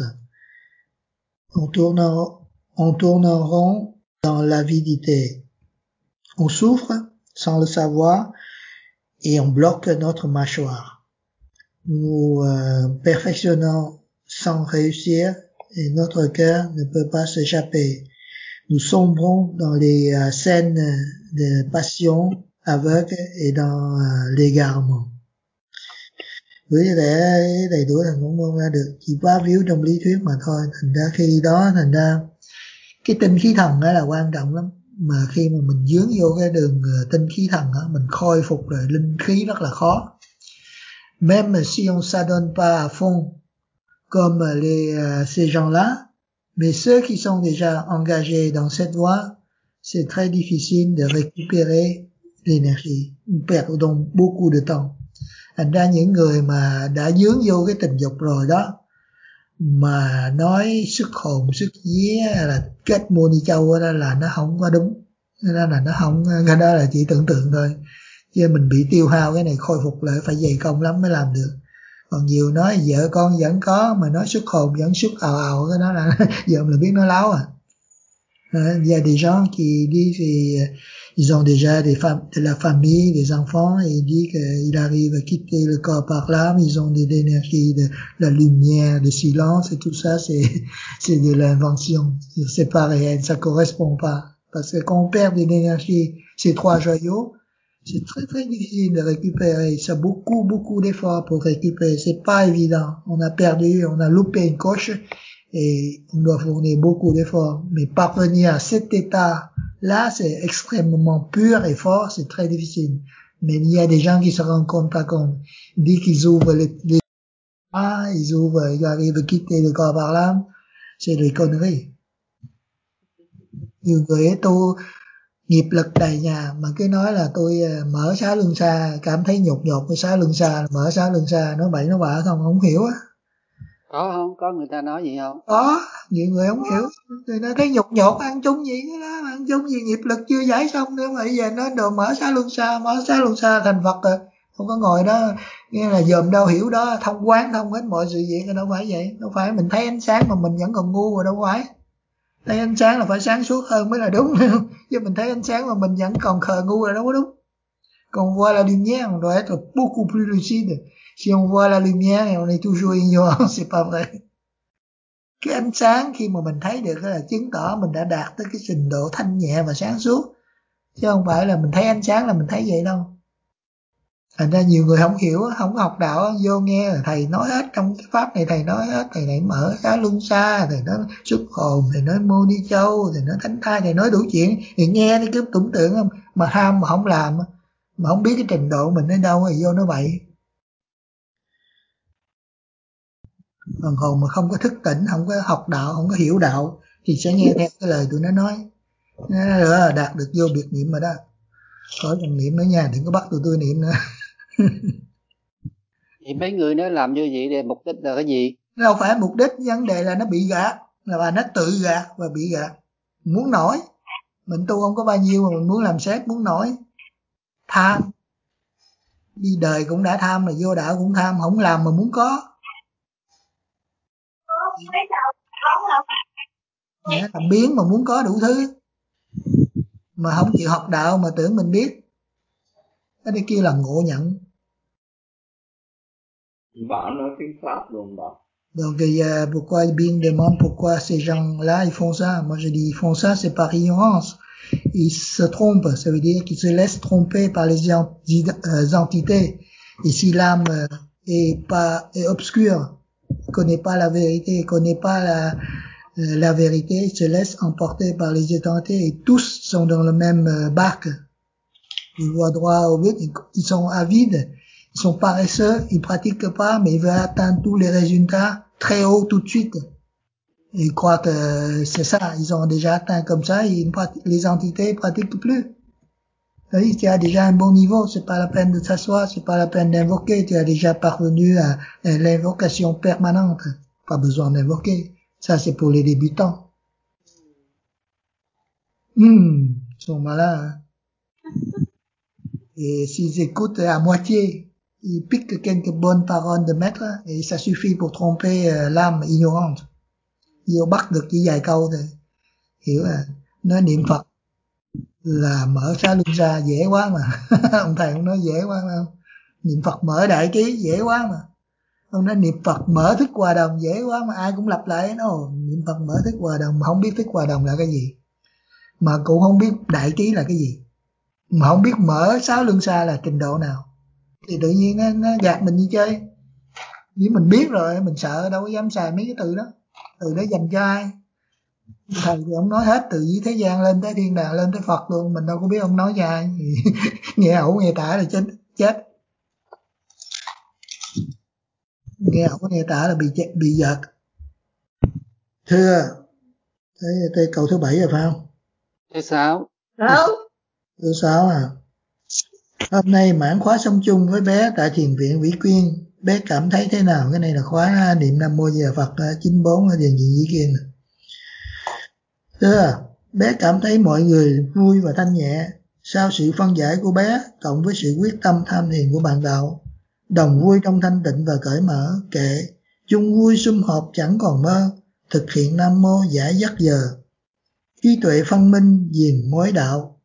On tourne, on tourne en rond dans l'avidité. On souffre sans le savoir et on bloque notre mâchoire. Nous euh, perfectionnons sans réussir et notre cœur ne peut pas s'échapper. Nous sombrons dans les euh, scènes de passion aveugle et dans euh, l'égarement. Với để đầy đủ thành cũng không ra được, chỉ quá víu trong lý thuyết mà thôi. Thành ra khi đó, thành ra cái tinh khí thần đó là quan trọng lắm. Mà khi mà mình dướng vô cái đường tinh khí thần đó, mình khôi phục rồi linh khí rất là khó. Même si on s'adonne pas à fond comme les, ces gens-là, mais ceux qui sont déjà engagés dans cette voie, c'est très difficile de récupérer l'énergie. On perd donc beaucoup de temps. Thành ra những người mà đã dướng vô cái tình dục rồi đó, mà nói sức hồn, sức vía là kết môn đi châu đó là nó không có đúng. Đó là nó không, cái đó là chỉ tưởng tượng thôi. Chứ mình bị tiêu hao cái này khôi phục lại phải dày công lắm mới làm được. Còn nhiều nói vợ con vẫn có, mà nói xuất hồn vẫn xuất ào ào, cái đó là giờ mình biết nói láo à. Il y a des gens qui disent ils ont déjà des femmes, de la famille, des enfants, et ils disent qu'ils arrivent à quitter le corps par l'âme, ils ont de l'énergie, de la lumière, de silence, et tout ça, c'est, c'est de l'invention. C'est pas réel, ça correspond pas. Parce que quand on perd de l'énergie, ces trois joyaux, c'est très très difficile de récupérer. Ça beaucoup beaucoup d'efforts pour récupérer. C'est pas évident. On a perdu, on a loupé une coche et on doit fournir beaucoup d'efforts. Mais parvenir à cet état-là, c'est extrêmement pur et fort, c'est très difficile. Mais il y a des gens qui se rendent compte pas compte. Ils disent qu'ils ouvrent les, les ah, ils ouvrent, ils arrivent à quitter le corps par l'âme. C'est des conneries. Nhiều người ấy tu nghiệp lực đầy nhà mà cứ nói là tôi mở xá luân xa, cảm thấy nhột nhột với xá luân xa, mở xá luân xa, nói bậy nói bạ không, không hiểu á. Có không? Có người ta nói gì không? Có, nhiều người không hiểu. Người ta thấy nhột nhột, ăn chung gì cái đó, ăn chung gì nghiệp lực chưa giải xong nữa mà bây giờ nó đồ mở xá luân xa, mở xá luân xa thành Phật rồi. Không có ngồi đó, nghe là dòm đâu hiểu đó, thông quán thông hết mọi sự việc, đâu phải vậy. Đâu phải mình thấy ánh sáng mà mình vẫn còn ngu rồi, đâu phải. Thấy ánh sáng là phải sáng suốt hơn mới là đúng. Chứ mình thấy ánh sáng mà mình vẫn còn khờ ngu là đâu có đúng. Còn on voit la lumière, on doit être beaucoup plus lucide. Si on voit la lumière et on est toujours ignorant, c'est pas vrai. Cái ánh sáng khi mà mình thấy được là chứng tỏ mình đã đạt tới cái trình độ thanh nhẹ và sáng suốt. Chứ không phải là mình thấy ánh sáng là mình thấy vậy đâu. Thành ra nhiều người không hiểu, không có học đạo, vô nghe là thầy nói hết, trong cái pháp này thầy nói hết, thầy này mở xá luân xa, thầy nói xuất hồn, thầy nói mô ni châu, thầy nói thánh thai, thầy nói đủ chuyện, thì nghe thì cứ tưởng tượng không, mà ham mà không làm, mà không biết cái trình độ mình đến đâu thì vô nói bậy. Còn hồn mà không có thức tỉnh, không có học đạo, không có hiểu đạo thì sẽ nghe theo cái lời tụi nó nói. Nó là đạt được vô biệt niệm rồi đó. Khỏi cần niệm nữa nha, đừng có bắt tụi tôi niệm nữa. Thì mấy người nó làm như vậy để mục đích là cái gì? Đâu phải mục đích, vấn đề là nó bị gạt, là bà nó tự gạt và bị gạt. Muốn nổi, mình tu không có bao nhiêu mà mình muốn làm sếp, muốn nổi. Tham, đi đời cũng đã tham, mà vô đạo cũng tham, không làm mà muốn có. Nghĩa là biến mà muốn có đủ thứ, mà không chịu học đạo mà tưởng mình biết. Cái đây kia là ngộ nhận. Bạn nói tiếng Pháp luôn bạn. Donc il y a pourquoi Bing demande pourquoi ces gens-là ils font ça. Moi je dis ils font ça c'est par ignorance. Ils se trompent, ça veut dire qu'ils se laissent tromper par les entités. Et si l'âme est pas est obscure, connaît pas la vérité, connaît pas la la vérité, ils se laissent emporter par les entités et tous sont dans le même barque. Ils voient droit au but, ils sont avides. Ils sont paresseux, ils pratiquent pas, mais ils veulent atteindre tous les résultats très haut tout de suite. Ils croient que c'est ça, ils ont déjà atteint comme ça, ils, les entités ne pratiquent plus. Oui, tu as déjà un bon niveau, c'est pas la peine de s'asseoir, c'est pas la peine d'invoquer, tu as déjà parvenu à, à l'invocation permanente. Pas besoin d'invoquer. Ça, c'est pour les débutants. Hum, ils sont malins, hein. Et s'ils écoutent à moitié, ils piquent quelques bonnes paroles de maître, et ça suffit pour tromper uh, l'âme ignorante. Vô bắt được chỉ vài câu thôi. Hiểu à? Nói niệm Phật là mở xá luân xa dễ quá mà. Ông thầy ông nói dễ quá không? Niệm Phật mở đại ký dễ quá mà. Ông nói niệm Phật mở thức hòa đồng dễ quá mà, ai cũng lặp lại nó. Niệm Phật mở thức hòa đồng mà không biết thức hòa đồng là cái gì, mà cũng không biết đại ký là cái gì, mà không biết mở sáu luân xa là trình độ nào, thì tự nhiên nó, nó gạt mình như chơi. Nếu mình biết rồi mình sợ đâu có dám xài mấy cái từ đó. Từ đó dành cho ai? Thầy thì ông nói hết từ dưới thế gian lên tới thiên đàng lên tới Phật luôn, mình đâu có biết ông nói cho ai. Nghe ẩu nghe tả là chết chết nghe ẩu nghe tả là bị chết, bị giật. Thưa tới, tới câu thứ bảy rồi phải không? Thứ sáu. Sáu. Thứ sáu à. Hôm nay mãn khóa sống chung với bé tại thiền viện Vĩ Quyên, bé cảm thấy thế nào? Cái này là khóa niệm Nam Mô Di Đà Phật chín mươi bốn ở thiền viện Vĩ Quyên. Thưa, bé cảm thấy mọi người vui và thanh nhẹ. Sau sự phân giải của bé cộng với sự quyết tâm tham thiền của bạn đạo, đồng vui trong thanh tịnh và cởi mở, kệ chung vui sum họp chẳng còn mơ, thực hiện Nam Mô giải dắt giờ, trí tuệ phân minh diền mối đạo,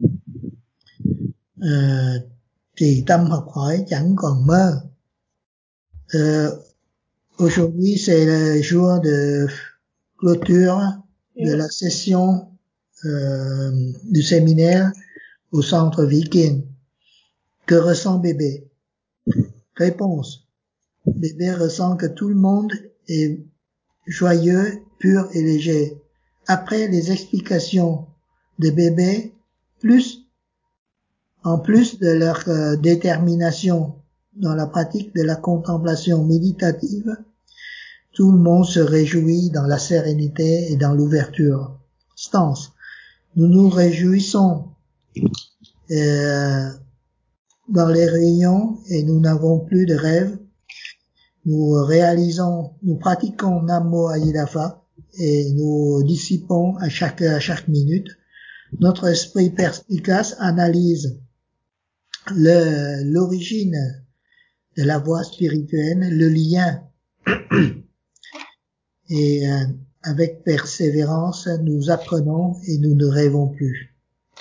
à, trì tâm học hỏi chẳng còn mơ. Euh, aujourd'hui c'est le jour de clôture de la session euh, du séminaire au centre Viking. Que ressent bébé? Réponse. Bébé ressent que tout le monde est joyeux, pur et léger. Après les explications de bébé, plus, en plus de leur euh, détermination dans la pratique de la contemplation méditative, tout le monde se réjouit dans la sérénité et dans l'ouverture. Stance. Nous nous réjouissons euh, dans les réunions et nous n'avons plus de rêves. Nous réalisons, nous pratiquons Nam Mô A Di Đà Phật et nous dissipons à chaque, à chaque minute. Notre esprit perspicace analyse le, l'origine de la voie spirituelle, le lien et euh, avec persévérance, nous apprenons et nous ne rêvons plus.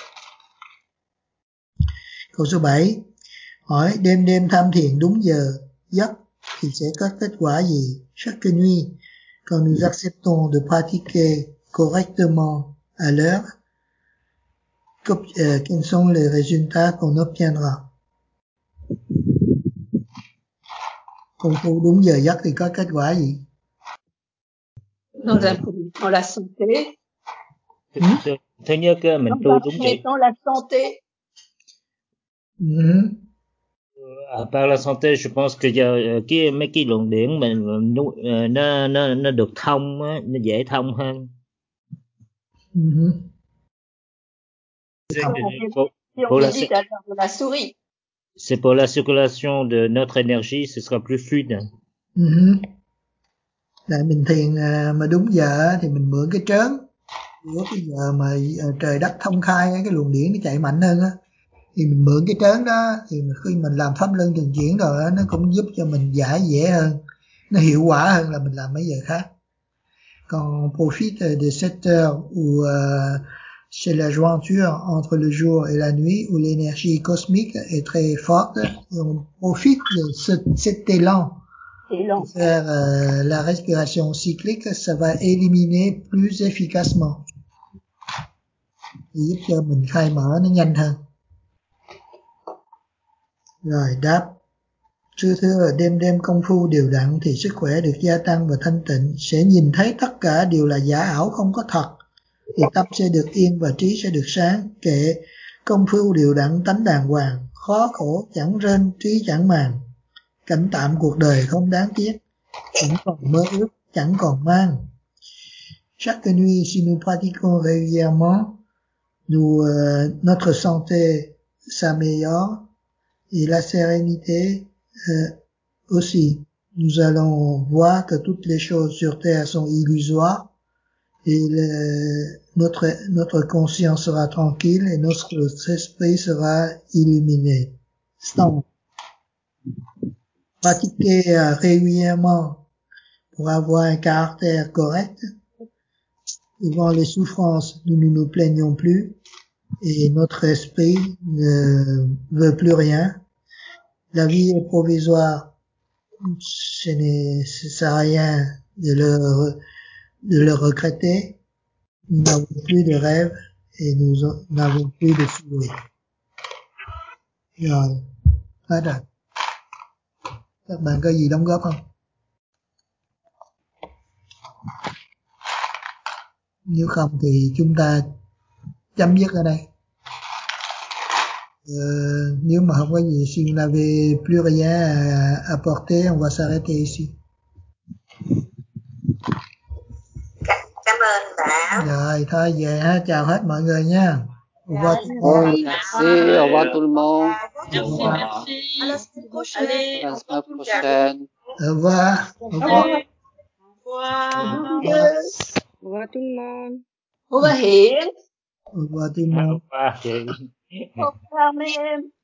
Câu số bảy. Hỏi đêm đêm tham thiền đúng giờ giấc thì sẽ có kết quả gì? Chaque nuit, quand nous acceptons de pratiquer correctement à l'heure, quels sont les résultats qu'on obtiendra? Công phu đúng giờ giấc thì có kết quả gì? Dans un premier temps, la santé. Thứ, thứ nhất mình tu đúng giờ. Dans la santé. Mm-hmm. À part la santé, je pense que giờ cái mấy cái luồng điển mình nó nó nó được thông á, nó dễ thông hơn. Mm-hmm. C'est pour, pour la, c'est pour la circulation de notre énergie, ce sera plus fluide. Mm-hmm. Tại mình thiền mà đúng giờ thì mình mượn cái trớn, của cái giờ mà trời đất thông khai cái luồng điển nó chạy mạnh hơn á, thì mình mượn cái trớn đó, thì khi mình làm pháp luân thường chuyển rồi nó cũng giúp cho mình giải dễ hơn, nó hiệu quả hơn là mình làm mấy giờ khác. Quand on profite de cette heure où euh, c'est la jointure entre le jour et la nuit, où l'énergie cosmique est très forte, et on profite de ce, cet élan pour faire euh, la respiration cyclique, ça va éliminer plus efficacement, giúp cho mình khai mở nó nhanh hơn. Rồi đáp. Sư thưa, đêm đêm công phu đều đặn thì sức khỏe được gia tăng và thanh tịnh, sẽ nhìn thấy tất cả đều là giả ảo không có thật, thì tâm sẽ được yên và trí sẽ được sáng. Kệ công phu đều đặn tánh đàng hoàng, khó khổ chẳng rên, trí chẳng màng, cảnh tạm cuộc đời không đáng tiếc, chẳng còn mơ ước, chẳng còn mang. chaque nuit, si nous pratiquons régulièrement, nous, euh, notre santé s'améliore et la sérénité euh, aussi. Nous allons voir que toutes les choses sur Terre sont illusoires et le, notre, notre conscience sera tranquille et notre esprit sera illuminé. Donc, pratiquer euh, régulièrement pour avoir un caractère correct. Devant les souffrances, nous ne nous plaignons plus et notre esprit ne veut plus rien. La vie est provisoire. Ce n'est, ça sert à rien de le, de le regretter. Nous n'avons plus de rêves et nous n'avons plus de souhaits. Rồi, hết rồi. Các bạn có gì đóng góp không? Nếu không thì chúng ta chấm dứt ở đây. Euh, nếu mà không có gì, si vous n'avez plus rien à apporter, on va s'arrêter ici. Cảm ơn bạn. Rồi, thôi về ha, chào hết mọi người nha. Au revoir tout le monde. Merci, au revoir tout le monde. Merci, merci. À la semaine prochaine. Allez, À la au semaine revoir tout le monde. prochaine. Au revoir. Au revoir. Allez, au revoir. Au revoir. Au revoir tout le monde. Au revoir Hiền. Au revoir tout le Au monde. revoir, Thierry. Au revoir em.